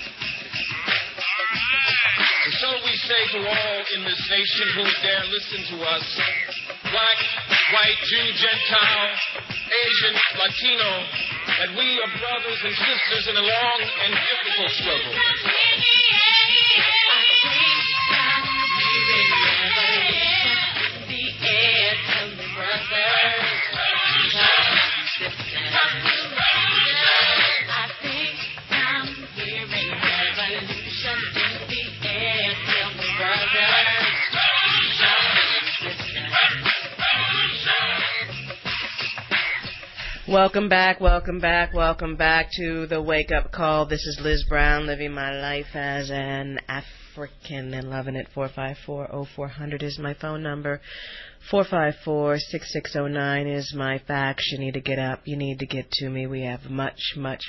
And so we say to all in this nation who dare listen to us, black, white, Jew, Gentile, Asian, Latino, that we are brothers and sisters in a long and difficult struggle. Welcome back to the Wake Up Call. This is Liz Brown, living my life as an African and loving it. 454-0400 is my phone number. 454-6609 is my fax. You need to get up. You need to get to me. We have much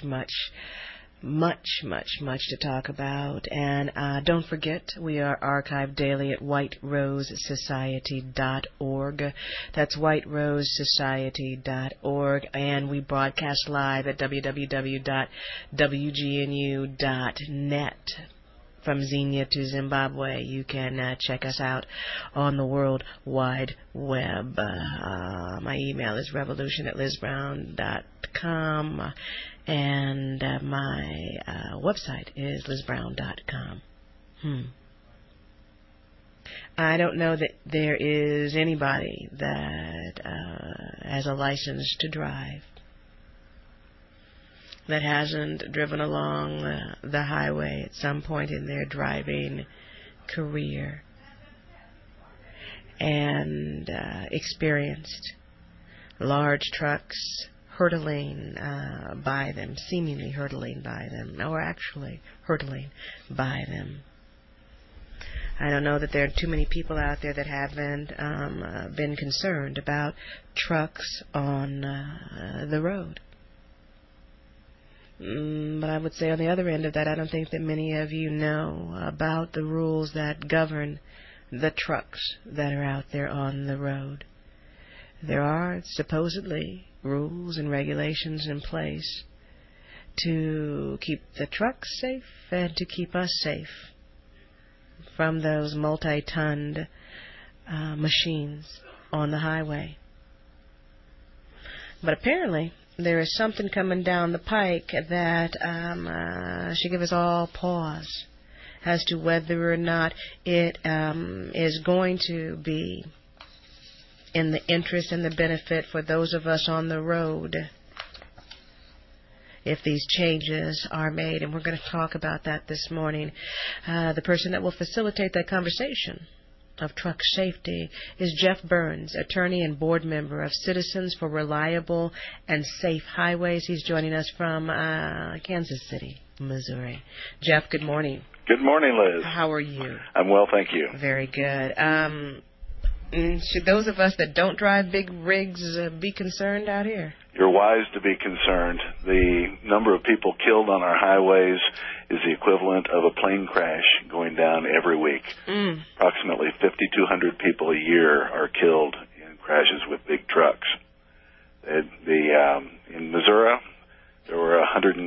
to talk about. And don't forget, we are archived daily at whiterosesociety.org. That's whiterosesociety.org. And we broadcast live at www.wgnu.net. From Xenia to Zimbabwe, you can check us out on the World Wide Web. My email is revolution@lizbrown.com, and my website is lizbrown.com. I don't know that there is anybody that has a license to drive that hasn't driven along the highway at some point in their driving career and experienced large trucks hurtling by them, seemingly hurtling by them, or actually hurtling by them. I don't know that there are too many people out there that haven't been concerned about trucks on the road. But I would say on the other end of that, I don't think that many of you know about the rules that govern the trucks that are out there on the road. There are supposedly rules and regulations in place to keep the trucks safe and to keep us safe from those multi-tonned machines on the highway. But apparently there is something coming down the pike that should give us all pause as to whether or not it is going to be in the interest and the benefit for those of us on the road if these changes are made. And we're going to talk about that this morning. The person that will facilitate that conversation of truck safety is Jeff Burns, attorney and board member of Citizens for Reliable and Safe Highways. He's joining us from Kansas City, Missouri. Jeff, good morning. Good morning, Liz. How are you? I'm well, thank you. Very good. Should those of us that don't drive big rigs be concerned out here? You're wise to be concerned. The number of people killed on our highways is the equivalent of a plane crash going down every week. Approximately 5,200 people a year are killed in crashes with big trucks. In Missouri, there were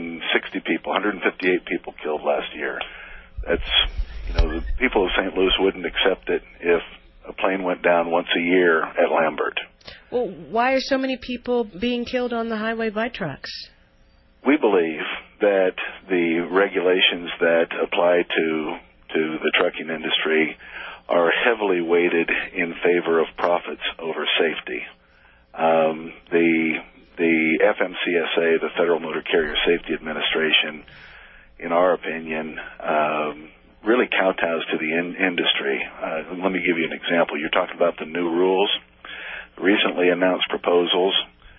158 people killed last year. That's, the people of St. Louis wouldn't accept it if a plane went down once a year at Lambert. Well, why are so many people being killed on the highway by trucks? We believe that the regulations that apply to the trucking industry are heavily weighted in favor of profits over safety. The FMCSA, the Federal Motor Carrier Safety Administration, in our opinion, really kowtows to the industry. Let me give you an example. You're talking about the new rules, recently announced proposals.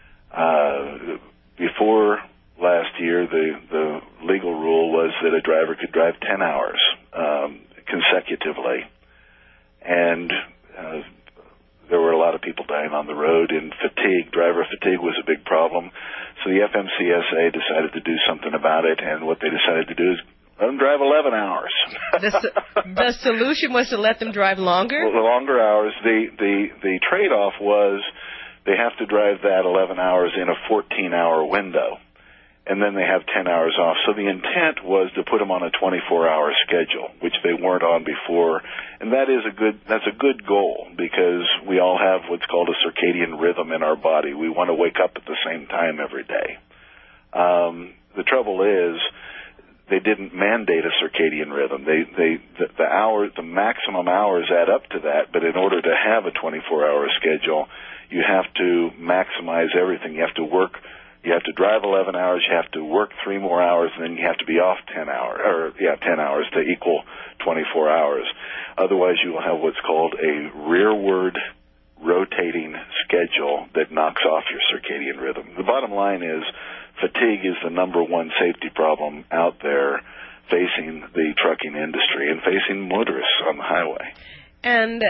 Before last year, the legal rule was that a driver could drive 10 hours consecutively, and there were a lot of people dying on the road, and driver fatigue was a big problem. So the FMCSA decided to do something about it, and what they decided to do is let them drive 11 hours. The solution was to let them drive longer? Well, the longer hours. The trade-off was they have to drive that 11 hours in a 14-hour window, and then they have 10 hours off. So the intent was to put them on a 24-hour schedule, which they weren't on before, and that's a good goal because we all have what's called a circadian rhythm in our body. We want to wake up at the same time every day. The trouble is, they didn't mandate a circadian rhythm. The maximum hours add up to that, but in order to have a 24-hour schedule, you have to maximize everything. You have to drive 11 hours, you have to work 3 more hours, and then you have to be off 10 hours to equal 24 hours. Otherwise, you will have what's called a rearward rotating schedule that knocks off your circadian rhythm. The bottom line is fatigue is the number one safety problem out there facing the trucking industry and facing motorists on the highway. And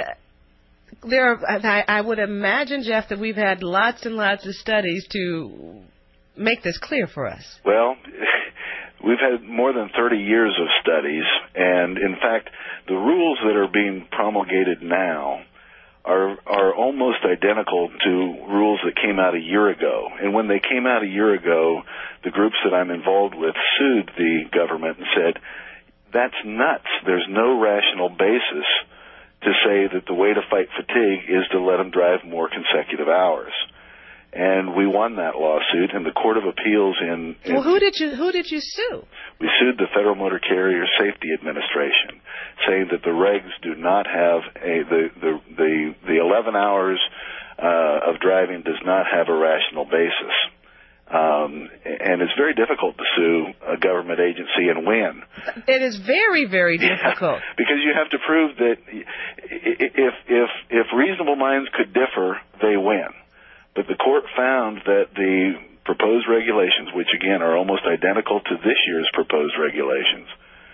I would imagine, Jeff, that we've had lots and lots of studies to make this clear for us. Well, we've had more than 30 years of studies, and in fact, the rules that are being promulgated now are almost identical to rules that came out a year ago. And when they came out a year ago, the groups that I'm involved with sued the government and said, that's nuts. There's no rational basis to say that the way to fight fatigue is to let them drive more consecutive hours. And we won that lawsuit, and the Court of Appeals Well, who did you sue? We sued the Federal Motor Carrier Safety Administration, saying that the regs do not have the 11 hours of driving does not have a rational basis. And it's very difficult to sue a government agency and win. It is very, very difficult. Yeah, because you have to prove that if reasonable minds could differ, they win. But the court found that the proposed regulations, which again are almost identical to this year's proposed regulations,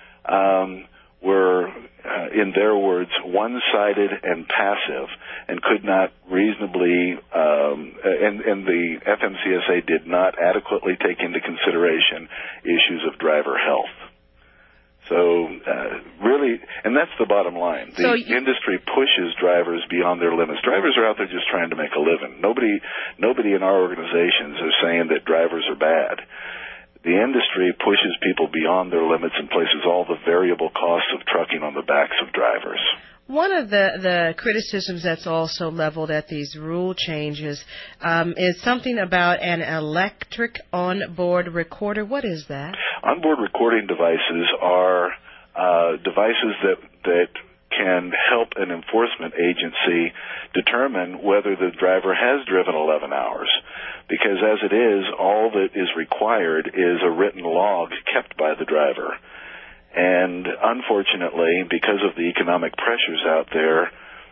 were, in their words, one-sided and passive, and could not reasonably, and the FMCSA did not adequately take into consideration issues of driver health. So really, and that's the bottom line. The industry pushes drivers beyond their limits. Drivers are out there just trying to make a living. Nobody in our organizations is saying that drivers are bad. The industry pushes people beyond their limits and places all the variable costs of trucking on the backs of drivers. One of the criticisms that's also leveled at these rule changes is something about an electric onboard recorder. What is that? Onboard recording devices are devices that can help an enforcement agency determine whether the driver has driven 11 hours. Because as it is, all that is required is a written log kept by the driver. And unfortunately, because of the economic pressures out there,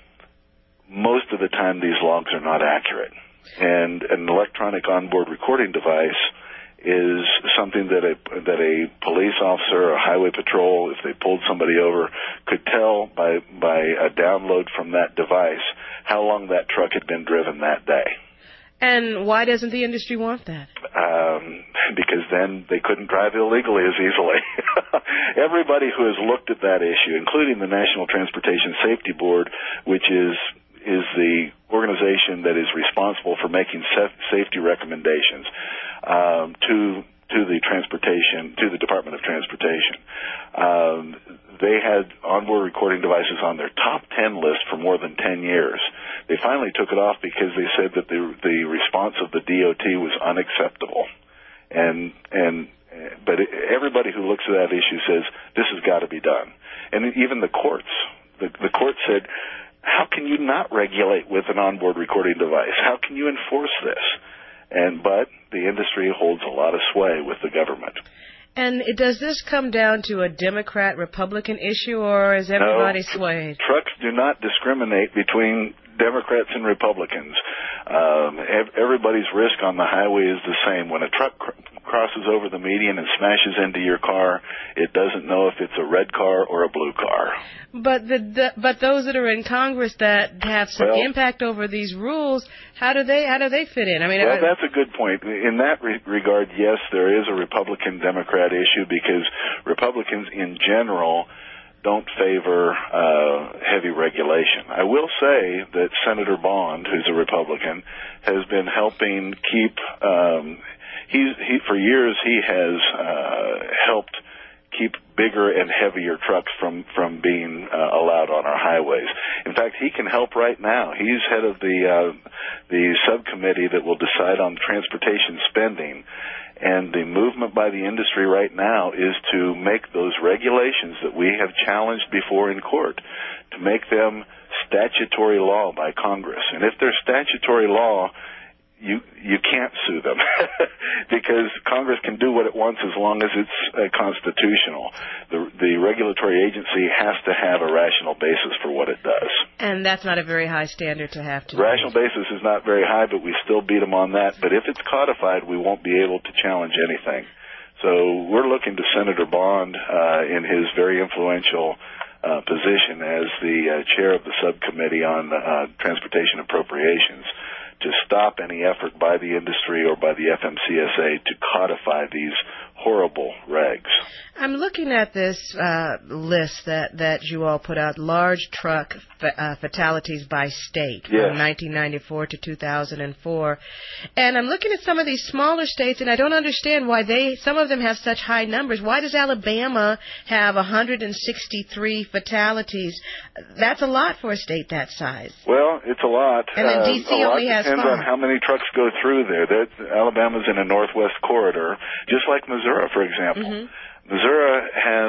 most of the time these logs are not accurate. And an electronic onboard recording device is something that a police officer or highway patrol, if they pulled somebody over, could tell by a download from that device how long that truck had been driven that day. And why doesn't the industry want that? Because then they couldn't drive illegally as easily. Everybody who has looked at that issue, including the National Transportation Safety Board, which is the organization that is responsible for making safety recommendations to the Department of Transportation, they had onboard recording devices on their top 10 list for more than 10 years. They finally took it off because they said that the response of the DOT was unacceptable. But everybody who looks at that issue says this has got to be done. And even the courts, the court said, how can you not regulate with an onboard recording device? How can you enforce this? But the industry holds a lot of sway with the government. And does this come down to a Democrat-Republican issue, or is everybody swayed? Trucks do not discriminate between Democrats and Republicans. Everybody's risk on the highway is the same. When a truck crosses over the median and smashes into your car, it doesn't know if it's a red car or a blue car. But those that are in Congress that have some impact over these rules, how do they fit in? I mean, that's a good point. In that regard, yes, there is a Republican-Democrat issue because Republicans in general don't favor heavy regulation. I will say that Senator Bond, who's a Republican, has been helping keep. For years he has helped keep bigger and heavier trucks from being allowed on our highways. In fact, he can help right now. He's head of the subcommittee that will decide on transportation spending. And the movement by the industry right now is to make those regulations that we have challenged before in court, to make them statutory law by Congress. And if they're statutory law, you can't sue them because Congress can do what it wants as long as it's constitutional. The regulatory agency has to have a rational basis for what it does. And that's not a very high standard to have to. Rational basis is not very high, but we still beat them on that. But if it's codified, we won't be able to challenge anything. So we're looking to Senator Bond in his very influential position as the chair of the subcommittee on transportation appropriations to stop any effort by the industry or by the FMCSA to codify these horrible regs. I'm looking at this list that you all put out, large truck fatalities by state from 1994 to 2004. And I'm looking at some of these smaller states, and I don't understand why some of them have such high numbers. Why does Alabama have 163 fatalities? That's a lot for a state that size. Well, it's a lot. And then D.C. only has 5. Depends on how many trucks go through there. Alabama's in a northwest corridor, just like Missouri, for example. Mm-hmm. Missouri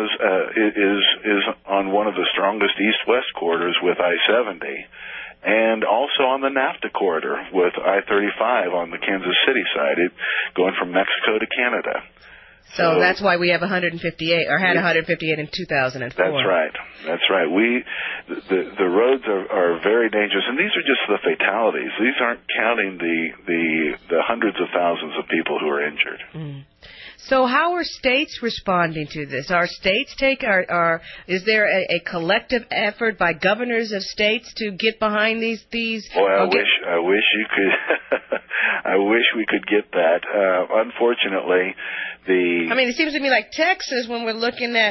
is on one of the strongest east-west corridors with I-70, and also on the NAFTA corridor with I-35 on the Kansas City side, going from Mexico to Canada. So that's why we have 158, or had 158 in 2004. That's right. The roads are very dangerous, and these are just the fatalities. These aren't counting the hundreds of thousands of people who are injured. Mm. So how are states responding to this? Are states is there a collective effort by governors of states to get behind these? Boy, I wish you could. I wish we could get that. Unfortunately, it seems to me like Texas, when we're looking at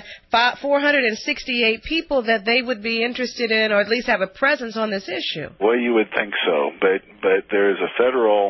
468 people, that they would be interested in, or at least have a presence on this issue. Well, you would think so, but there is a federal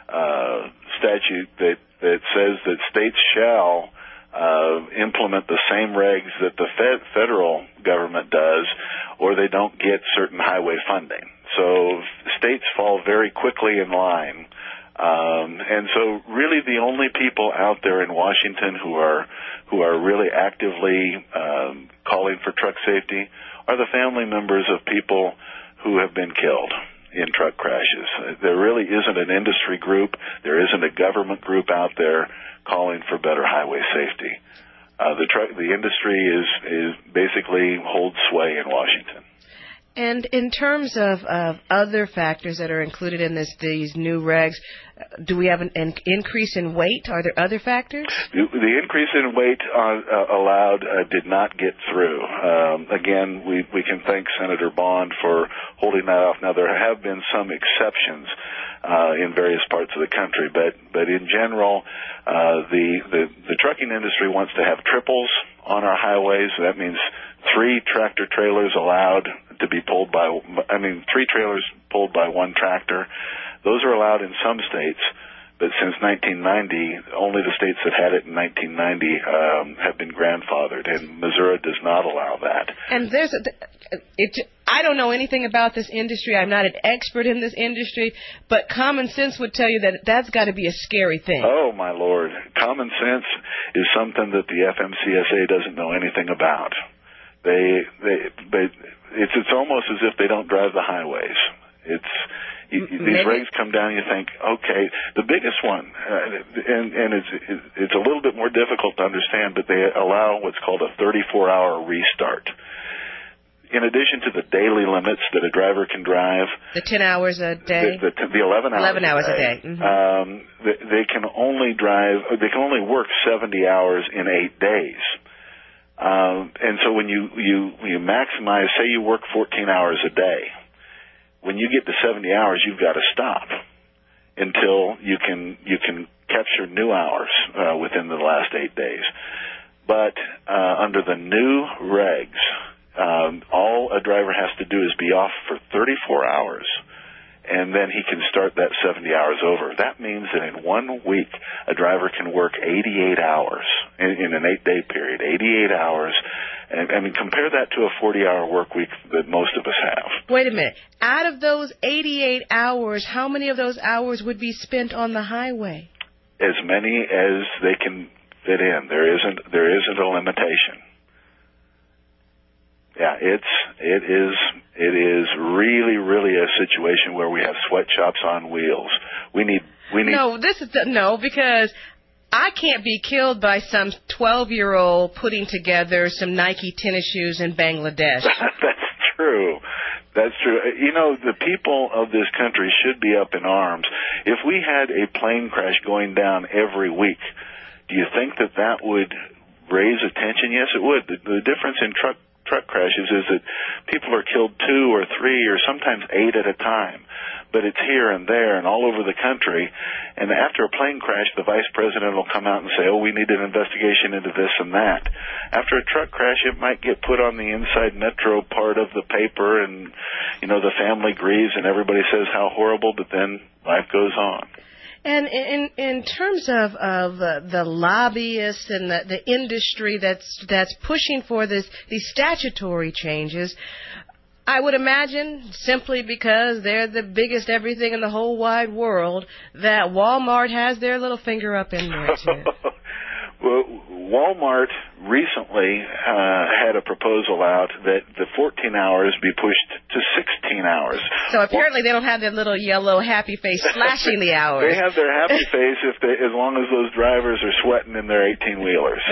statute that says that states shall implement the same regs that the federal government does, or they don't get certain highway funding. So states fall very quickly in line. And so really the only people out there in Washington who are really actively calling for truck safety are the family members of people who have been killed in truck crashes. There really isn't an industry group. There isn't a government group out there calling for better highway safety. The industry is basically holds sway in Washington. And in terms of other factors that are included in these new regs, do we have an increase in weight? Are there other factors? The increase in weight allowed did not get through. Again, we can thank Senator Bond for holding that off. Now, there have been some exceptions in various parts of the country, but in general, the trucking industry wants to have triples on our highways. That means 3 tractor trailers allowed to be pulled by, 3 trailers pulled by 1 tractor. Those are allowed in some states, but since 1990, only the states that had it in 1990 have been grandfathered, and Missouri does not allow that. And I don't know anything about this industry. I'm not an expert in this industry, but common sense would tell you that that's got to be a scary thing. Oh, my Lord. Common sense is something that the FMCSA doesn't know anything about. It's almost as if they don't drive the highways. These regs come down, you think, okay, the biggest one, and it's a little bit more difficult to understand, but they allow what's called a 34-hour restart. In addition to the daily limits that a driver can drive, the 10 hours a day, the 11 hours a day, mm-hmm. They can only work 70 hours in 8 days. And so when you maximize, say you work 14 hours a day, when you get to 70 hours, you've got to stop until you can capture new hours within the last 8 days. But under the new regs, all a driver has to do is be off for 34 hours, and then he can start that 70 hours over. That means that in 1 week, a driver can work 88 hours in an 8-day period, 88 hours. And compare that to a 40-hour work week that most of us have. Wait a minute. Out of those 88 hours, how many of those hours would be spent on the highway? As many as they can fit in. There isn't a limitation. Yeah, it is really, really a situation where we have sweatshops on wheels. We need. No, because I can't be killed by some 12-year-old putting together some Nike tennis shoes in Bangladesh. That's true. That's true. You know, the people of this country should be up in arms. If we had a plane crash going down every week, do you think that that would raise attention? Yes, it would. The difference in truck crashes is that people are killed 2 or 3 or sometimes 8 at a time. But it's here and there and all over the country. And after a plane crash, the vice president will come out and say, oh, we need an investigation into this and that. After a truck crash, it might get put on the inside metro part of the paper, and, you know, the family grieves and everybody says how horrible, but then life goes on. And in terms of the lobbyists and the industry that's pushing for these statutory changes, I would imagine, simply because they're the biggest everything in the whole wide world, that Walmart has their little finger up in there, too. Well, Walmart recently had a proposal out that the 14 hours be pushed to 16 hours. So apparently they don't have their little yellow happy face slashing the hours. They have their happy face as long as those drivers are sweating in their 18-wheelers.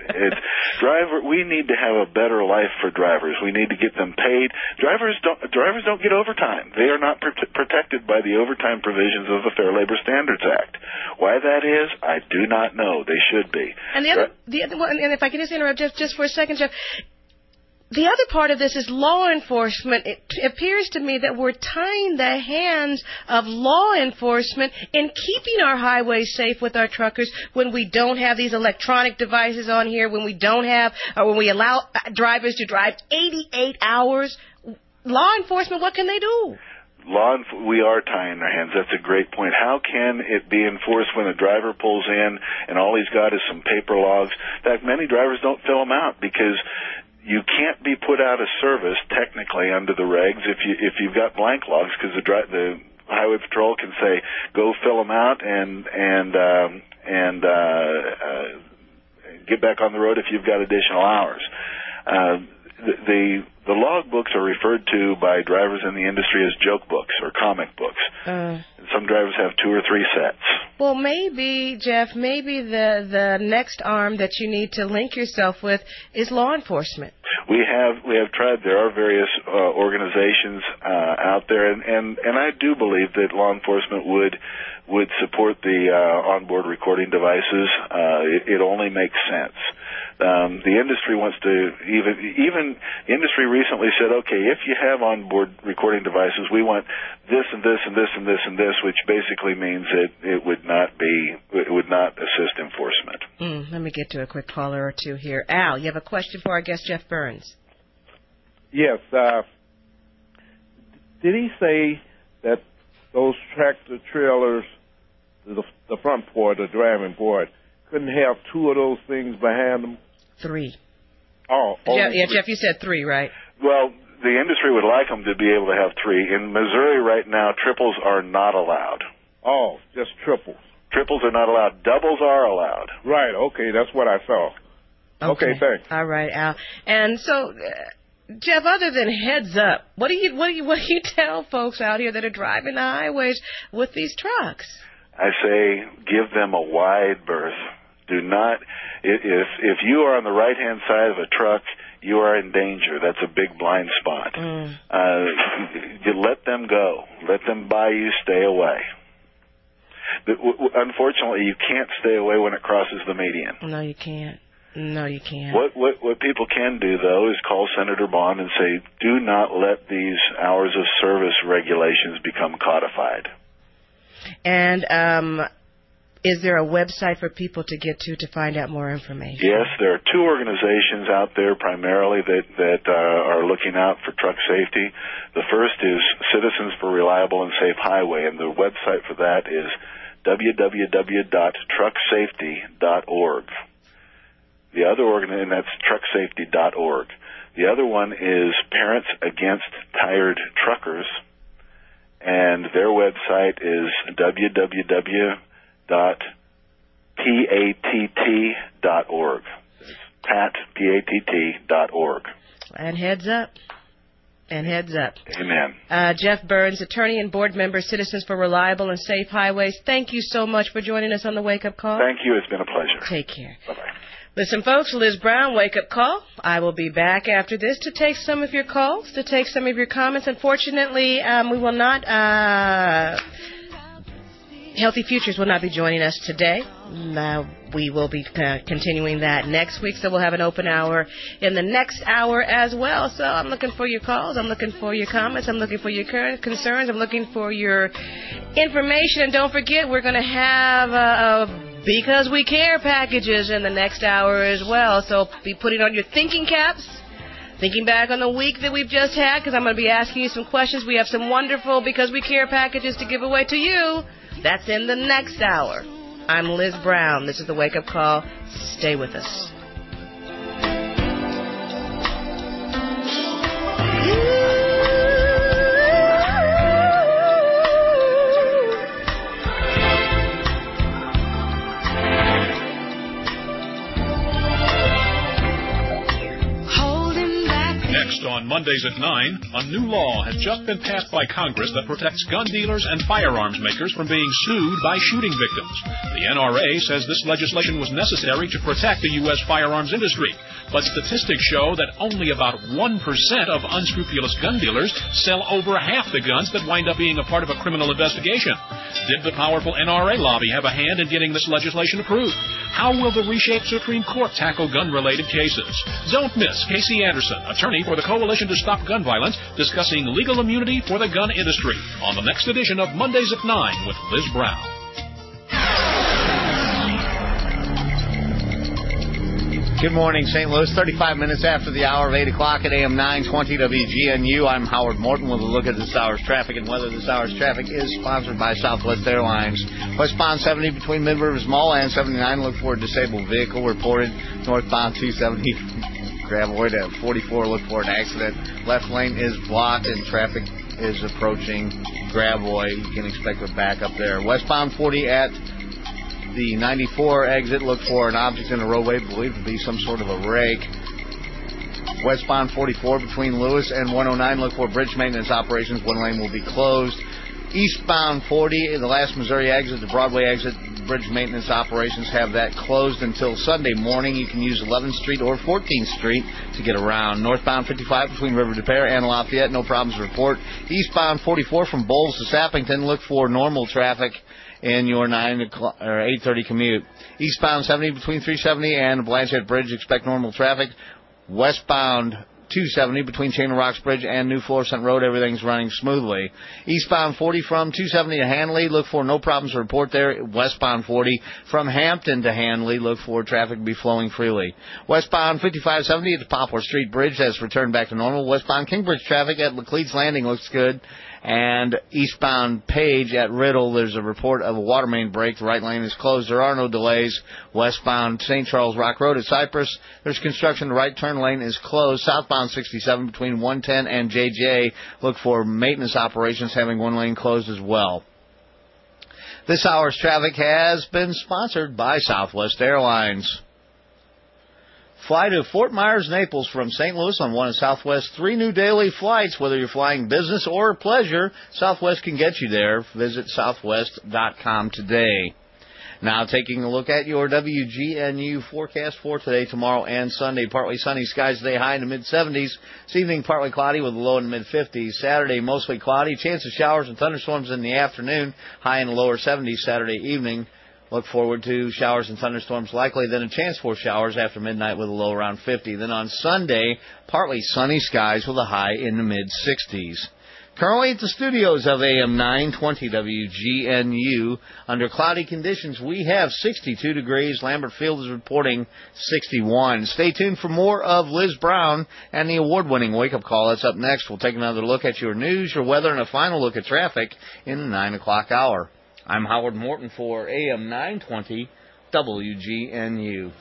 We need to have a better life for drivers. We need to get them paid. Drivers don't get overtime. They are not protected by the overtime provisions of the Fair Labor Standards Act. Why that is, I do not know. They should be. And the other one, and if I can just interrupt just for a second, Jeff, the other part of this is law enforcement. It appears to me that we're tying the hands of law enforcement in keeping our highways safe with our truckers when we don't have these electronic devices on here, when we don't have, or when we allow drivers to drive 88 hours. Law enforcement, what can they do? We are tying their hands. That's a great point. How can it be enforced when a driver pulls in and all he's got is some paper logs? In fact, many drivers don't fill them out because you can't be put out of service technically under the regs if you've got blank logs, because the highway patrol can say go fill them out and get back on the road if you've got additional hours. The log books are referred to by drivers in the industry as joke books or comic books. Some drivers have 2 or 3 sets. Well, maybe, Jeff, the next arm that you need to link yourself with is law enforcement. We have tried. There are various organizations out there, and I do believe that law enforcement would support the onboard recording devices. It only makes sense. The industry wants to even the industry recently said, okay, if you have onboard recording devices, we want this and this and this and this and this, which basically means that it would not assist enforcement. Let me get to a quick caller or two here. Al, you have a question for our guest, Jeff Burns. Yes. Did he say that those tractor trailers, the front part, the driving part, couldn't have 2 of those things behind them? 3. Oh, Jeff, you said 3, right? Well, the industry would like them to be able to have 3. In Missouri right now, triples are not allowed. Oh, just triples. Triples are not allowed. Doubles are allowed. Right. Okay, that's what I saw. Okay, thanks. All right, Al. And so, Jeff, other than heads up, what do you tell folks out here that are driving the highways with these trucks? I say give them a wide berth. Do not, if you are on the right-hand side of a truck, you are in danger. That's a big blind spot. You let them go. Let them by you. Stay away. Unfortunately, you can't stay away when it crosses the median. No, you can't. What people can do, though, is call Senator Bond and say, do not let these hours of service regulations become codified. And is there a website for people to get to find out more information? Yes, there are 2 organizations out there primarily that are looking out for truck safety. The first is Citizens for Reliable and Safe Highway, and the website for that is www.trucksafety.org. The other and that's trucksafety.org. The other one is Parents Against Tired Truckers, and their website is www.patt.org. patt.org. And heads up. Amen. Jeff Burns, attorney and board member, Citizens for Reliable and Safe Highways. Thank you so much for joining us on the Wake Up Call. Thank you. It's been a pleasure. Take care. Bye-bye. Listen, folks, Liz Brown, Wake Up Call. I will be back after this to take some of your calls, to take some of your comments. Unfortunately, we will not, Healthy Futures will not be joining us today. We will be continuing that next week, so we'll have an open hour in the next hour as well. So I'm looking for your calls. I'm looking for your comments. I'm looking for your current concerns. I'm looking for your information. And don't forget, we're going to have Because We Care packages in the next hour as well. So be putting on your thinking caps, thinking back on the week that we've just had, because I'm going to be asking you some questions. We have some wonderful Because We Care packages to give away to you. That's in the next hour. I'm Liz Brown. This is the Wake Up Call. Stay with us. Next on Mondays at 9, a new law has just been passed by Congress that protects gun dealers and firearms makers from being sued by shooting victims. The NRA says this legislation was necessary to protect the U.S. firearms industry, but statistics show that only about 1% of unscrupulous gun dealers sell over half the guns that wind up being a part of a criminal investigation. Did the powerful NRA lobby have a hand in getting this legislation approved? How will the reshaped Supreme Court tackle gun-related cases? Don't miss Casey Anderson, attorney for the Coalition to Stop Gun Violence, discussing legal immunity for the gun industry on the next edition of Mondays at 9 with Liz Brown. Good morning, St. Louis. 35 minutes after the hour of 8 o'clock at AM 920 WGNU. I'm Howard Morton with a look at this hour's traffic and weather. This hour's traffic is sponsored by Southwest Airlines. Westbound 70 between Mid Rivers Mall and 79. Look for a disabled vehicle reported. Northbound 270 Gravois at 44. Look for an accident. Left lane is blocked and traffic is approaching Gravois. You can expect a backup there. Westbound 40 at the 94 exit, look for an object in the roadway, believed to be some sort of a rake. Westbound 44 between Lewis and 109, look for bridge maintenance operations. One lane will be closed. Eastbound 40, the last Missouri exit, the Broadway exit, bridge maintenance operations have that closed until Sunday morning. You can use 11th Street or 14th Street to get around. Northbound 55 between River de Pere and Lafayette, no problems to report. Eastbound 44 from Bowles to Sappington, look for normal traffic in your 9 o'clock or 8:30 commute. Eastbound 70 between 370 and Blanchette Bridge, expect normal traffic. Westbound 270 between Chain of Rocks Bridge and New Florissant Road, everything's running smoothly. Eastbound 40 from 270 to Hanley, look for no problems to report there. Westbound 40 from Hampton to Hanley, look for traffic to be flowing freely. Westbound 5570 at the Poplar Street Bridge has returned back to normal. Westbound Kingbridge traffic at Laclede's Landing looks good. And eastbound Page at Riddle, there's a report of a water main break. The right lane is closed. There are no delays. Westbound St. Charles Rock Road at Cypress, there's construction. The right turn lane is closed. Southbound 67 between 110 and JJ, look for maintenance operations having one lane closed as well. This hour's traffic has been sponsored by Southwest Airlines. Fly to Fort Myers, Naples from St. Louis on one of Southwest's 3 new daily flights. Whether you're flying business or pleasure, Southwest can get you there. Visit southwest.com today. Now taking a look at your WGNU forecast for today, tomorrow, and Sunday. Partly sunny skies today, high in the mid-70s. This evening, partly cloudy with a low in the mid-50s. Saturday, mostly cloudy. Chance of showers and thunderstorms in the afternoon, high in the lower 70s Saturday evening. Look forward to showers and thunderstorms likely, then a chance for showers after midnight with a low around 50. Then on Sunday, partly sunny skies with a high in the mid-60s. Currently at the studios of AM 920 WGNU, under cloudy conditions, we have 62 degrees. Lambert Field is reporting 61. Stay tuned for more of Liz Brown and the award-winning Wake Up Call. That's up next. We'll take another look at your news, your weather, and a final look at traffic in the 9 o'clock hour. I'm Howard Morton for AM 920 WGNU.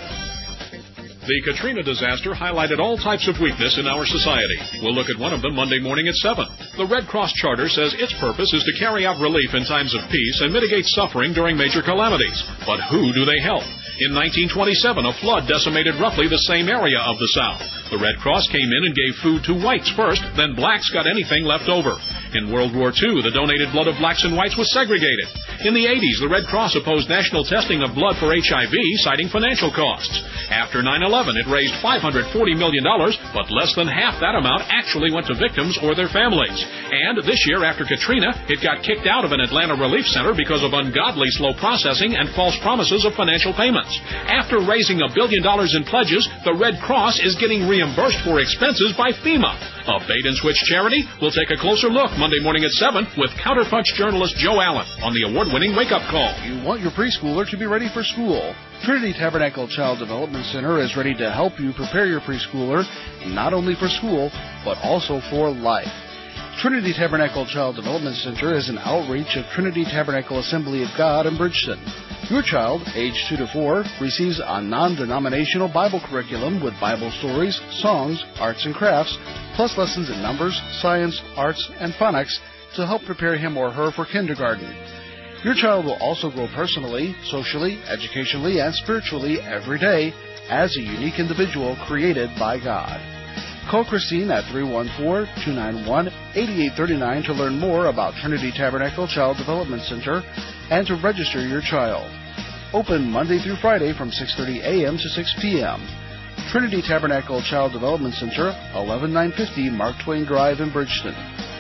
The Katrina disaster highlighted all types of weakness in our society. We'll look at one of them Monday morning at 7. The Red Cross Charter says its purpose is to carry out relief in times of peace and mitigate suffering during major calamities. But who do they help? In 1927, a flood decimated roughly the same area of the South. The Red Cross came in and gave food to whites first, then blacks got anything left over. In World War II, the donated blood of blacks and whites was segregated. In the 80s, the Red Cross opposed national testing of blood for HIV, citing financial costs. After 9/11, it raised $540 million, but less than half that amount actually went to victims or their families. And this year, after Katrina, it got kicked out of an Atlanta relief center because of ungodly slow processing and false promises of financial payments. After raising $1 billion in pledges, the Red Cross is getting reimbursed for expenses by FEMA. A bait-and-switch charity will take a closer look Monday morning at 7 with Counterpunch journalist Joe Allen on the award-winning Wake Up Call. You want your preschooler to be ready for school. Trinity Tabernacle Child Development Center is ready to help you prepare your preschooler not only for school, but also for life. Trinity Tabernacle Child Development Center is an outreach of Trinity Tabernacle Assembly of God in Bridgeton. Your child, age 2 to 4, receives a non-denominational Bible curriculum with Bible stories, songs, arts and crafts, plus lessons in numbers, science, arts, and phonics to help prepare him or her for kindergarten. Your child will also grow personally, socially, educationally, and spiritually every day as a unique individual created by God. Call Christine at 314-291-8839 to learn more about Trinity Tabernacle Child Development Center and to register your child. Open Monday through Friday from 6:30 a.m. to 6 p.m. Trinity Tabernacle Child Development Center, 11950 Mark Twain Drive in Bridgeton.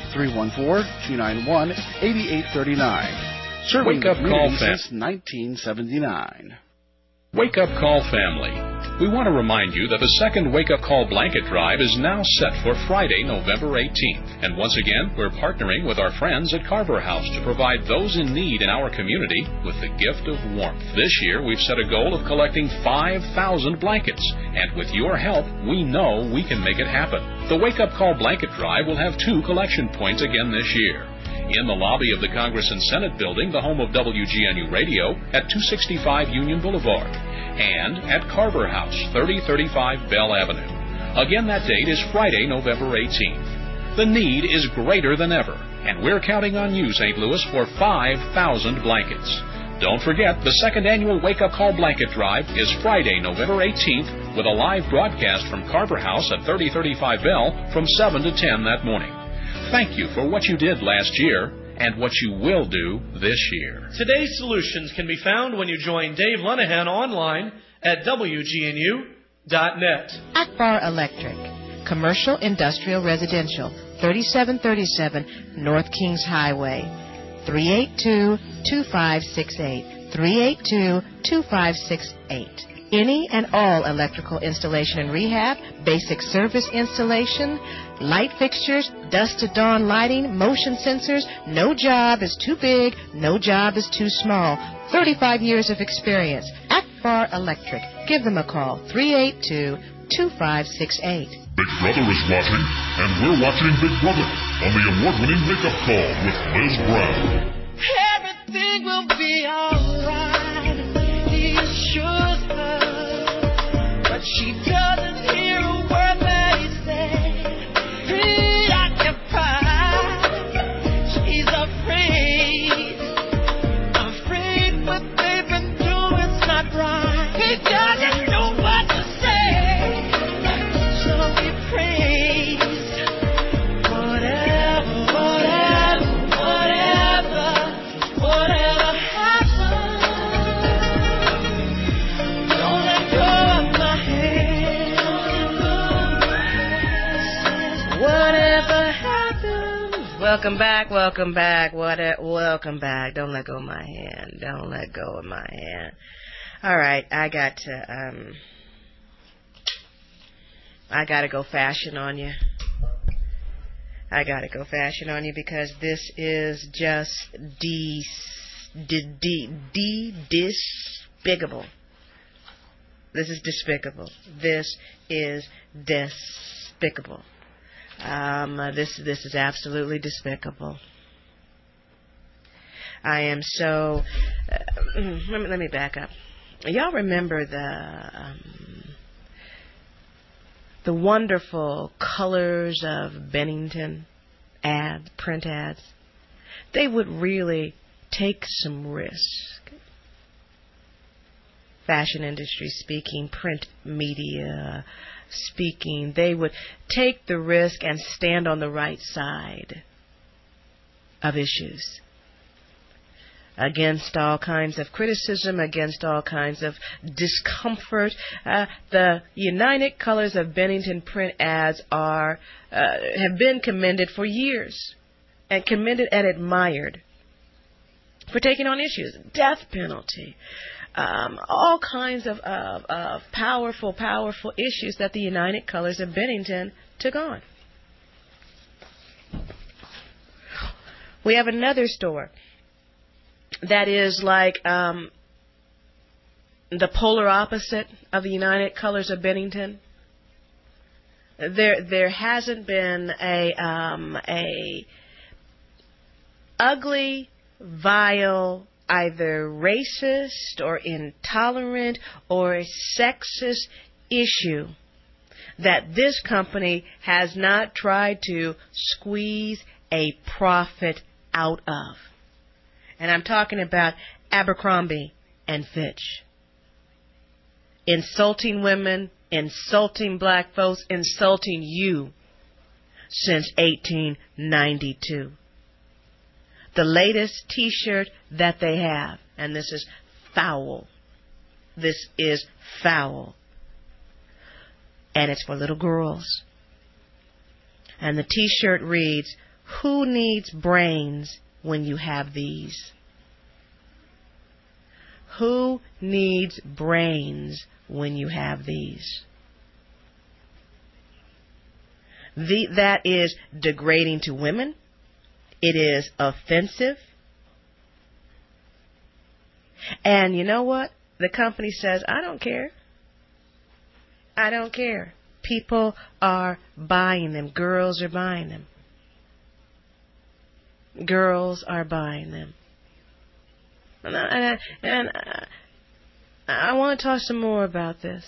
314-291-8839. Serving the community since 1979. Wake Up Call family. We want to remind you that the second Wake Up Call blanket drive is now set for Friday, November 18th. And once again, we're partnering with our friends at Carver House to provide those in need in our community with the gift of warmth. This year, we've set a goal of collecting 5,000 blankets. And with your help, we know we can make it happen. The Wake Up Call blanket drive will have 2 collection points again this year. In the lobby of the Congress and Senate building, the home of WGNU Radio, at 265 Union Boulevard, and at Carver House, 3035 Bell Avenue. Again, that date is Friday, November 18th. The need is greater than ever, and we're counting on you, St. Louis, for 5,000 blankets. Don't forget, the second annual Wake Up Call Blanket Drive is Friday, November 18th, with a live broadcast from Carver House at 3035 Bell from 7 to 10 that morning. Thank you for what you did last year and what you will do this year. Today's solutions can be found when you join Dave Lenahan online at WGNU.net. Akbar Electric, commercial, industrial, residential, 3737 North Kings Highway, 382-2568, 382-2568. Any and all electrical installation and rehab, basic service installation, light fixtures, dusk to dawn lighting, motion sensors. No job is too big, no job is too small. 35 years of experience. Akbar Electric. Give them a call, 382-2568. Big Brother is watching, and we're watching Big Brother on the award-winning Wake Up Call with Liz Brown. Everything will be alright, he assures her, but she doesn't hear a word that he says. Preoccupied, she's afraid what they've been doing's not right. He doesn't know what to say, so he prays. Whatever happens, don't let go of my hand. Whatever happens. Welcome back. Welcome back. Don't let go of my hand. Don't let go of my hand. All right, I got to go fashion on you. Because this is just despicable. This is despicable. This is absolutely despicable. I am so. Let me back up. Y'all remember the wonderful colors of Bennington print ads? They would really take some risk. Fashion industry speaking, print media speaking, they would take the risk and stand on the right side of issues. against all kinds of criticism, against all kinds of discomfort. The United Colors of Bennington print ads have been commended for years, and commended and admired for taking on issues, death penalty, all kinds of powerful issues that the United Colors of Bennington took on. We have another store that is like the polar opposite of the United Colors of Bennington. There hasn't been a ugly, vile, either racist or intolerant or sexist issue that this company has not tried to squeeze a profit out of. And I'm talking about Abercrombie and Fitch. Insulting women, insulting black folks, insulting you since 1892. The latest T-shirt that they have, and this is foul. This is foul. And it's for little girls. And the T-shirt reads, "Who needs brains when you have these?" Who needs brains when you have these? That is degrading to women. It is offensive. And you know what? The company says, I don't care. I don't care. People are buying them. Girls are buying them. Girls are buying them. And I want to talk some more about this.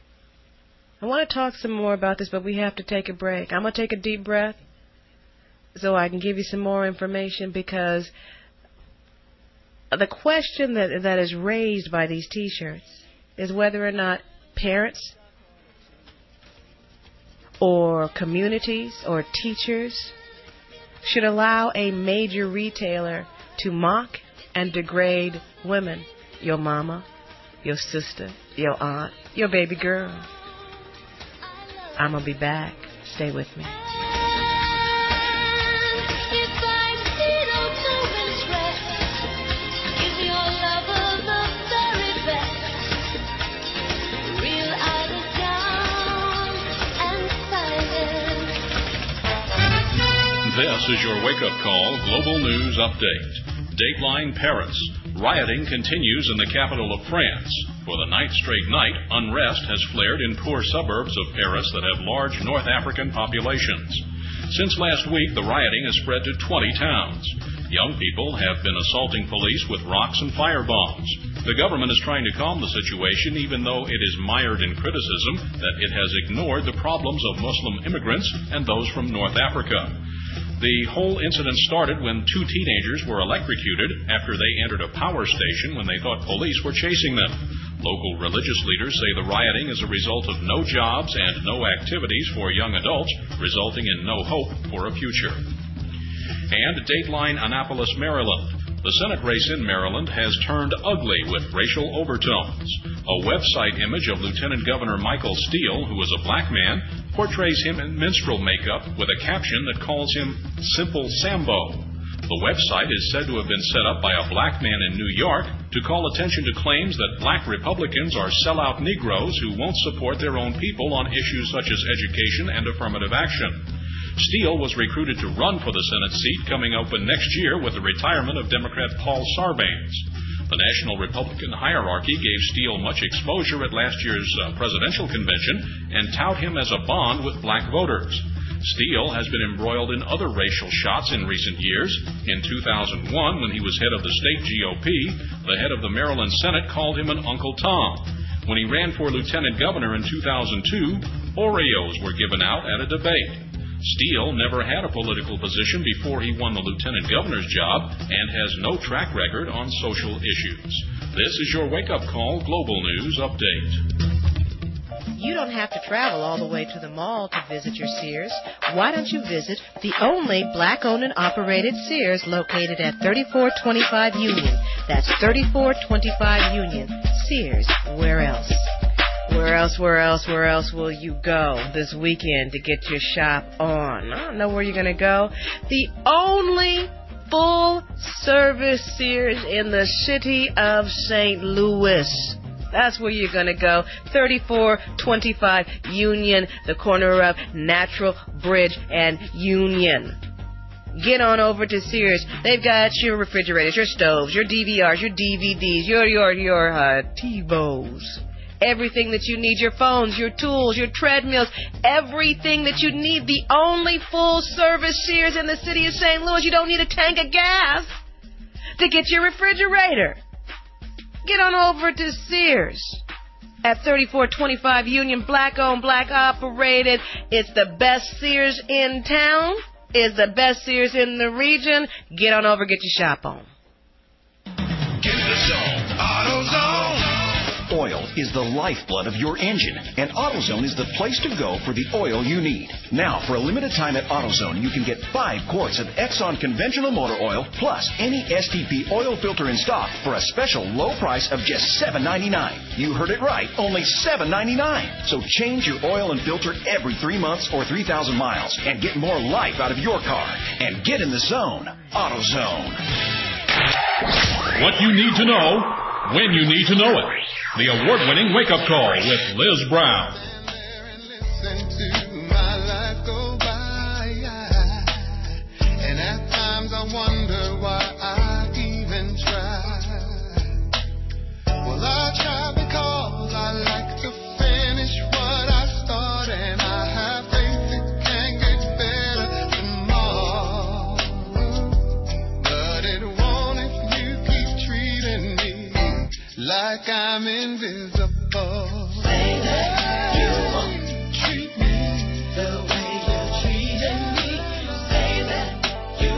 But we have to take a break. I'm going to take a deep breath so I can give you some more information, because the question that is raised by these T-shirts is whether or not parents or communities or teachers should allow a major retailer to mock and degrade women. Your mama, your sister, your aunt, your baby girl. I'm going to be back. Stay with me. This is your wake-up call global news update. Dateline Paris. Rioting continues in the capital of France. For the ninth straight night, unrest has flared in poor suburbs of Paris that have large North African populations. Since last week, the rioting has spread to 20 towns. Young people have been assaulting police with rocks and firebombs. The government is trying to calm the situation, even though it is mired in criticism that it has ignored the problems of Muslim immigrants and those from North Africa. The whole incident started when two teenagers were electrocuted after they entered a power station when they thought police were chasing them. Local religious leaders say the rioting is a result of no jobs and no activities for young adults, resulting in no hope for a future. And Dateline Annapolis, Maryland. The Senate race in Maryland has turned ugly with racial overtones. A website image of Lieutenant Governor Michael Steele, who is a black man, portrays him in minstrel makeup with a caption that calls him Simple Sambo. The website is said to have been set up by a black man in New York to call attention to claims that black Republicans are sellout Negroes who won't support their own people on issues such as education and affirmative action. Steele was recruited to run for the Senate seat coming open next year with the retirement of Democrat Paul Sarbanes. The National Republican hierarchy gave Steele much exposure at last year's presidential convention and tout him as a bond with black voters. Steele has been embroiled in other racial shots in recent years. In 2001, when he was head of the state GOP, the head of the Maryland Senate called him an Uncle Tom. When he ran for lieutenant governor in 2002, Oreos were given out at a debate. Steele never had a political position before he won the lieutenant governor's job and has no track record on social issues. This is your wake-up call global news update. You don't have to travel all the way to the mall to visit your Sears. Why don't you visit the only black-owned and operated Sears located at 3425 Union? That's 3425 Union. Sears, where else? Where else will you go this weekend to get your shop on? I don't know where you're going to go. The only full-service Sears in the city of St. Louis. That's where you're going to go. 3425 Union, the corner of Natural Bridge and Union. Get on over to Sears. They've got your refrigerators, your stoves, your DVRs, your DVDs, your TiVos. Everything that you need, your phones, your tools, your treadmills, everything that you need. The only full-service Sears in the city of St. Louis. You don't need a tank of gas to get your refrigerator. Get on over to Sears at 3425 Union, black-owned, black-operated. It's the best Sears in town. It's the best Sears in the region. Get on over, get your shop on. Get in the zone. AutoZone. Oil is the lifeblood of your engine, and AutoZone is the place to go for the oil you need. Now, for a limited time at AutoZone, you can get 5 quarts of Exxon conventional motor oil plus any STP oil filter in stock for a special low price of just $7.99. You heard it right, only $7.99. So change your oil and filter every 3 months or 3,000 miles and get more life out of your car. And get in the zone. AutoZone. What you need to know, when you need to know it. The award-winning Wake Up Call with Liz Brown. And at times I wonder why I even try. Well, I try because I like to finish what I start, and I have faith it can get better tomorrow. But it won't if you keep treating me like I'm invisible. Say that you won't treat me the way you're treating me. Say that you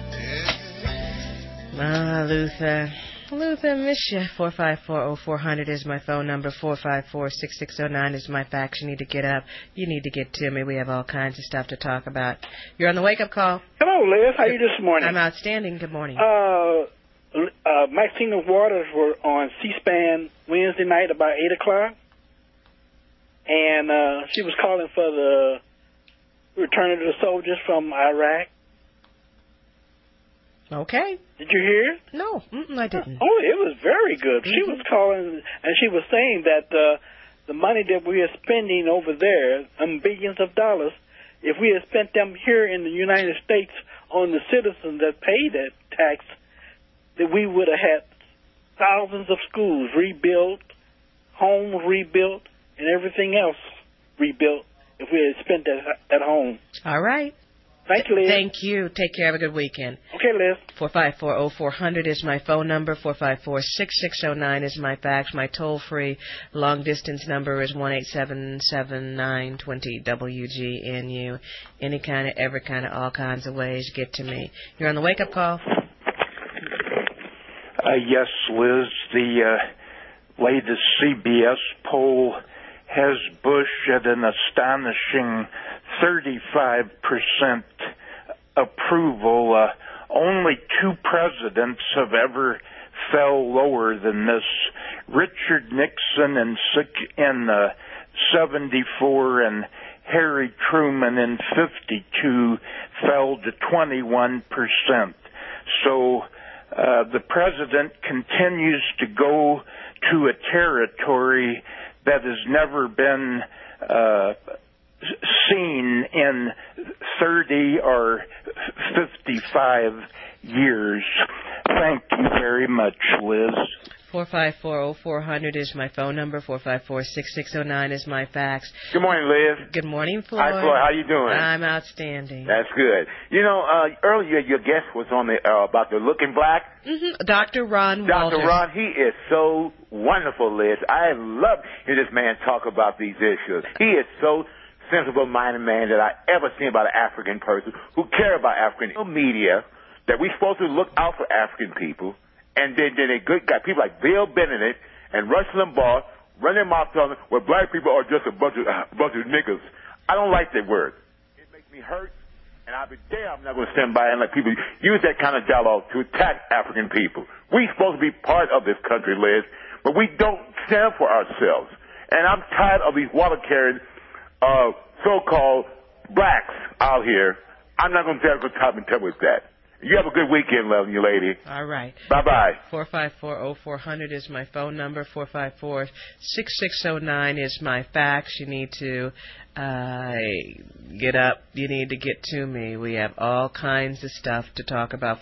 won't. Luther, miss you. 454-0400 is my phone number. 454-6609 is my fax. You need to get up. You need to get to me. We have all kinds of stuff to talk about. You're on the wake-up call. Hello, Liz. How are you this morning? I'm outstanding. Good morning. Maxine Waters were on C-SPAN Wednesday night about 8 o'clock, and she was calling for the return of the soldiers from Iraq. Okay. Did you hear it? No, I didn't. Oh, it was very good. She was calling, and she was saying that the money that we are spending over there, billions of dollars, if we had spent them here in the United States on the citizens that pay that tax, that we would have had thousands of schools rebuilt, homes rebuilt, and everything else rebuilt if we had spent that at home. All right. Thank you, Liz. Thank you. Take care. Have a good weekend. Okay, Liz. 454-0400 is my phone number. 454-6609 is my fax. My toll-free long-distance number is 1-877-920-WGNU. Any kind of, every kind of, all kinds of ways, get to me. You're on the wake-up call. Yes, Liz. The latest CBS poll has Bush at an astonishing 35% approval. Only 2 presidents have ever fell lower than this. Richard Nixon in 74 and Harry Truman in 52 fell to 21%. So the president continues to go to a territory that has never been seen in 30 or 55 years. Thank you very much, Liz. 454-0400 is my phone number. 454-6609 is my fax. Good morning, Liz. Good morning, Floyd. Hi, Floyd. How you doing? I'm outstanding. That's good. You know, earlier your guest was on the about the Looking Black. Mm-hmm. Dr. Ron Walters. Dr. Ron, he is so wonderful, Liz. I love hearing this man talk about these issues. He is so sensible-minded man that I ever seen about an African person who care about African media, that we're supposed to look out for African people. And then a good guy, people like Bill Benedict and Rush Limbaugh run their mouth telling them, well, black people are just a bunch of niggas. I don't like that word. It makes me hurt, and I'll be damned I'm not going to stand by and let people use that kind of dialogue to attack African people. We're supposed to be part of this country, Liz, but we don't stand for ourselves. And I'm tired of these water-carrying so-called blacks out here. I'm not going to top and tell with that. You have a good weekend, loving you, lady. All right. Bye-bye. 454-0400 is my phone number. 454-6609 is my fax. You need to get up. You need to get to me. We have all kinds of stuff to talk about.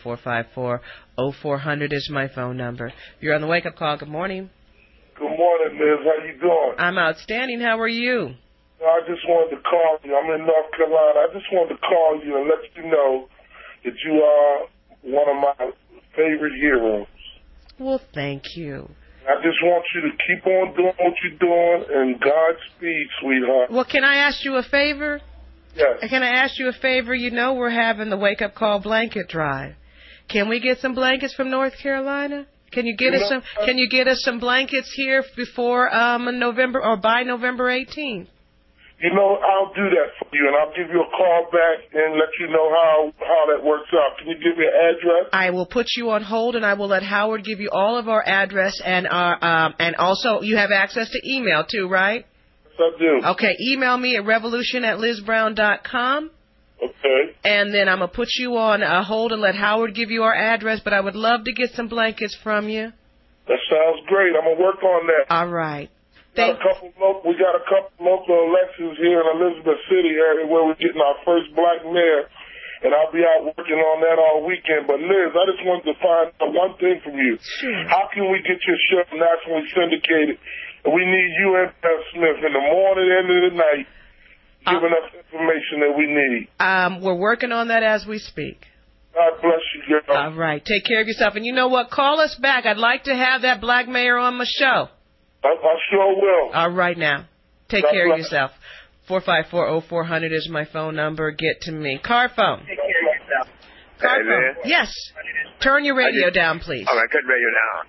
454-0400 is my phone number. You're on the wake-up call. Good morning. Good morning, Liz. How you doing? I'm outstanding. How are you? I just wanted to call you. I'm in North Carolina. I just wanted to call you and let you know that you are one of my favorite heroes. Well, thank you. I just want you to keep on doing what you're doing, and Godspeed, sweetheart. Well, can I ask you a favor? Yes. Can I ask you a favor? You know we're having the wake-up call blanket drive. Can we get some blankets from North Carolina? Can you get us some? Can you get us some blankets here before November or by November 18th? You know, I'll do that for you, and I'll give you a call back and let you know how that works out. Can you give me an address? I will put you on hold, and I will let Howard give you all of our address, and also you have access to email too, right? Yes, I do. Okay, email me at revolution@lizbrown.com. Okay. And then I'm going to put you on hold and let Howard give you our address, but I would love to get some blankets from you. That sounds great. I'm going to work on that. All right. We got a couple local elections here in Elizabeth City area where we're getting our first black mayor, and I'll be out working on that all weekend. But Liz, I just wanted to find out one thing from you. Sure. How can we get your show nationally syndicated? And we need you and Beth Smith in the morning and in the night giving us information that we need. We're working on that as we speak. God bless you, girl. All right. Take care of yourself. And you know what? Call us back. I'd like to have that black mayor on my show. I sure will. All right now. Take care of yourself. 454-0400 is my phone number. Get to me. Car phone. Take care of yourself. Car phone. Yes. Turn your radio down, please. All right, cut the radio down.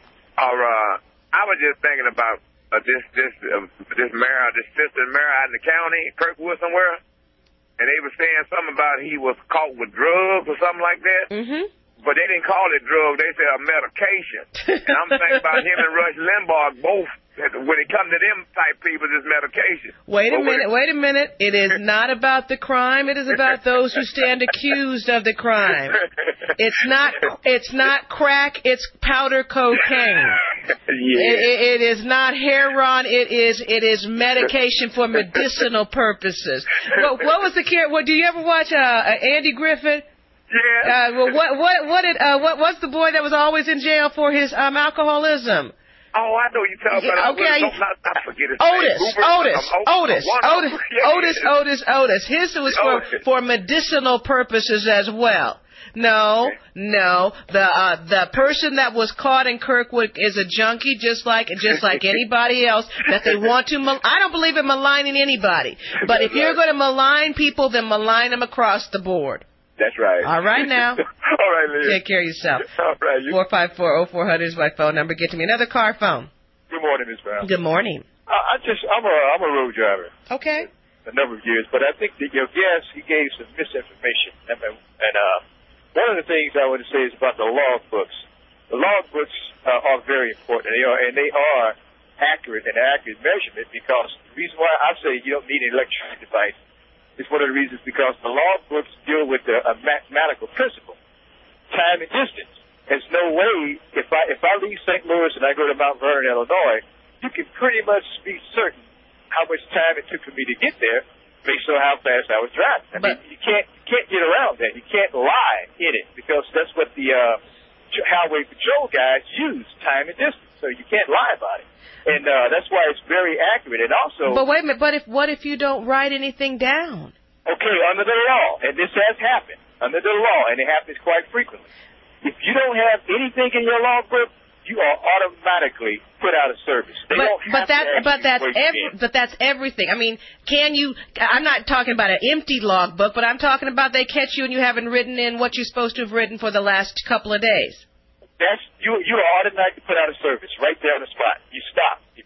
I was just thinking about this mayor, this assistant mayor out in the county, Kirkwood somewhere, and they were saying something about he was caught with drugs or something like that. Mm-hmm. But they didn't call it drug. They said a medication. And I'm thinking about him and Rush Limbaugh both. When it comes to them type people, it's medication. Wait a minute. It is not about the crime. It is about those who stand accused of the crime. It's not crack. It's powder cocaine. Yeah. It is not heroin. It is medication for medicinal purposes. What was the care? Do you ever watch Andy Griffith? Yeah. What's the boy that was always in jail for his alcoholism? Oh, I know you talking about. Okay. I forget his name. Otis. His was for medicinal purposes as well. No. The person that was caught in Kirkwood is a junkie, just like anybody else that they want to. I don't believe in maligning anybody, but if you're going to malign people, then malign them across the board. That's right. All right now. All right, Liz. Take care of yourself. All right. 454-0400 is my phone number. Get to me. Another car phone. Good morning, Ms. Brown. Good morning. I'm a road driver. Okay. A number of years, but I think that yes, he gave some misinformation. And one of the things I want to say is about the log books. The log books are very important. They are accurate measurement, because the reason why I say you don't need an electronic device. It's one of the reasons because the law books deal with a mathematical principle, time and distance. There's no way if I leave St. Louis and I go to Mount Vernon, Illinois, you can pretty much be certain how much time it took for me to get there based on how fast I was driving. I mean, you can't get around that. You can't lie in it, because that's what the highway patrol guys use, time and distance. So you can't lie about it. And that's why it's very accurate. And also... But wait a minute. What if you don't write anything down? Okay, under the law, and this has happened, under the law, and it happens quite frequently. If you don't have anything in your logbook, you are automatically put out of service. But that's everything. I mean, I'm not talking about an empty logbook, but I'm talking about they catch you and you haven't written in what you're supposed to have written for the last couple of days. You are automatically put out of service right there on the spot. You stop. If you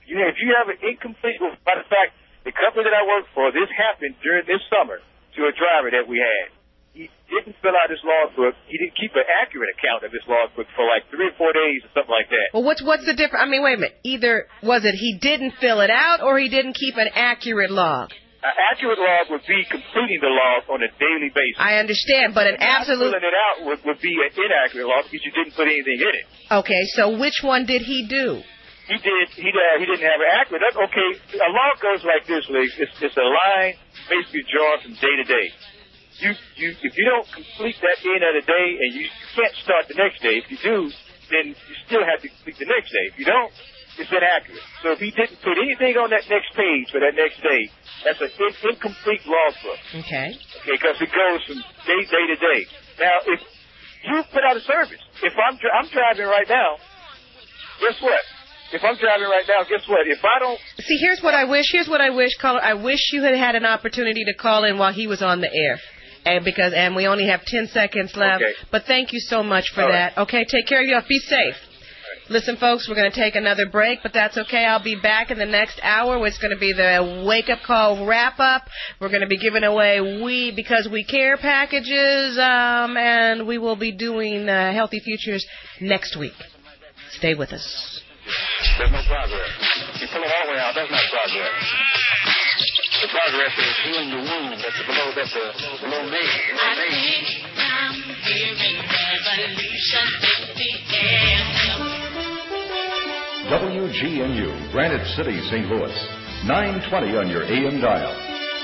you have an incomplete, matter of fact, the company that I work for, this happened during this summer to a driver that we had. He didn't fill out his logbook. He didn't keep an accurate account of his logbook for like 3 or 4 days or something like that. Well, what's the difference? I mean, wait a minute. Either was it he didn't fill it out or he didn't keep an accurate log? An accurate log would be completing the log on a daily basis. I understand, but an absolute... Filling it out would be an inaccurate log because you didn't put anything in it. Okay, so which one did he do? He didn't have an accurate. Okay, a log goes like this, Liz. It's a line basically drawn from day to day. If you don't complete that end of the day, and you can't start the next day. If you do, then you still have to complete the next day. If you don't, it's inaccurate. So if he didn't put anything on that next page for that next day, that's an incomplete logbook. Okay. Okay, because it goes from day to day. Now, if you put out a service, if I'm driving right now, guess what? If I'm driving right now, guess what? If I don't... See, here's what I wish, caller. I wish you had an opportunity to call in while he was on the air. And we only have 10 seconds left. Okay. But thank you so much for that. Okay, take care of yourself. Be safe. Listen, folks, we're going to take another break, but that's okay. I'll be back in the next hour. It's going to be the wake-up call wrap-up. We're going to be giving away We Because We Care packages, and we will be doing Healthy Futures next week. Stay with us. There's no progress. You pull it all the way out, that's not progress. The progress is healing the wound that's below me. I think I'm hearing revolution in the air. WGNU, Granite City, St. Louis. 920 on your AM dial.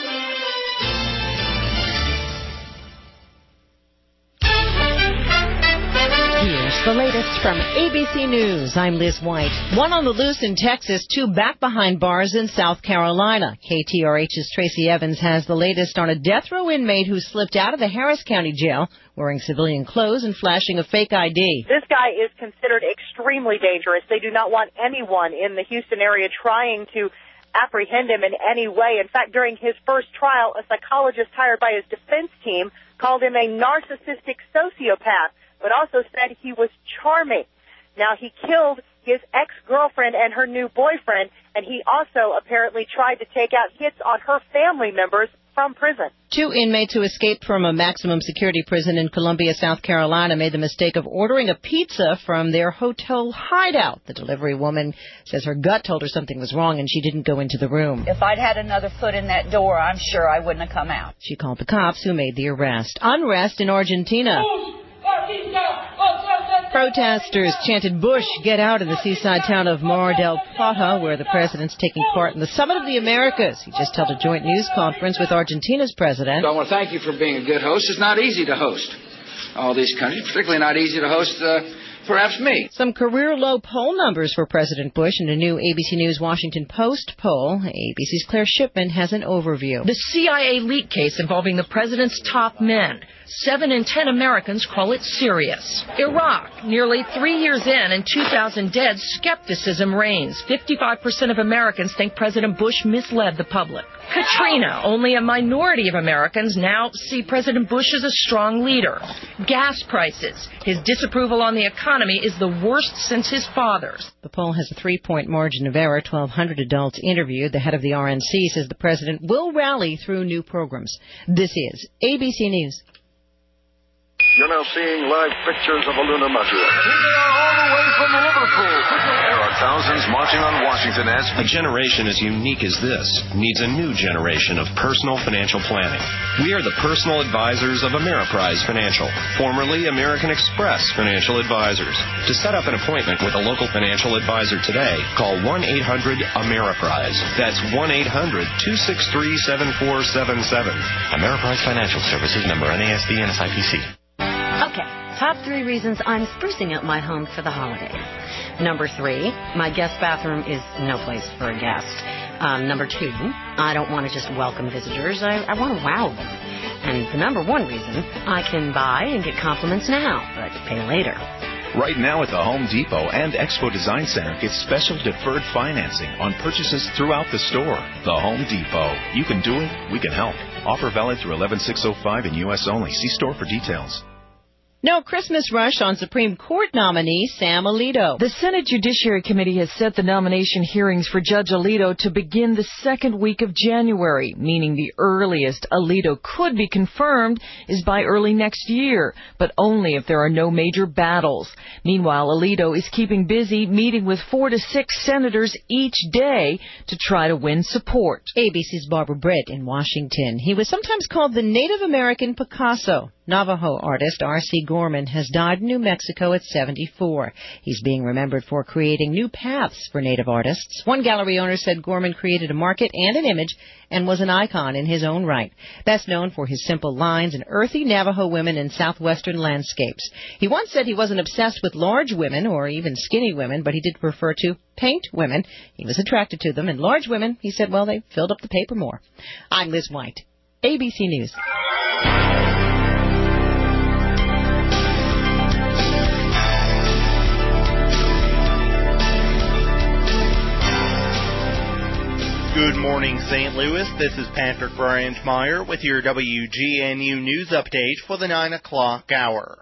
Here's the latest from ABC News. I'm Liz White. One on the loose in Texas, 2 back behind bars in South Carolina. KTRH's Tracy Evans has the latest on a death row inmate who slipped out of the Harris County jail wearing civilian clothes and flashing a fake ID. This guy is considered extremely dangerous. They do not want anyone in the Houston area trying to apprehend him in any way. In fact, during his first trial, a psychologist hired by his defense team called him a narcissistic sociopath, but also said he was charming. Now, he killed his ex-girlfriend and her new boyfriend, and he also apparently tried to take out hits on her family members from prison. 2 inmates who escaped from a maximum security prison in Columbia, South Carolina, made the mistake of ordering a pizza from their hotel hideout. The delivery woman says her gut told her something was wrong and she didn't go into the room. If I'd had another foot in that door, I'm sure I wouldn't have come out. She called the cops who made the arrest. Unrest in Argentina. Protesters chanted "Bush, get out" in the seaside town of Mar del Plata, where the president's taking part in the Summit of the Americas. He just held a joint news conference with Argentina's president. So I want to thank you for being a good host. It's not easy to host all these countries, particularly not easy to host perhaps me. Some career low poll numbers for President Bush in a new ABC News Washington Post poll. ABC's Claire Shipman has an overview. The CIA leak case involving the president's top men. 7 in 10 Americans call it serious. Iraq, nearly 3 years in and 2,000 dead, skepticism reigns. 55% of Americans think President Bush misled the public. Katrina, only a minority of Americans now see President Bush as a strong leader. Gas prices, his disapproval on the economy is the worst since his father's. The poll has a 3-point margin of error. 1,200 adults interviewed. The head of the RNC says the president will rally through new programs. This is ABC News. You're now seeing live pictures of a lunar module. Here they are all the way from Liverpool. There are thousands marching on Washington as... A generation as unique as this needs a new generation of personal financial planning. We are the personal advisors of Ameriprise Financial, formerly American Express Financial Advisors. To set up an appointment with a local financial advisor today, call 1-800-AMERIPRISE. That's 1-800-263-7477. Ameriprise Financial Services, member NASD and SIPC. Okay, top 3 reasons I'm sprucing up my home for the holidays. Number 3, my guest bathroom is no place for a guest. Number 2, I don't want to just welcome visitors. I want to wow them. And the number 1 reason, I can buy and get compliments now, but pay later. Right now at the Home Depot and Expo Design Center, get special deferred financing on purchases throughout the store. The Home Depot. You can do it. We can help. Offer valid through 11/6/05 in U.S. only. See store for details. No Christmas rush on Supreme Court nominee Sam Alito. The Senate Judiciary Committee has set the nomination hearings for Judge Alito to begin the second week of January, meaning the earliest Alito could be confirmed is by early next year, but only if there are no major battles. Meanwhile, Alito is keeping busy meeting with 4 to 6 senators each day to try to win support. ABC's Barbara Britt in Washington. He was sometimes called the Native American Picasso. Navajo artist R.C. Gorman has died in New Mexico at 74. He's being remembered for creating new paths for Native artists. One gallery owner said Gorman created a market and an image and was an icon in his own right. Best known for his simple lines and earthy Navajo women in southwestern landscapes. He once said he wasn't obsessed with large women or even skinny women, but he did prefer to paint women. He was attracted to them, and large women, he said, well, they filled up the paper more. I'm Liz White, ABC News. Good morning, St. Louis. This is Patrick Bryant-Meyer with your WGNU News Update for the 9 o'clock hour.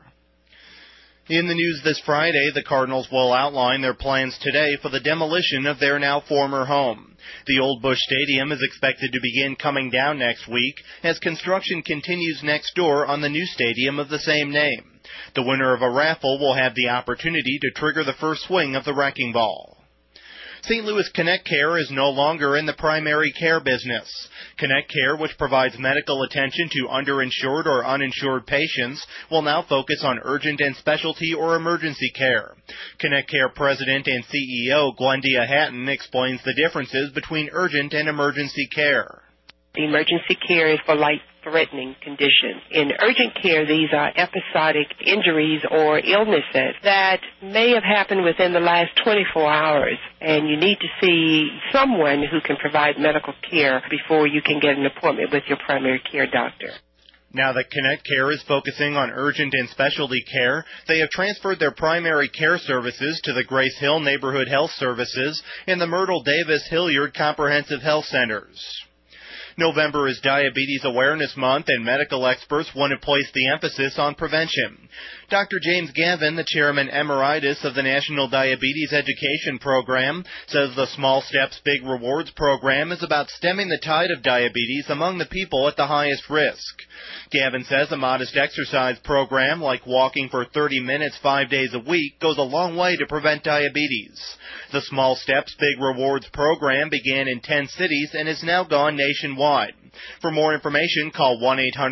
In the news this Friday, the Cardinals will outline their plans today for the demolition of their now former home. The Old Busch Stadium is expected to begin coming down next week as construction continues next door on the new stadium of the same name. The winner of a raffle will have the opportunity to trigger the first swing of the wrecking ball. St. Louis Connect Care is no longer in the primary care business. Connect Care, which provides medical attention to underinsured or uninsured patients, will now focus on urgent and specialty or emergency care. Connect Care President and CEO Glendia Hatton explains the differences between urgent and emergency care. The emergency care is for life-threatening conditions. In urgent care, these are episodic injuries or illnesses that may have happened within the last 24 hours, and you need to see someone who can provide medical care before you can get an appointment with your primary care doctor. Now that Connect Care is focusing on urgent and specialty care, they have transferred their primary care services to the Grace Hill Neighborhood Health Services and the Myrtle Davis Hilliard Comprehensive Health Centers. November is Diabetes Awareness Month, and medical experts want to place the emphasis on prevention. Dr. James Gavin, the chairman emeritus of the National Diabetes Education Program, says the Small Steps, Big Rewards program is about stemming the tide of diabetes among the people at the highest risk. Gavin says a modest exercise program like walking for 30 minutes 5 days a week goes a long way to prevent diabetes. The Small Steps, Big Rewards program began in 10 cities and is now gone nationwide. For more information, call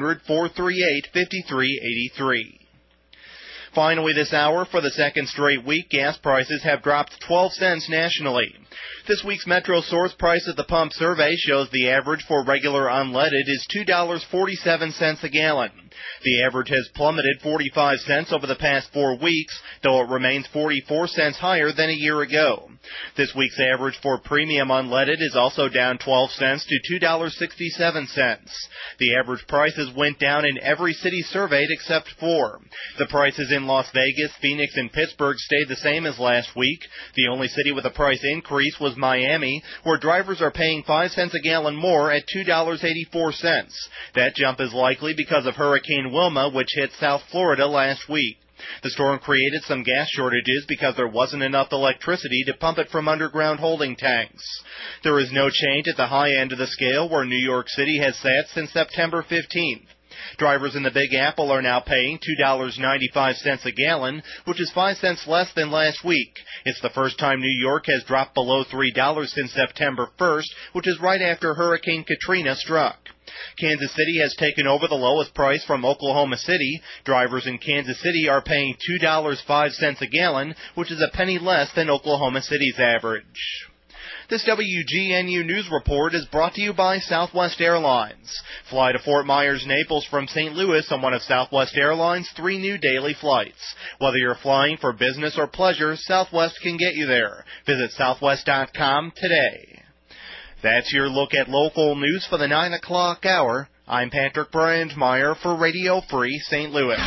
1-800-438-5383. Finally this hour, for the second straight week, gas prices have dropped 12 cents nationally. This week's Metro Source price at the pump survey shows the average for regular unleaded is $2.47 a gallon. The average has plummeted 45 cents over the past 4 weeks, though it remains 44 cents higher than a year ago. This week's average for premium unleaded is also down 12 cents to $2.67. The average prices went down in every city surveyed except 4. The prices in Las Vegas, Phoenix, and Pittsburgh stayed the same as last week. The only city with a price increase was Miami, where drivers are paying 5 cents a gallon more at $2.84. That jump is likely because of Hurricane Wilma, which hit South Florida last week. The storm created some gas shortages because there wasn't enough electricity to pump it from underground holding tanks. There is no change at the high end of the scale, where New York City has sat since September 15th. Drivers in the Big Apple are now paying $2.95 a gallon, which is 5 cents less than last week. It's the first time New York has dropped below $3 since September 1st, which is right after Hurricane Katrina struck. Kansas City has taken over the lowest price from Oklahoma City. Drivers in Kansas City are paying $2.05 a gallon, which is a penny less than Oklahoma City's average. This WGNU News Report is brought to you by Southwest Airlines. Fly to Fort Myers, Naples from St. Louis on one of Southwest Airlines' 3 new daily flights. Whether you're flying for business or pleasure, Southwest can get you there. Visit southwest.com today. That's your look at local news for the 9 o'clock hour. I'm Patrick Bryant-Meyer for Radio Free St. Louis.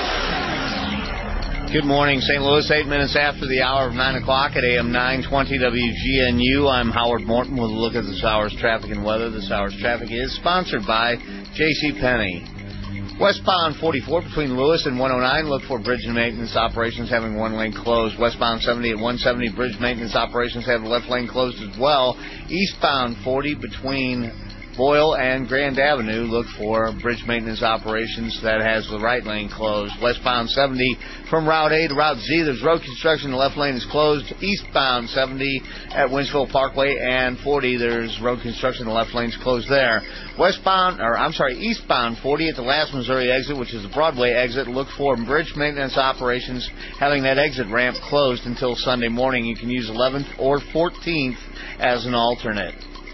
Good morning, St. Louis. 8 minutes after the hour of 9 o'clock at AM 920 WGNU. I'm Howard Morton with a look at this hour's traffic and weather. This hour's traffic is sponsored by J.C. Penney. Westbound 44 between Lewis and 109. Look for bridge and maintenance operations having one lane closed. Westbound 70 at 170. Bridge maintenance operations have the left lane closed as well. Eastbound 40 between Boyle and Grand Avenue. Look for bridge maintenance operations that has the right lane closed. Westbound 70 from Route A to Route Z. There's road construction. The left lane is closed. Eastbound 70 at Winsville Parkway and 40. There's road construction. The left lane's closed there. Eastbound 40 at the last Missouri exit, which is the Broadway exit. Look for bridge maintenance operations having that exit ramp closed until Sunday morning. You can use 11th or 14th as an alternate.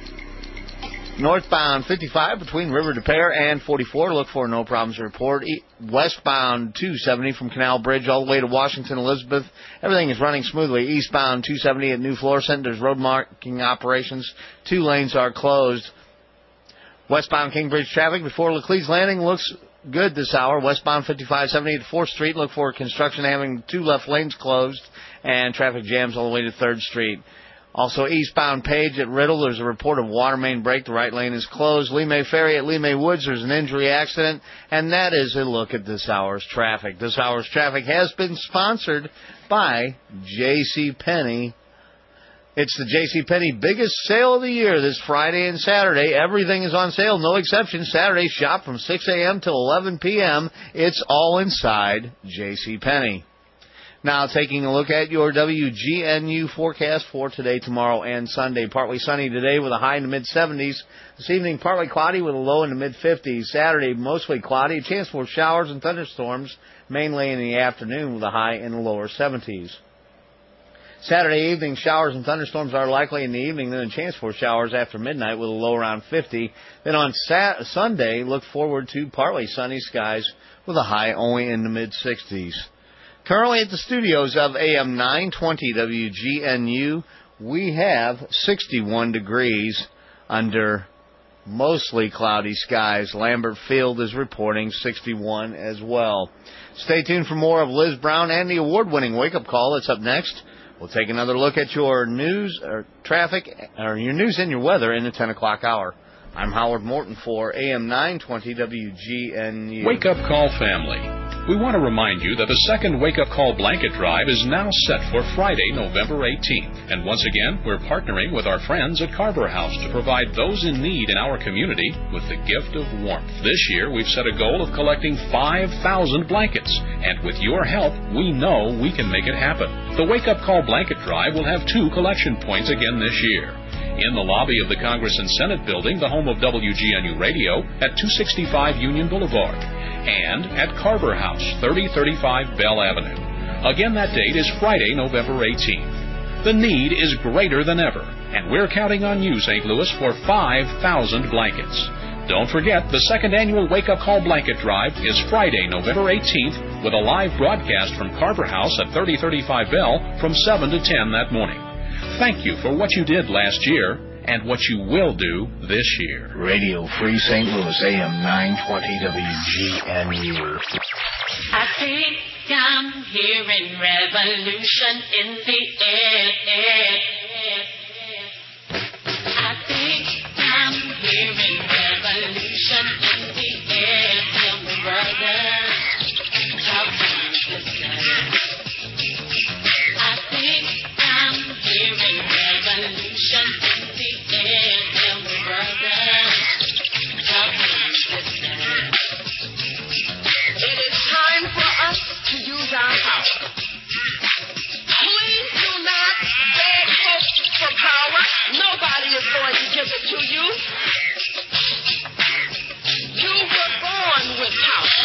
Northbound 55 between River de Pere and 44. Look for no problems to report. Westbound 270 from Canal Bridge all the way to Washington Elizabeth. Everything is running smoothly. Eastbound 270 at New Florissant. There's road marking operations. 2 lanes are closed. Westbound King Bridge traffic before Laclede's Landing looks good this hour. Westbound 5570 at 4th Street. Look for construction having 2 left lanes closed and traffic jams all the way to 3rd Street. Also, eastbound Page at Riddle, there's a report of water main break. The right lane is closed. Lee May Ferry at Lee May Woods, there's an injury accident. And that is a look at this hour's traffic. This hour's traffic has been sponsored by JCPenney. It's the JCPenney biggest sale of the year this Friday and Saturday. Everything is on sale, no exception. Saturday, shop from 6 a.m. till 11 p.m. It's all inside JCPenney. Now, taking a look at your WGNU forecast for today, tomorrow, and Sunday. Partly sunny today with a high in the mid-70s. This evening, partly cloudy with a low in the mid-50s. Saturday, mostly cloudy. A chance for showers and thunderstorms, mainly in the afternoon with a high in the lower 70s. Saturday evening, showers and thunderstorms are likely in the evening, then a chance for showers after midnight with a low around 50. Then on Sunday, look forward to partly sunny skies with a high only in the mid-60s. Currently at the studios of AM 920 WGNU, we have 61 degrees under mostly cloudy skies. Lambert Field is reporting 61 as well. Stay tuned for more of Liz Brown and the award-winning wake-up call that's up next. We'll take another look at your news or traffic, or your news and your weather in the 10 o'clock hour. I'm Howard Morton for AM 920 WGNU. Wake Up Call family. We want to remind you that the second Wake Up Call blanket drive is now set for Friday, November 18th. And once again, we're partnering with our friends at Carver House to provide those in need in our community with the gift of warmth. This year, we've set a goal of collecting 5,000 blankets. And with your help, we know we can make it happen. The Wake Up Call blanket drive will have 2 collection points again this year. In the lobby of the Congress and Senate building, the home of WGNU Radio, at 265 Union Boulevard, and at Carver House, 3035 Bell Avenue. Again, that date is Friday, November 18th. The need is greater than ever, and we're counting on you, St. Louis, for 5,000 blankets. Don't forget, the second annual Wake Up Call Blanket Drive is Friday, November 18th, with a live broadcast from Carver House at 3035 Bell from 7 to 10 that morning. Thank you for what you did last year and what you will do this year. Radio Free St. Louis, AM 920 WGNU. I think I'm hearing revolution in the air. I think I'm hearing revolution in the air. Tell me, brother, how come this time? I think I'm hearing revolution in the air. Tell me, brother, how come this time? It is time for us to use our power. Please do not beg folks for power. Nobody is going to give it to you. You were born with power.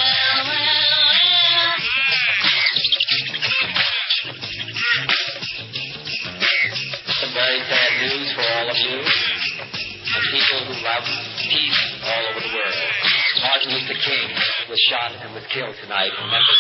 Some very sad news for all of you, the people who love peace all over the world. Martin Luther King was shot and was killed tonight in Memphis.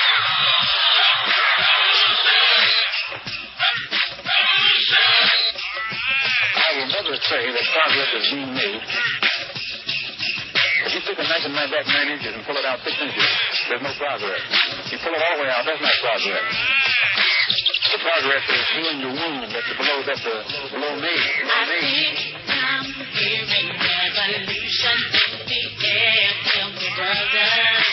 I will never say that progress is being made. If you take a knife and knife back 9 inches and pull it out 6 inches, there's no progress. You pull it all the way out, that's not progress. The progress is healing the wound that's below me. I think I'm hearing revolution in the air. Tell me, brother,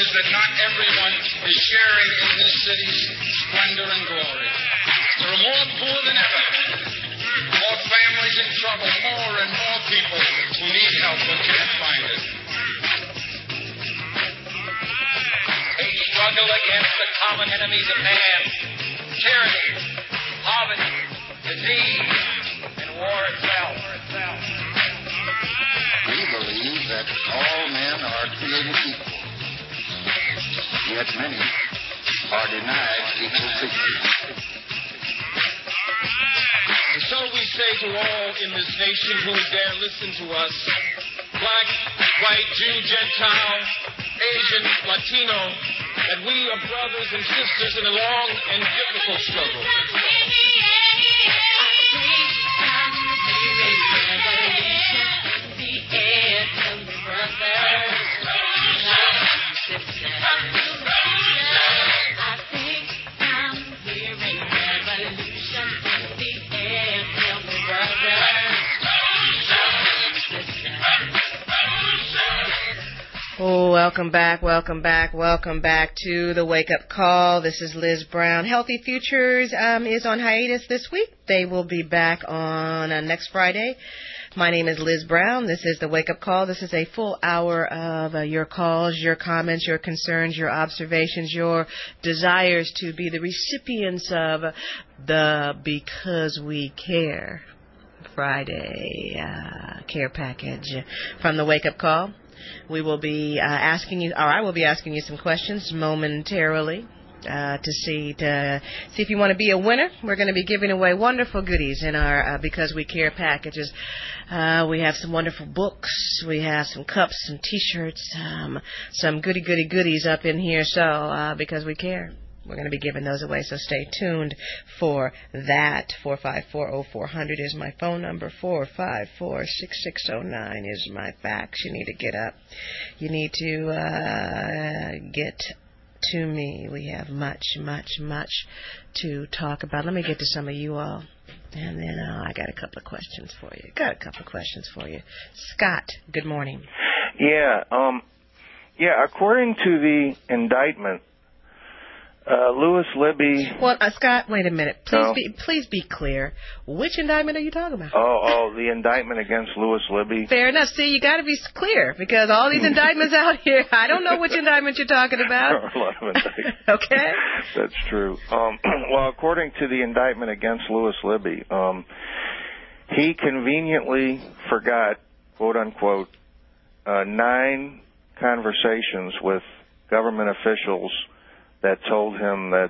is that not everyone is sharing in this city's splendor and glory. There are more poor than ever, more families in trouble, more and more people who need help but can't find it. We struggle against the common enemies of man: tyranny, poverty, disease, and war itself. We believe that all men are created equal, yet many are denied equal treatment. And so we say to all in this nation who would dare listen to us, black, white, Jew, Gentile, Asian, Latino, that we are brothers and sisters in a long and difficult struggle. Oh, welcome back to the Wake Up Call. This is Liz Brown. Healthy Futures is on hiatus this week. They will be back on next Friday. My name is Liz Brown. This is the Wake Up Call. This is a full hour of your calls, your comments, your concerns, your observations, your desires to be the recipients of the Because We Care Friday care package from the Wake Up Call. We will be asking you, or I will be asking you some questions momentarily to see if you want to be a winner. We're going to be giving away wonderful goodies in our Because We Care packages. We have some wonderful books. We have some cups, some T-shirts, some goodies up in here. So Because We Care, we're going to be giving those away, so stay tuned for that. 454-0400 is my phone number. 454-6609 is my fax. You need to get up. You need to get to me. We have much to talk about. Let me get to some of you all. And then I got a couple of questions for you. Scott, good morning. Yeah, according to the indictment, Louis Libby. Well, Scott, wait a minute. Please be clear. Which indictment are you talking about? Oh, the indictment against Louis Libby. Fair enough. See, you got to be clear because all these indictments out here, I don't know which indictment you're talking about. A lot of indictments. Okay. That's true. Well, according to the indictment against Louis Libby, he conveniently forgot, quote unquote, 9 conversations with government officials that told him that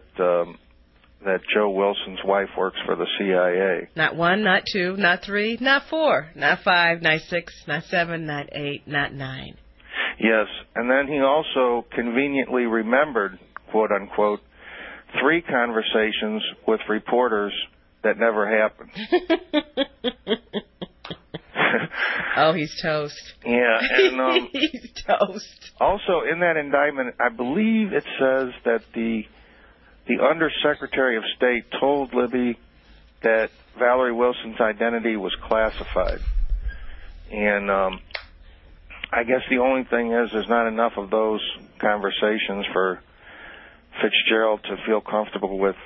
Joe Wilson's wife works for the CIA. Not 1, not 2, not 3, not 4, not 5, not 6, not 7, not 8, not 9. Yes, and then he also conveniently remembered, quote unquote, 3 conversations with reporters that never happened. Oh, he's toast. Yeah, and he's toast. Also, in that indictment, I believe it says that the Undersecretary of State told Libby that Valerie Wilson's identity was classified. And I guess the only thing is there's not enough of those conversations for Fitzgerald to feel comfortable with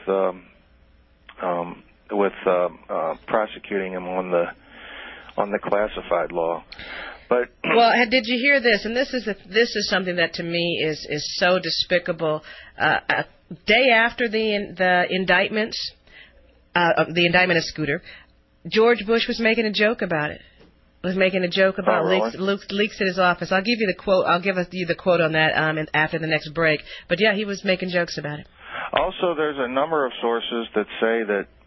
prosecuting him on the classified law. But well, did you hear this? And this is something that to me is so despicable. A day after the indictments, the indictment of Scooter, George Bush was making a joke about it. Leaks at his office. I'll give you the quote. I'll give you the quote on that after the next break. But yeah, he was making jokes about it. Also, there's a number of sources that say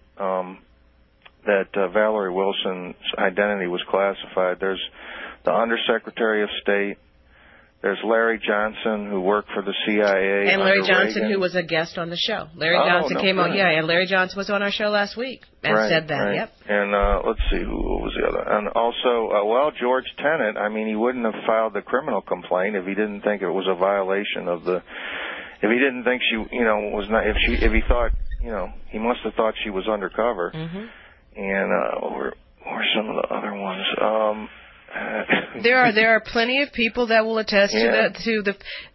that Valerie Wilson's identity was classified. There's the Undersecretary of State. There's Larry Johnson, who worked for the CIA. And Larry Johnson, who was a guest on the show. Larry Johnson came on, and Larry Johnson was on our show last week and said that, right. Yep. And let's see, who was the other? And also, George Tenet, I mean, he wouldn't have filed the criminal complaint if he didn't think it was a violation of the, if he didn't think she, was not, if he thought, he must have thought she was undercover. Mm-hmm. And what were some of the other ones? There are plenty of people that will attest to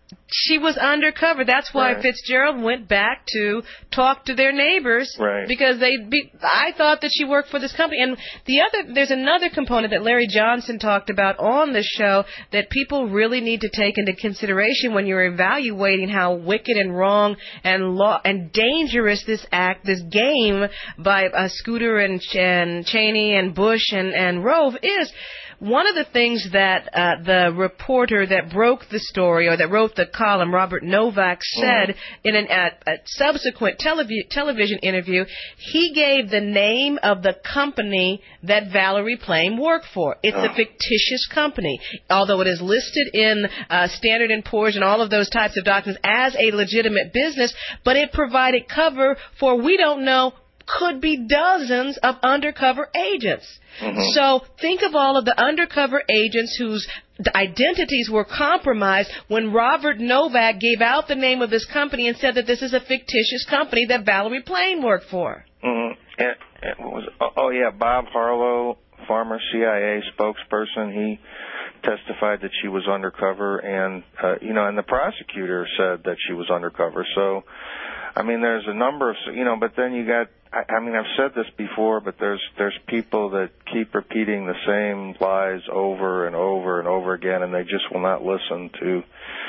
she was undercover. That's why Right. Fitzgerald went back to talk to their neighbors, Right. because I thought that she worked for this company. And there's another component that Larry Johnson talked about on the show that people really need to take into consideration when you're evaluating how wicked and wrong and dangerous this game by Scooter and Cheney and Bush and Rove is. One of the things that the reporter that broke the story, or that wrote the column, Robert Novak, said in a subsequent television interview, he gave the name of the company that Valerie Plame worked for. It's a fictitious company, although it is listed in Standard & Poor's and all of those types of documents as a legitimate business, but it provided cover for, we don't know, could be dozens of undercover agents. So think of all of the undercover agents whose identities were compromised when Robert Novak gave out the name of this company and said that this is a fictitious company that Valerie Plame worked for. And what was it? Bob Harlow, former CIA spokesperson, he testified that she was undercover, and and the prosecutor said that she was undercover. So, I mean, there's a number of, but then you got, I mean, I've said this before, but there's people that keep repeating the same lies over and over and over again, and they just will not listen to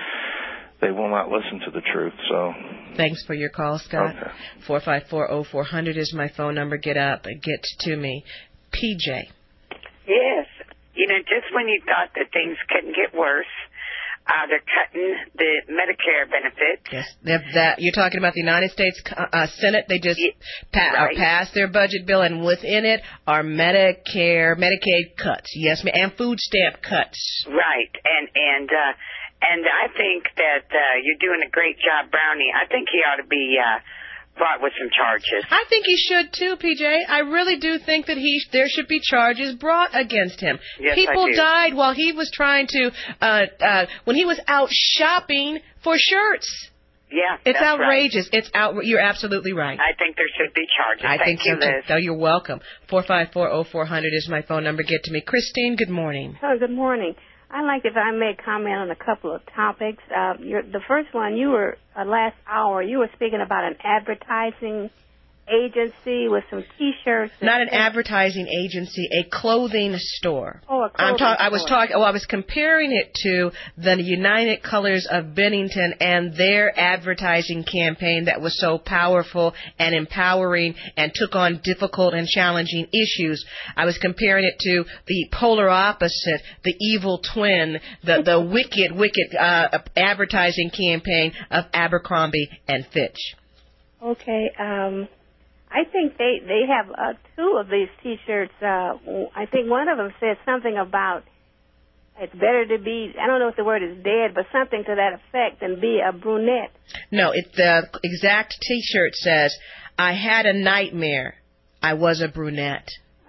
the truth. So thanks for your call, Scott. Okay. 454-0400 is my phone number. Get to me. PJ. Yes. Just when you thought that things couldn't get worse, they're cutting the Medicare benefits. Yes, you're talking about the United States Senate. They just passed their budget bill, and within it are Medicaid cuts. Yes, and food stamp cuts. Right, and I think that you're doing a great job, Brownie. I think he ought to be brought with some charges. I think he should too, PJ. I really do think that there should be charges brought against him. Yes, People I do. died while he was trying to, when he was out shopping for shirts. Yeah, it's that's outrageous. Right. You're absolutely right. I think there should be charges. I think you, so too. Liz. So you're welcome. 454-0400 is my phone number. Get to me. Christine, good morning. Oh, good morning. I'd like, if I may, comment on a couple of topics. The first one, last hour, you were speaking about an advertising agency with some T-shirts. Not an advertising agency, a clothing store. Oh, a clothing store. I was comparing it to the United Colors of Bennington and their advertising campaign that was so powerful and empowering and took on difficult and challenging issues. I was comparing it to the polar opposite, the evil twin, the wicked advertising campaign of Abercrombie and Fitch. Okay. I think they have two of these T-shirts. I think one of them says something about it's better to be, I don't know if the word is dead, but something to that effect, than be a brunette. No, the exact T-shirt says, I had a nightmare. I was a brunette.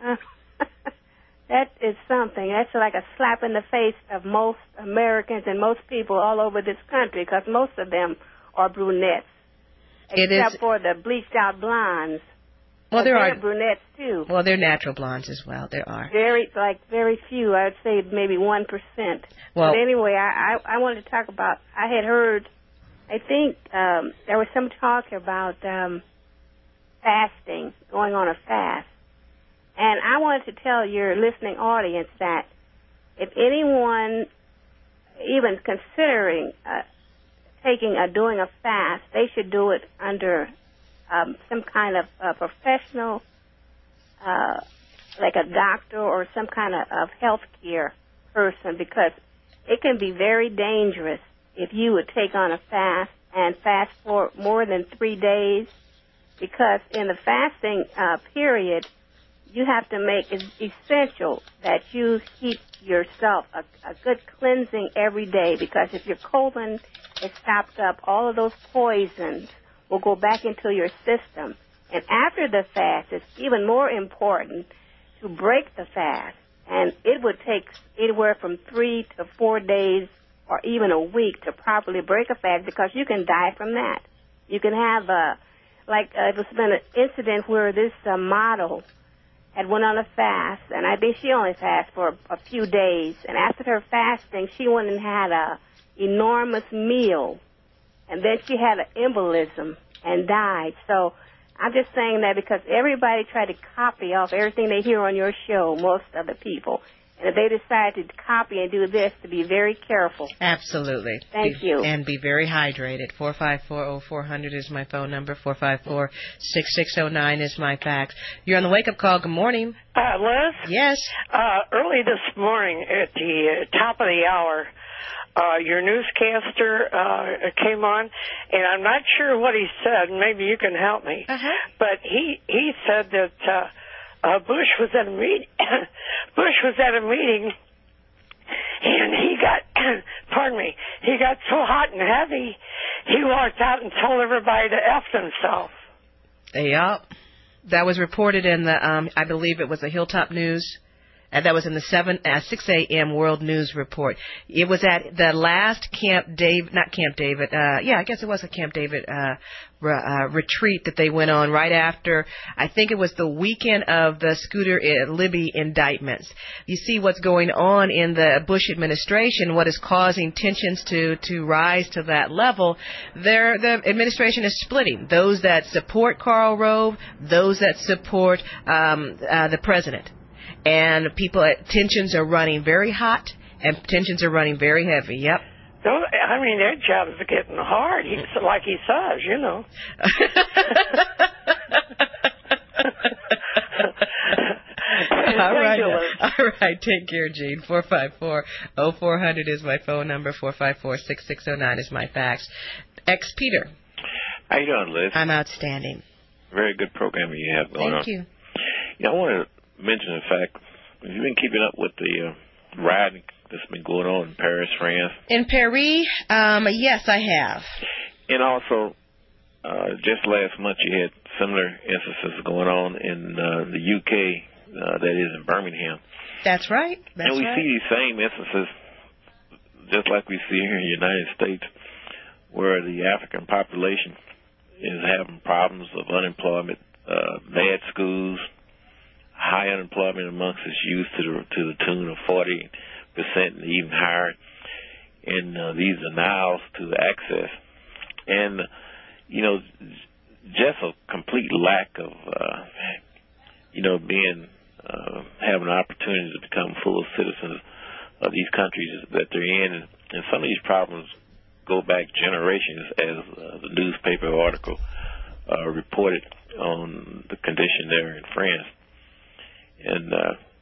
That is something. That's like a slap in the face of most Americans and most people all over this country, because most of them are brunettes, except for the bleached-out blondes. Well, they're brunettes too. Well, they're natural blondes as well. There are very few. I would say maybe 1%. Well, but anyway, I wanted to talk about. I had heard. I think there was some talk about fasting, going on a fast, and I wanted to tell your listening audience that if anyone even considering doing a fast, they should do it under some kind of professional, like a doctor or some kind of health care person, because it can be very dangerous if you would take on a fast and fast for more than 3 days, because in the fasting period, you have to make it essential that you keep yourself a good cleansing every day, because if your colon is stopped up, all of those poisons will go back into your system. And after the fast, it's even more important to break the fast. And it would take anywhere from 3 to 4 days or even a week to properly break a fast, because you can die from that. You can have there's been an incident where this model had went on a fast, and I think she only fasted for a few days. And after her fasting, she went and had enormous meal, and then she had an embolism and died. So I'm just saying that because everybody tried to copy off everything they hear on your show, most of the people. And if they decide to copy and do this, to be very careful. Absolutely. Thank you. And be very hydrated. 454-0400 is my phone number. 454-6609 is my fax. You're on the wake-up call. Good morning. Liz? Yes. Early this morning at the top of the hour, your newscaster came on, and I'm not sure what he said. Maybe you can help me. But he said that Bush was at a meeting. Bush was at a meeting, and he got, pardon me, he got so hot and heavy, he walked out and told everybody to F themselves. Yep. That was reported in the, I believe it was the Hilltop News. That was in the 6 a.m. World News Report. It was at the last I guess it was a Camp David retreat that they went on right after, I think it was the weekend of the Scooter Libby indictments. You see what's going on in the Bush administration, what is causing tensions to rise to that level. The administration is splitting. Those that support Karl Rove, those that support the president. And tensions are running very hot, and tensions are running very heavy. Yep. I mean, their job is getting hard, like he says, you know. All right. Take care, Gene. 454-0400 is my phone number. 454-6609 is my fax. Peter. How you doing, Liz? I'm outstanding. Very good program you have going on. Thank you. Yeah, I want to mention the fact, you've been keeping up with the rioting that's been going on in Paris, France. In Paris, yes, I have. And also, just last month you had similar instances going on in the UK, that is in Birmingham. That's right. And we see these same instances, just like we see here in the United States, where the African population is having problems of unemployment, bad schools, high unemployment amongst its youth to the tune of 40% and even higher, and these denials to access, and just a complete lack of having an opportunity to become full citizens of these countries that they're in, and some of these problems go back generations, as the newspaper article reported on the condition there in France. And,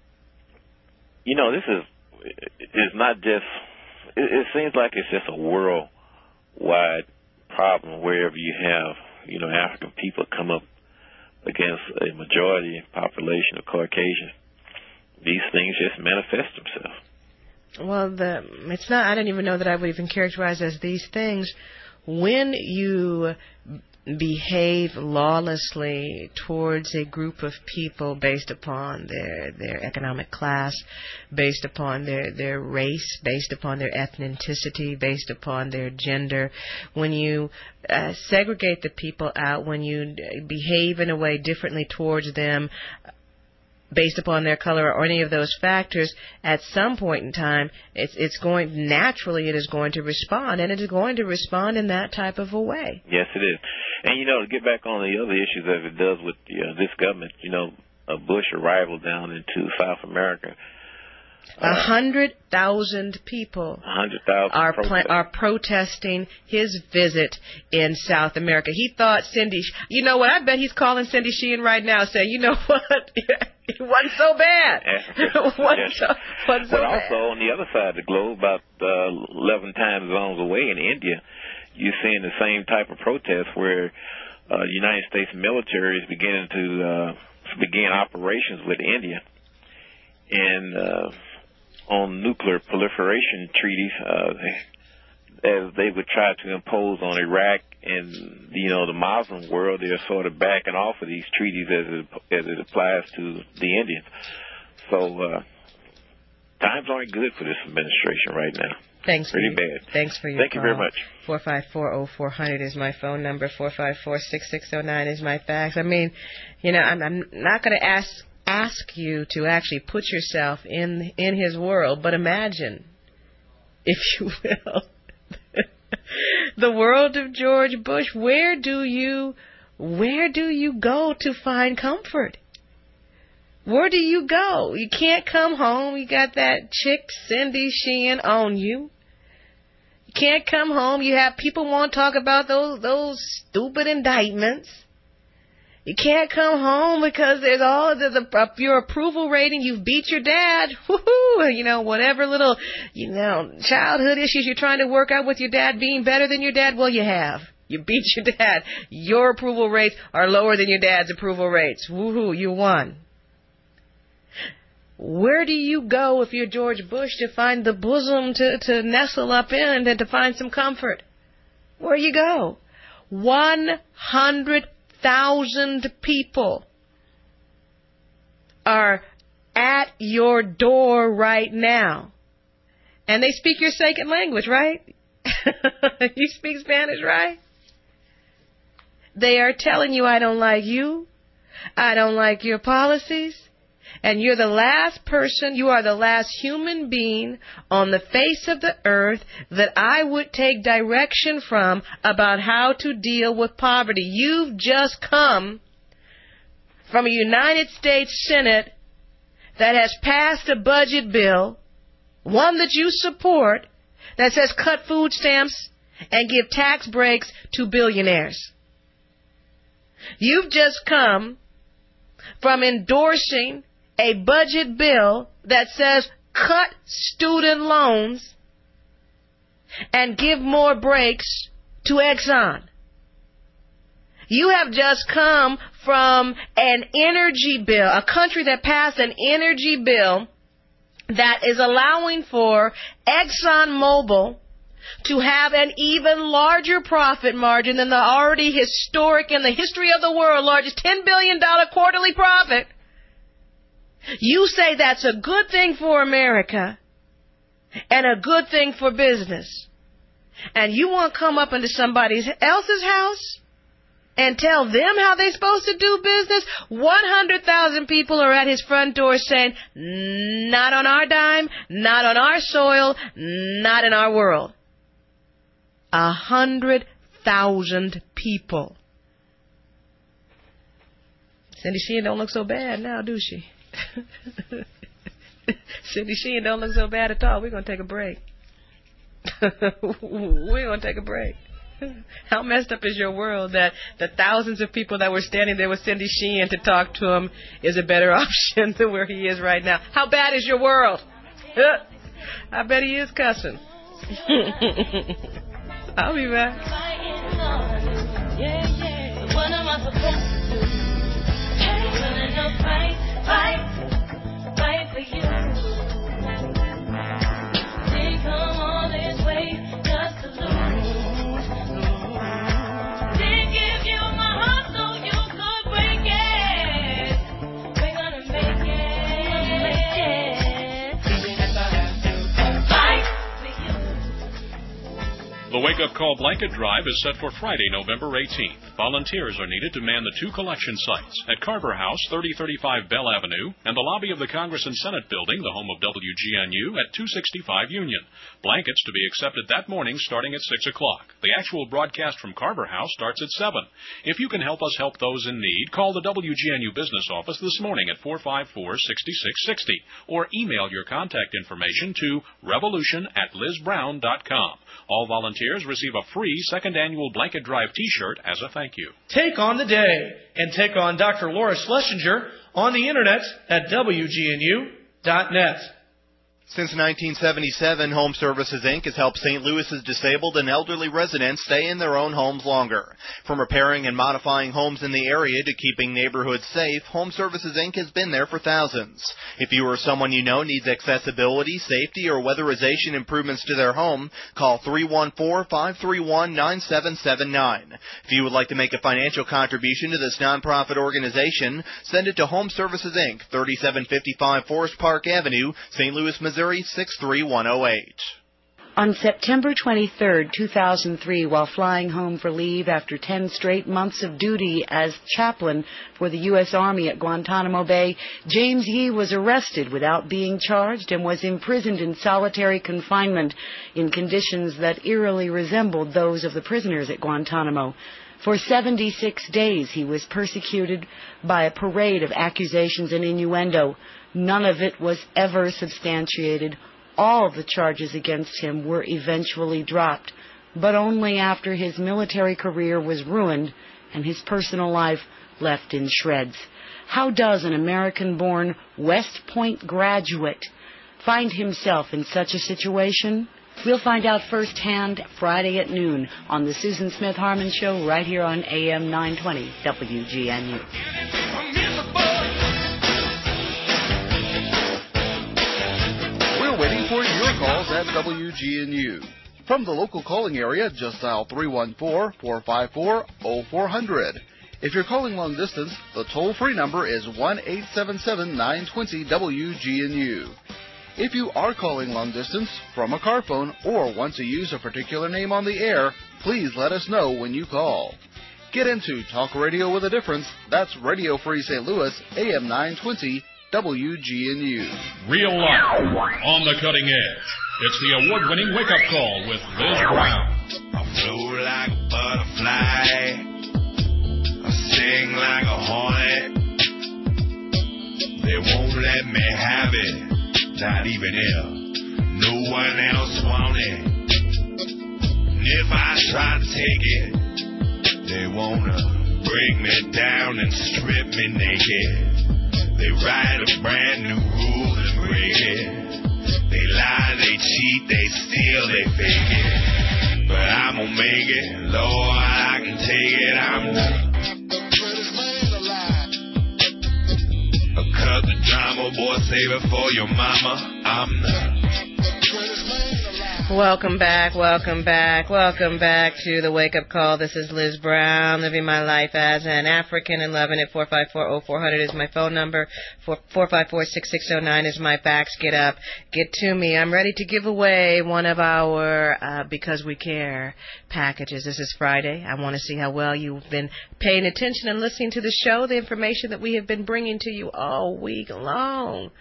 this is not just, it seems like it's just a worldwide problem wherever you have, African people come up against a majority population of Caucasians. These things just manifest themselves. Well, it's not, I don't even know that I would even characterize as these things. When you behave lawlessly towards a group of people based upon their economic class, based upon their race, based upon their ethnicity, based upon their gender, when you segregate the people out, when you behave in a way differently towards them based upon their color or any of those factors, at some point in time, it is going to respond, and it is going to respond in that type of a way. Yes, it is. And, to get back on the other issues as it does with this government, a Bush arrival down into South America. 100,000 people are protesting his visit in South America. He thought Cindy, I bet he's calling Cindy Sheehan right now saying, you know what, it wasn't so bad. But also on the other side of the globe, about 11 time zones away in India, you're seeing the same type of protest where the United States military is beginning to begin operations with India. And on nuclear proliferation treaties, as they would try to impose on Iraq and the Muslim world, they're sort of backing off of these treaties as it applies to the Indians. So times aren't good for this administration right now. Thanks. Pretty bad. Thanks for your Thank call. you very much. 454-0400 is my phone number. 454-6609 is my fax. I mean, I'm not going to ask you to actually put yourself in his world, but imagine, if you will, The world of George Bush. Where do you go to find comfort? Where do you go? You can't come home. You got that chick Cindy Sheehan on you. You can't come home. You have people want to talk about those stupid indictments. You can't come home because there's all your approval rating. You've beat your dad. Woohoo! You know, whatever little, childhood issues you're trying to work out with your dad being better than your dad, well, you have. You beat your dad. Your approval rates are lower than your dad's approval rates. Woohoo! You won. Where do you go if you're George Bush to find the bosom to nestle up in and to find some comfort? Where you go? 100,000 people are at your door right now. And they speak your second language, right? You speak Spanish, right? They are telling you, I don't like you. I don't like your policies. And you're the last person, you are the last human being on the face of the earth that I would take direction from about how to deal with poverty. You've just come from a United States Senate that has passed a budget bill, one that you support, that says cut food stamps and give tax breaks to billionaires. You've just come from endorsing a budget bill that says cut student loans and give more breaks to Exxon. You have just come from an energy bill, a country that passed an energy bill that is allowing for ExxonMobil to have an even larger profit margin than the already historic in the history of the world largest $10 billion quarterly profit. You say that's a good thing for America and a good thing for business. And you want to come up into somebody else's house and tell them how they're supposed to do business? 100,000 people are at his front door saying, not on our dime, not on our soil, not in our world. 100,000 people. Cindy Sheehan don't look so bad now, do she? Cindy Sheehan don't look so bad at all. We're going to take a break. We're going to take a break. How messed up is your world that the thousands of people that were standing there with Cindy Sheehan to talk to him is a better option than where he is right now? How bad is your world? I bet he is cussing. I'll be back. What am I supposed to do? Running up, fight for you. Didn't come all this way just to lose. Didn't give you my heart so you could break it. We're gonna make it. Even if I have to fight for you. The Wake Up Call Blanket Drive is set for Friday, November 18th. Volunteers are needed to man the two collection sites at Carver House, 3035 Bell Avenue, and the lobby of the Congress and Senate Building, the home of WGNU, at 265 Union. Blankets to be accepted that morning starting at 6 o'clock. The actual broadcast from Carver House starts at 7. If you can help us help those in need, call the WGNU business office this morning at 454-6660 or email your contact information to revolution@lizbrown.com. All volunteers receive a free second annual Blanket Drive t-shirt as a thank you. Take on the day and take on Dr. Laura Schlesinger on the internet at WGNU.net. Since 1977, Home Services, Inc. has helped St. Louis's disabled and elderly residents stay in their own homes longer. From repairing and modifying homes in the area to keeping neighborhoods safe, Home Services, Inc. has been there for thousands. If you or someone you know needs accessibility, safety, or weatherization improvements to their home, call 314-531-9779. If you would like to make a financial contribution to this nonprofit organization, send it to Home Services, Inc., 3755 Forest Park Avenue, St. Louis, Missouri, 63108. On September 23, 2003, while flying home for leave after 10 straight months of duty as chaplain for the U.S. Army at Guantanamo Bay, James Yee was arrested without being charged and was imprisoned in solitary confinement in conditions that eerily resembled those of the prisoners at Guantanamo. For 76 days, he was persecuted by a parade of accusations and innuendo. None of it was ever substantiated. All of the charges against him were eventually dropped, but only after his military career was ruined and his personal life left in shreds. How does an American-born West Point graduate find himself in such a situation? We'll find out firsthand Friday at noon on the Susan Smith Harmon Show right here on AM 920 WGNU. Waiting for your calls at WGNU. From the local calling area, just dial 314-454-0400. If you're calling long distance, the toll-free number is 1-877-920-WGNU. If you are calling long distance from a car phone or want to use a particular name on the air, please let us know when you call. Get into Talk Radio with a Difference. That's Radio Free St. Louis, AM 920 WGNU. Real life, on the cutting edge. It's the award-winning wake-up call with Liz Brown. I flow like a butterfly. I sing like a hornet. They won't let me have it, not even if no one else want it. And if I try to take it, they wanna break me down and strip me naked. They write a brand new rule and break it. They lie, they cheat, they steal, they fake it. But I'm gonna make it, Lord, I can take it. I'm the greatest man alive. Cut the drama, boy, save it for your mama. I'm the greatest man alive. Welcome back to the Wake Up Call. This is Liz Brown, living my life as an African and loving it. 454-0400 is my phone number. 454-6609 is my fax. Get up, get to me. I'm ready to give away one of our Because We Care packages. This is Friday. I want to see how well you've been paying attention and listening to the show, the information that we have been bringing to you all week long.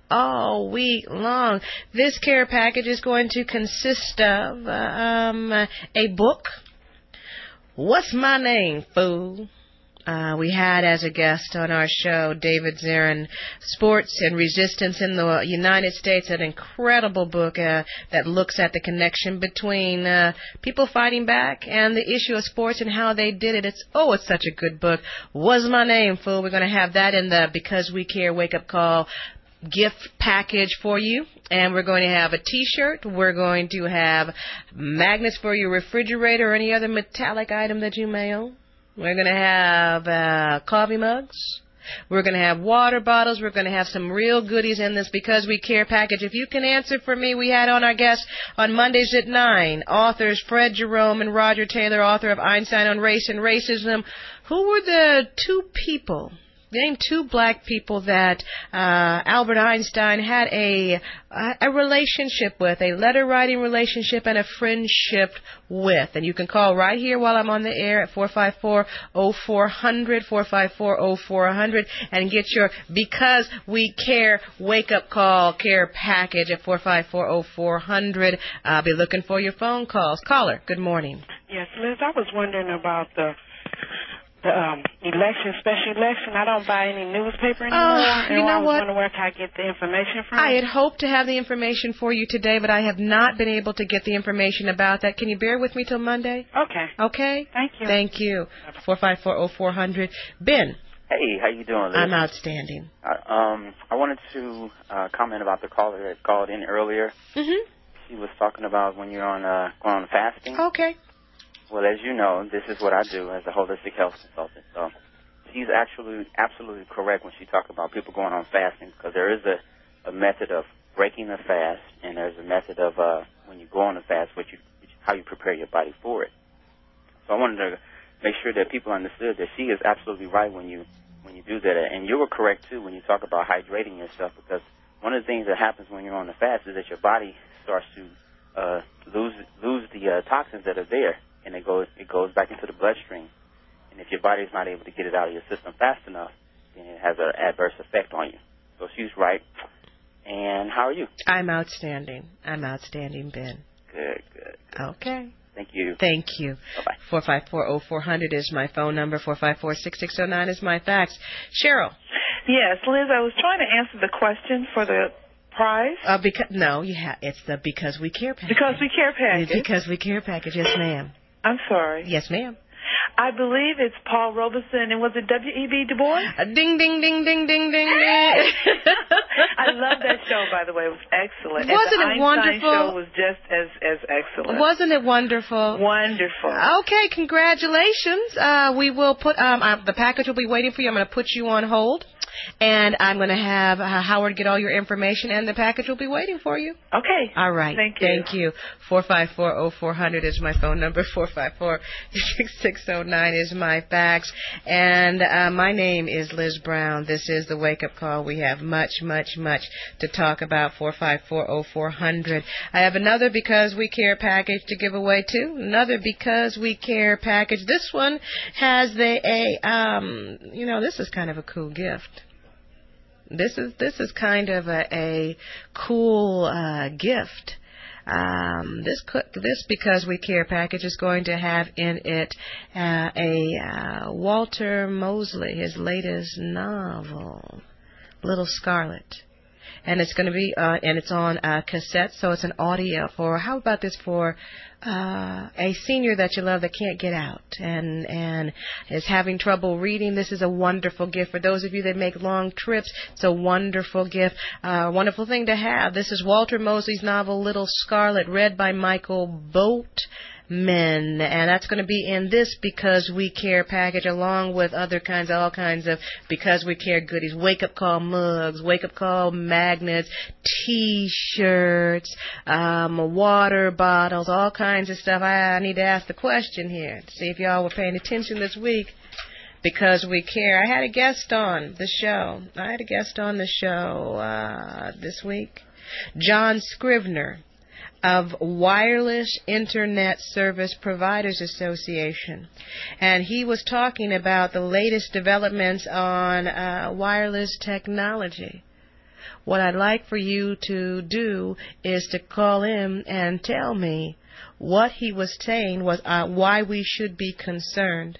This care package is going to consist of a book, What's My Name, Fool? We had as a guest on our show David Zarin, Sports and Resistance in the United States, an incredible book that looks at the connection between people fighting back and the issue of sports and how they did it. It's such a good book. What's My Name, Fool? We're going to have that in the Because We Care Wake Up Call gift package for you, and we're going to have a T-shirt. We're going to have magnets for your refrigerator or any other metallic item that you may own. We're going to have coffee mugs. We're going to have water bottles. We're going to have some real goodies in this Because We Care package. If you can answer for me, we had on our guests on Mondays at 9, authors Fred Jerome and Roger Taylor, author of Einstein on Race and Racism. Who were the two people? Name two black people that Albert Einstein had a relationship with, a letter-writing relationship and a friendship with. And you can call right here while I'm on the air at 454-0400, 454-0400, and get your Because We Care wake-up call care package at 454-0400. I'll be looking for your phone calls. Caller, good morning. Yes, Liz, I was wondering about the election, special election. I don't buy any newspaper anymore. You know I was what? wondering where can I get the information from? I had hoped to have the information for you today, but I have not been able to get the information about that. Can you bear with me till Monday? Okay. Okay? Thank you. Thank you. 454-0400. Ben. Hey, how you doing, Liz? I'm outstanding. I wanted to comment about the caller that called in earlier. Mm-hmm. She was talking about when you're on going on fasting. Okay. Well, as you know, this is what I do as a holistic health consultant. So she's absolutely correct when she talks about people going on fasting, because there is a method of breaking the fast, and there's a method of when you go on a fast, how you prepare your body for it. So I wanted to make sure that people understood that she is absolutely right when you do that. And you were correct, too, when you talk about hydrating yourself, because one of the things that happens when you're on the fast is that your body starts to lose the toxins that are there, and it goes back into the bloodstream. And if your body's not able to get it out of your system fast enough, then it has an adverse effect on you. So she's right. And how are you? I'm outstanding. Ben. Good. Okay. Thank you. Thank you. Bye-bye. 454-0400 is my phone number. 454-6609 is my fax. Cheryl. Yes, Liz, I was trying to answer the question for the prize. It's the Because We Care package. Because We Care package. The Because We Care package, yes, ma'am. I'm sorry. Yes, ma'am. I believe it's Paul Robeson, and was it W.E.B. Du Bois? Ding, ding, ding, ding, ding, ding. I love that show, by the way. It was excellent. Wasn't and it the wonderful? Einstein show was just as excellent. Wasn't it wonderful? Wonderful. Okay, congratulations. We will put the package will be waiting for you. I'm going to put you on hold, and I'm going to have Howard get all your information, and the package will be waiting for you. Okay. All right. Thank you. Thank you. 454-0400 is my phone number. 454-6609 is my fax. And my name is Liz Brown. This is the Wake Up Call. We have much, much, much to talk about. 454-0400. I have another Because We Care package to give away too. Another Because We Care package. This one has this is kind of a cool gift. This is kind of a cool gift. This Because We Care package is going to have in it a Walter Mosley, his latest novel, Little Scarlet. And it's going to be, and it's on cassette, so it's an audio for, how about this for a senior that you love that can't get out and is having trouble reading. This is a wonderful gift. For those of you that make long trips, it's a wonderful gift, wonderful thing to have. This is Walter Mosley's novel, Little Scarlet, read by Michael Boatman, and that's going to be in this Because We Care package, along with all kinds of Because We Care goodies, wake-up call mugs, wake-up call magnets, T-shirts, water bottles, all kinds of stuff. I need to ask the question here to see if y'all were paying attention this week. Because We Care. I had a guest on the show. This week. John Scrivener of Wireless Internet Service Providers Association. And he was talking about the latest developments on wireless technology. What I'd like for you to do is to call in and tell me what he was saying was why we should be concerned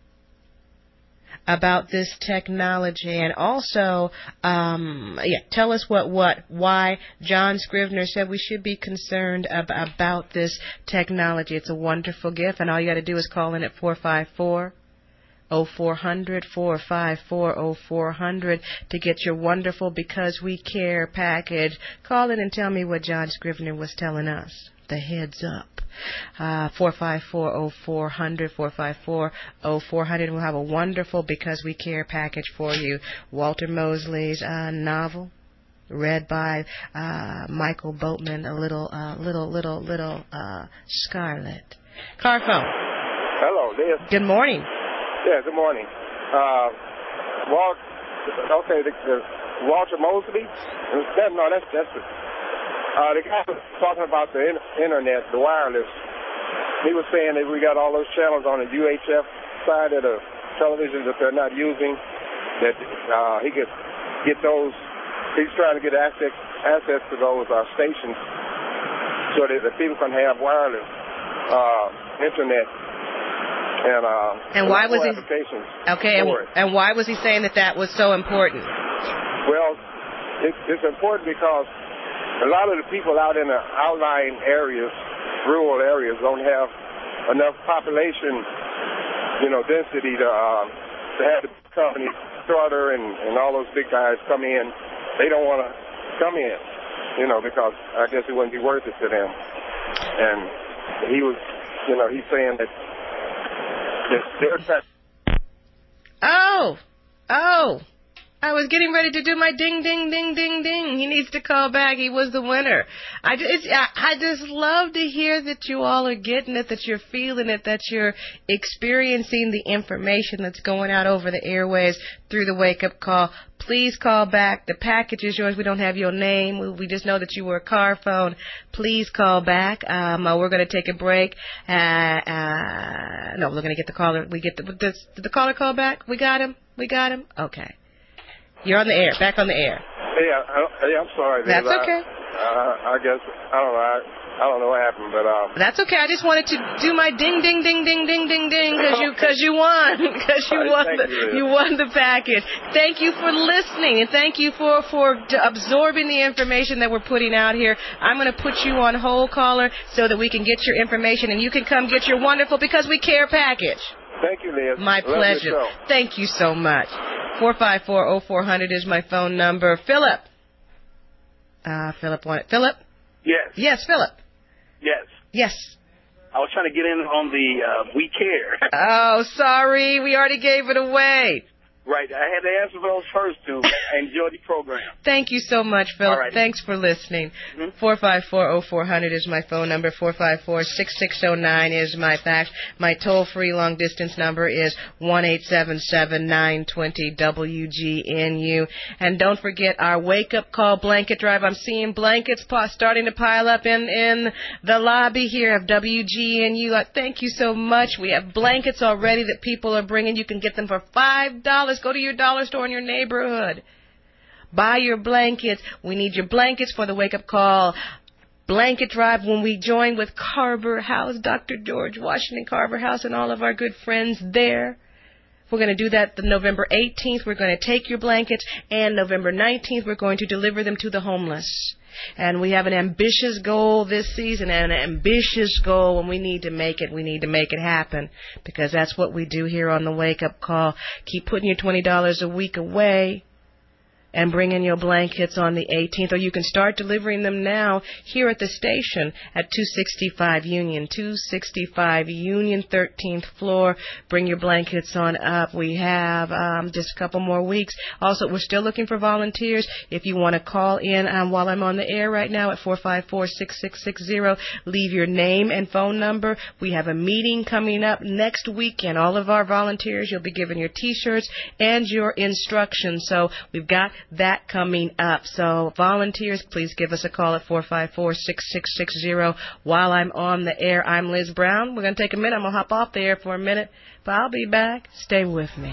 about this technology, and also, tell us why John Scrivener said we should be concerned about this technology. It's a wonderful gift, and all you got to do is call in at 454-0400, 454-0400 to get your wonderful Because We Care package. Call in and tell me what John Scrivener was telling us. The heads up. 454-0400, 454-0400. We'll have a wonderful Because We Care package for you. Walter Mosley's novel, read by Michael Boatman, a little Scarlet. Car phone. Hello, Liz. Good morning. Yeah, good morning. Walter Mosley. No, that's the guy was talking about the internet, the wireless. He was saying that we got all those channels on the UHF side of the television that they're not using, that he could get those. He's trying to get access to those stations so that the people can have wireless internet and why was he applications. Okay, and why was he saying that was so important? Well, it's important because a lot of the people out in the outlying areas, rural areas, don't have enough population, density to have the company Charter and all those big guys come in. They don't want to come in, because I guess it wouldn't be worth it to them. And he was, he's saying that they're trying. Oh. I was getting ready to do my ding, ding, ding, ding, ding. He needs to call back. He was the winner. I just love to hear that you all are getting it, that you're feeling it, that you're experiencing the information that's going out over the airways through the wake-up call. Please call back. The package is yours. We don't have your name. We just know that you were a car phone. Please call back. We're going to take a break. No, we're going to get the caller. Did the caller call back? We got him? Okay. You're on the air. Back on the air. Hey, I'm sorry. That's okay. I guess, I don't know what happened, but... That's okay. I just wanted to do my ding, ding, ding, ding, ding, ding, ding, because you won. Because you won the package. Thank you for listening, and thank you for absorbing the information that we're putting out here. I'm going to put you on hold, caller, so that we can get your information, and you can come get your wonderful Because We Care package. Thank you, Liz. My pleasure. Thank you so much. 454-0400 is my phone number. Philip. Philip? Yes. Yes, Philip. Yes. Yes. I was trying to get in on the We Care. Oh, sorry. We already gave it away. Right. I had to answer those first two. I enjoyed the program. Thank you so much, Phil. All right. Thanks for listening. 454-0400 is my phone number. 454-6609 is my fax. My toll-free long-distance number is 1-877-920-WGNU. And don't forget our wake-up call blanket drive. I'm seeing blankets starting to pile up in the lobby here of WGNU. Thank you so much. We have blankets already that people are bringing. You can get them for $5. Go to your dollar store in your neighborhood. Buy your blankets. We need your blankets for the wake-up call blanket drive when we join with Carver House, Dr. George Washington Carver House, and all of our good friends there. We're going to do that November 18th. We're going to take your blankets, and November 19th, we're going to deliver them to the homeless. And we have an ambitious goal this season, and an ambitious goal, and we need to make it. We need to make it happen, because that's what we do here on the Wake Up Call. Keep putting your $20 a week away and bring in your blankets on the 18th, or you can start delivering them now here at the station at 265 Union, 13th floor. Bring your blankets on up. We have just a couple more weeks. Also, we're still looking for volunteers. If you want to call in while I'm on the air right now at 454-6660, leave your name and phone number. We have a meeting coming up next weekend. All of our volunteers, you'll be given your T-shirts and your instructions. So we've got that coming up. So volunteers, please give us a call at 454-6660 while I'm on the air. I'm Liz Brown. We're going to take a minute. I'm going to hop off the air for a minute, but I'll be back. Stay with me.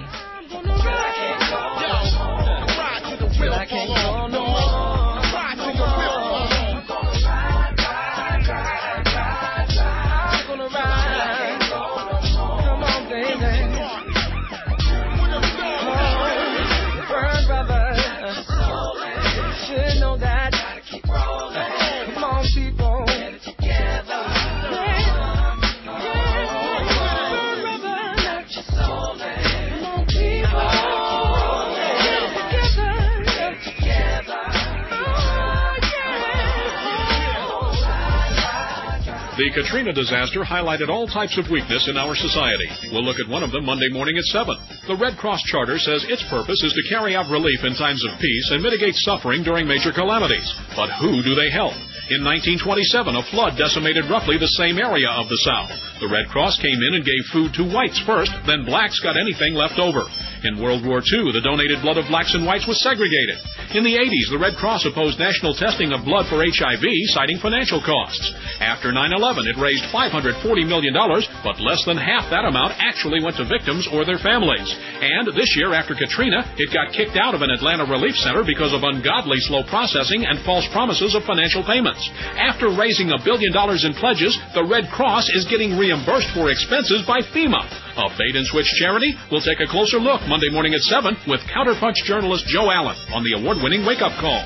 The Katrina disaster highlighted all types of weakness in our society. We'll look at one of them Monday morning at 7. The Red Cross Charter says its purpose is to carry out relief in times of peace and mitigate suffering during major calamities. But who do they help? In 1927, a flood decimated roughly the same area of the South. The Red Cross came in and gave food to whites first, then blacks got anything left over. In World War II, the donated blood of blacks and whites was segregated. In the 80s, the Red Cross opposed national testing of blood for HIV, citing financial costs. After 9/11, it raised $540 million, but less than half that amount actually went to victims or their families. And this year, after Katrina, it got kicked out of an Atlanta relief center because of ungodly slow processing and false promises of financial payments. After raising $1 billion in pledges, the Red Cross is getting reimbursed for expenses by FEMA. A bait-and-switch charity? We'll take a closer look Monday morning at 7 with Counterpunch journalist Joe Allen on the award-winning Wake Up Call.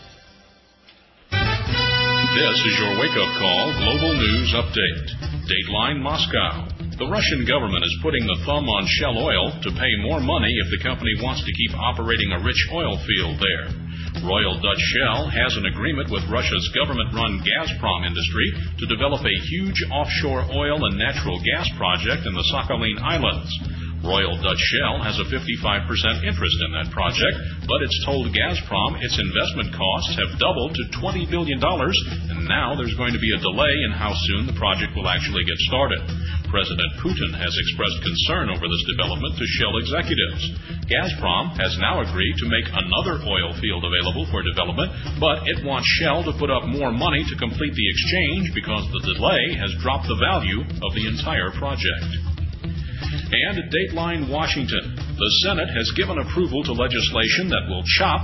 This is your Wake Up Call Global News Update. Dateline Moscow. The Russian government is putting the thumb on Shell Oil to pay more money if the company wants to keep operating a rich oil field there. Royal Dutch Shell has an agreement with Russia's government-run Gazprom industry to develop a huge offshore oil and natural gas project in the Sakhalin Islands. Royal Dutch Shell has a 55% interest in that project, but it's told Gazprom its investment costs have doubled to $20 billion, and now there's going to be a delay in how soon the project will actually get started. President Putin has expressed concern over this development to Shell executives. Gazprom has now agreed to make another oil field available for development, but it wants Shell to put up more money to complete the exchange because the delay has dropped the value of the entire project. And at Dateline Washington, the Senate has given approval to legislation that will chop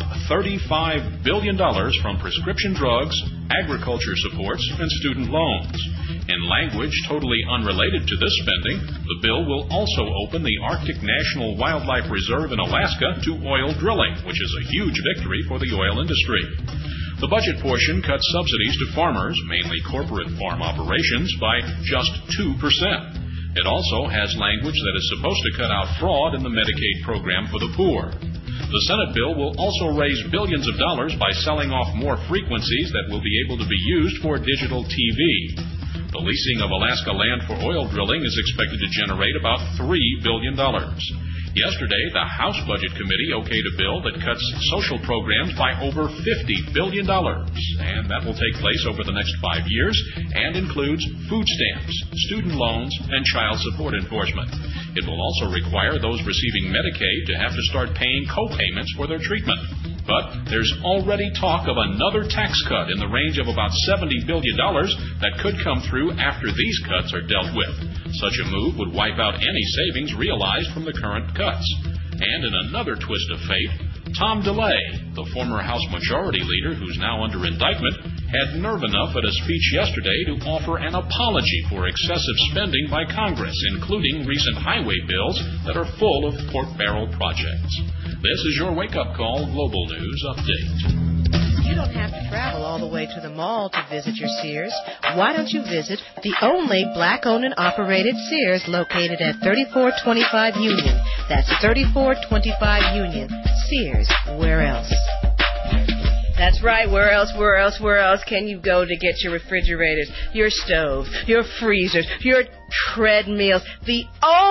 $35 billion from prescription drugs, agriculture supports, and student loans. In language totally unrelated to this spending, the bill will also open the Arctic National Wildlife Reserve in Alaska to oil drilling, which is a huge victory for the oil industry. The budget portion cuts subsidies to farmers, mainly corporate farm operations, by just 2%. It also has language that is supposed to cut out fraud in the Medicaid program for the poor. The Senate bill will also raise billions of dollars by selling off more frequencies that will be able to be used for digital TV. The leasing of Alaska land for oil drilling is expected to generate about $3 billion. Yesterday, the House Budget Committee okayed a bill that cuts social programs by over $50 billion, and that will take place over the next 5 years and includes food stamps, student loans, and child support enforcement. It will also require those receiving Medicaid to have to start paying co-payments for their treatment. But there's already talk of another tax cut in the range of about $70 billion that could come through after these cuts are dealt with. Such a move would wipe out any savings realized from the current cuts. And in another twist of fate, Tom DeLay, the former House Majority Leader who's now under indictment, had nerve enough at a speech yesterday to offer an apology for excessive spending by Congress, including recent highway bills that are full of pork barrel projects. This is your wake-up call Global News Update. You don't have to travel all the way to the mall to visit your Sears. Why don't you visit the only black-owned and operated Sears located at 3425 Union? That's 3425 Union. Sears, where else? That's right. Where else can you go to get your refrigerators, your stoves, your freezers, your treadmills? The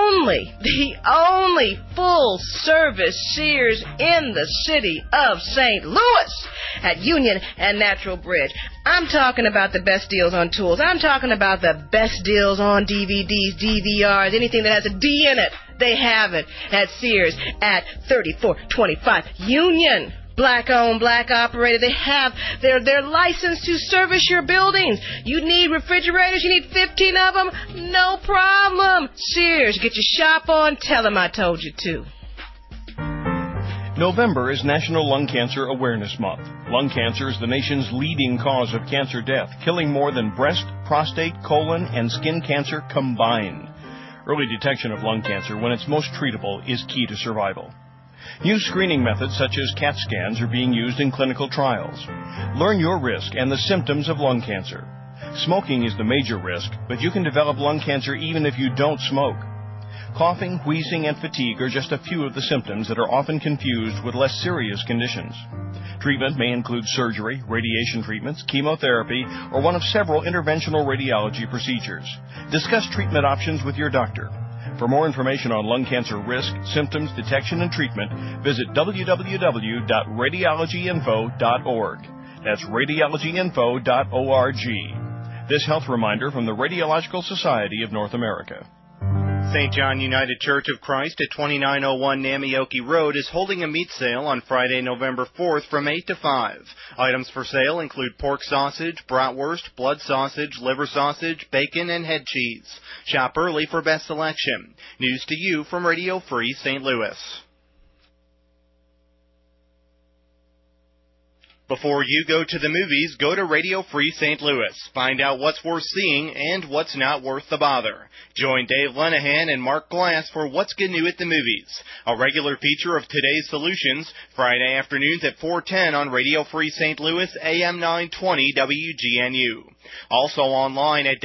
only full-service Sears in the city of St. Louis at Union and Natural Bridge. I'm talking about the best deals on tools. I'm talking about the best deals on DVDs, DVRs, anything that has a D in it. They have it at Sears at 3425 Union. Black-owned, black-operated. They're licensed to service your buildings. You need refrigerators? You need 15 of them? No problem. Sears, get your shop on. Tell them I told you to. November is National Lung Cancer Awareness Month. Lung cancer is the nation's leading cause of cancer death, killing more than breast, prostate, colon, and skin cancer combined. Early detection of lung cancer, when it's most treatable, is key to survival. New screening methods such as CAT scans are being used in clinical trials. Learn your risk and the symptoms of lung cancer. Smoking is the major risk, but you can develop lung cancer even if you don't smoke. Coughing, wheezing, and fatigue are just a few of the symptoms that are often confused with less serious conditions. Treatment may include surgery, radiation treatments, chemotherapy, or one of several interventional radiology procedures. Discuss treatment options with your doctor. For more information on lung cancer risk, symptoms, detection, and treatment, visit www.radiologyinfo.org. That's radiologyinfo.org. This health reminder from the Radiological Society of North America. St. John United Church of Christ at 2901 Namioki Road is holding a meat sale on Friday, November 4th from 8 to 5. Items for sale include pork sausage, bratwurst, blood sausage, liver sausage, bacon, and head cheese. Shop early for best selection. News to you from Radio Free St. Louis. Before you go to the movies, go to Radio Free St. Louis. Find out what's worth seeing and what's not worth the bother. Join Dave Lenahan and Mark Glass for What's Good New at the Movies, a regular feature of Today's Solutions, Friday afternoons at 4:10 on Radio Free St. Louis, AM 920 WGNU. Also online at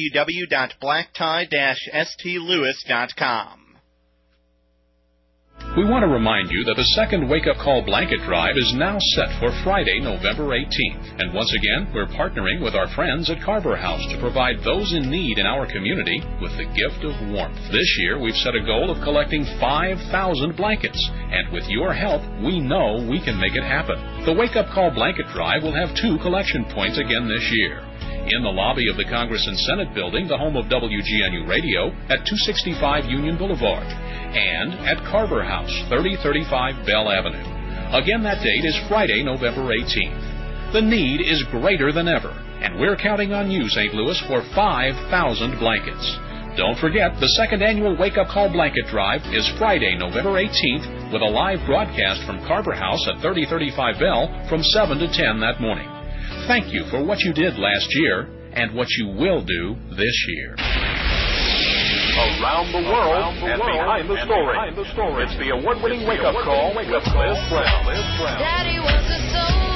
www.blacktie-stlewis.com. We want to remind you that the second wake-up call blanket drive is now set for Friday, November 18th. And once again, we're partnering with our friends at Carver House to provide those in need in our community with the gift of warmth. This year, we've set a goal of collecting 5,000 blankets. And with your help, we know we can make it happen. The wake-up call blanket drive will have 2 collection points again this year. In the lobby of the Congress and Senate building, the home of WGNU Radio, at 265 Union Boulevard, and at Carver House, 3035 Bell Avenue. Again, that date is Friday, November 18th. The need is greater than ever, and we're counting on you, St. Louis, for 5,000 blankets. Don't forget, the second annual Wake Up Call Blanket Drive is Friday, November 18th, with a live broadcast from Carver House at 3035 Bell from 7 to 10 that morning. Thank you for what you did last year and what you will do this year. Around the world and behind the story. It's the award-winning wake-up call with Liz Brown. Daddy was a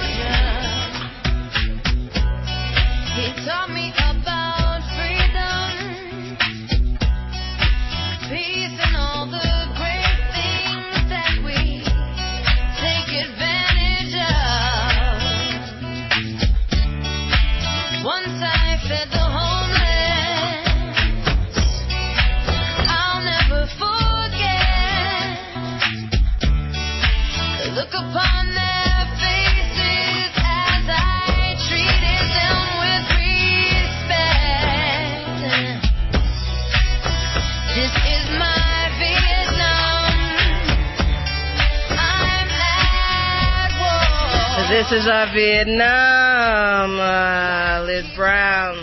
soldier. He taught me about freedom, peace, and all the great things that we take advantage of. Once I fed the homeless, I'll never forget the look upon their faces as I treated them with respect. This is my Vietnam. I'm at war. This is our Vietnam, Liz Brown.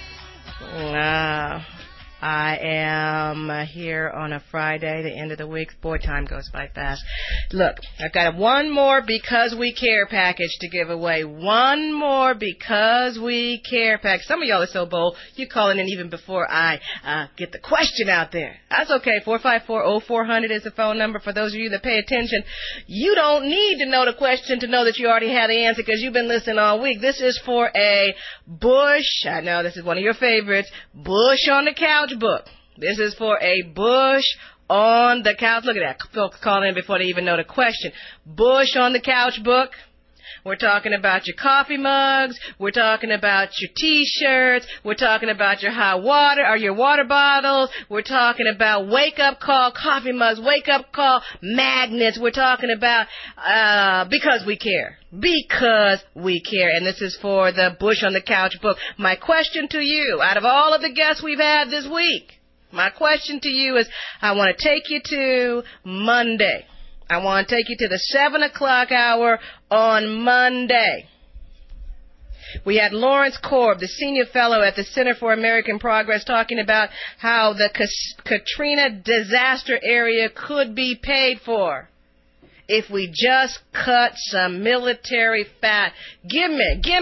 I am here on a Friday, the end of the week. Boy, time goes by fast. Look, I've got one more Because We Care package to give away. One more Because We Care package. Some of y'all are so bold, you're calling in even before I get the question out there. That's okay. 454-0400 is the phone number for those of you that pay attention. You don't need to know the question to know that you already have the answer because you've been listening all week. This is for a Bush, I know this is one of your favorites, Bush on the Couch book. This is for a Bush on the Couch. Look at that. Folks call in before they even know the question. Bush on the Couch book. We're talking about your coffee mugs. We're talking about your T-shirts. We're talking about your hot water or your water bottles. We're talking about wake-up call coffee mugs, wake-up call magnets. We're talking about Because We Care. Because we care. And this is for the Bush on the Couch book. My question to you, out of all of the guests we've had this week, my question to you is, I want to take you to Monday. I want to take you to the 7 o'clock hour on Monday. We had Lawrence Korb, the senior fellow at the Center for American Progress, talking about how the Katrina disaster area could be paid for if we just cut some military fat. Give me 2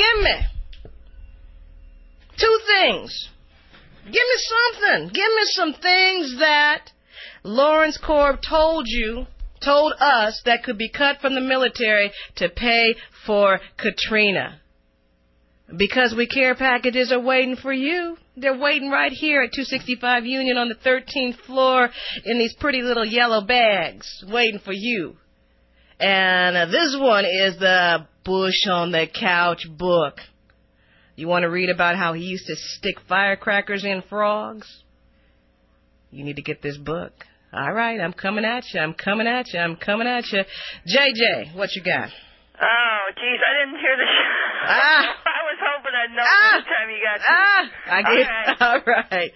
things. Give me something. Give me some things that Lawrence Korb told us that could be cut from the military to pay for Katrina. Because We Care packages are waiting for you. They're waiting right here at 265 Union on the 13th floor in these pretty little yellow bags, waiting for you. And this one is the Bush on the Couch book. You want to read about how he used to stick firecrackers in frogs? You need to get this book. All right, I'm coming at you. JJ, what you got? Oh, geez, I didn't hear the show. I was hoping I'd know by the time you got to it. All right.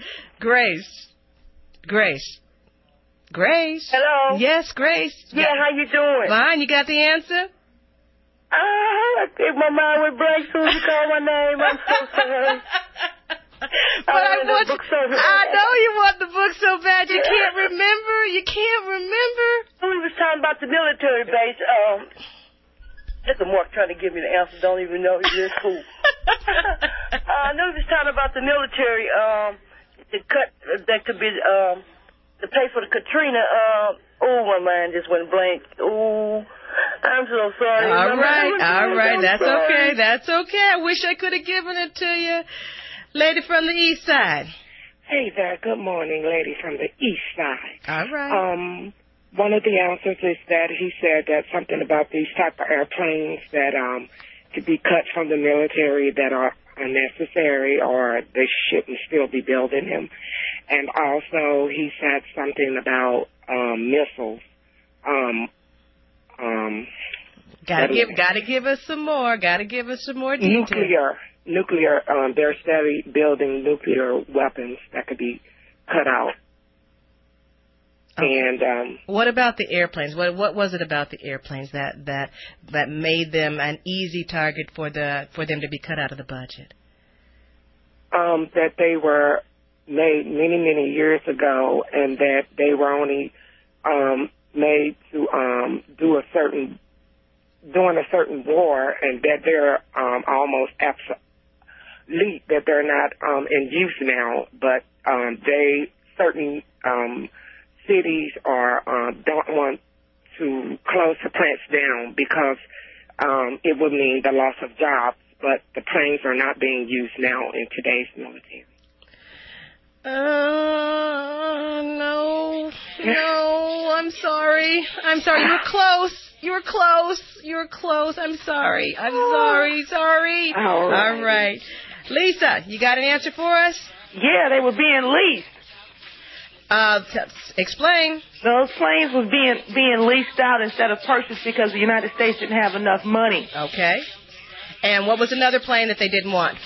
Grace. Hello? Yes, Grace. Yeah, how you doing? Fine, you got the answer? I think my mind went blank as soon as you called my name. I'm so sorry. But I know you want the book so bad. You can't remember. We was talking about the military base. Look at Mark trying to give me the answer. Don't even know he's this cool. I know we was talking about the military. The cut that could be to pay for the Katrina. My mind just went blank. I'm so sorry. All right. That's okay. I wish I could have given it to you. Lady from the east side. Hey there. Good morning, lady from the east side. All right. one of the answers is that he said that something about these type of airplanes that to be cut from the military that are unnecessary or they shouldn't still be building them. And also he said something about missiles. Gotta give us some more. Gotta give us some more details. Nuclear. They're steady building nuclear weapons that could be cut out. Okay. And what about the airplanes? What was it about the airplanes that made them an easy target for them to be cut out of the budget? That they were made many years ago, and that they were only made to during a certain war, and that they're almost obsolete, that they're not in use now, but certain cities don't want to close the plants down because it would mean the loss of jobs, but the planes are not being used now in today's military. No, I'm sorry. You were close. I'm sorry. Sorry. All right. Lisa, you got an answer for us? Yeah, they were being leased. Explain. Those planes was being leased out instead of purchased because the United States didn't have enough money. Okay. And what was another plane that they didn't want?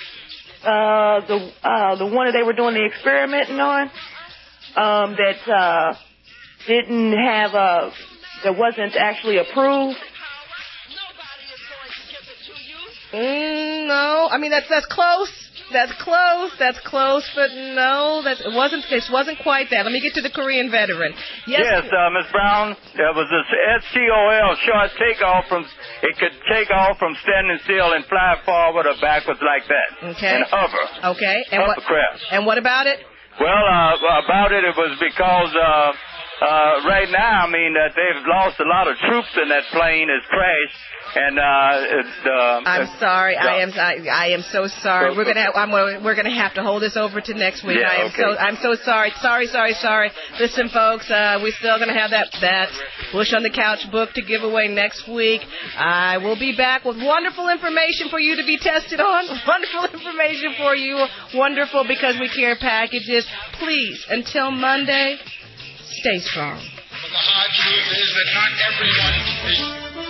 The one that they were doing the experimenting on, that didn't have that wasn't actually approved. No, I mean that's close. That's close, but no, it wasn't quite that. Let me get to the Korean veteran. Yes, Ms. Brown, there was this STOL, short takeoff it could take off from standing still and fly forward or backwards like that. Okay. And hover. Okay. Hover craft. And what about it? Well, about it was because right now, I mean, they've lost a lot of troops in that plane. It's crashed. And I'm sorry. I am so sorry. We're gonna have to hold this over to next week. Yeah, I'm so sorry. Sorry. Listen, folks, we're still gonna have that Bush on the Couch book to give away next week. I will be back with wonderful information for you to be tested on. Wonderful information for you. Wonderful because we care packages. Please, until Monday, stay strong. But the hard truth is that not everyone is.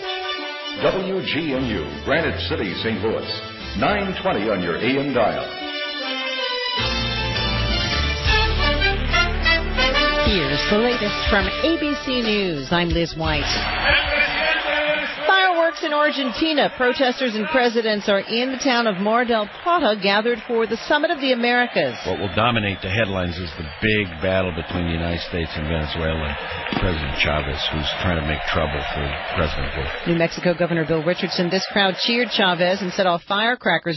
WGNU, Granite City, St. Louis. 920 on your AM dial. Here's the latest from ABC News. I'm Liz White. Fireworks in Argentina. Protesters and presidents are in the town of Mar del Plata gathered for the Summit of the Americas. What will dominate the headlines is the big battle between the United States and Venezuela and President Chavez, who's trying to make trouble for President Bush. New Mexico Governor Bill Richardson. This crowd cheered Chavez and set off firecrackers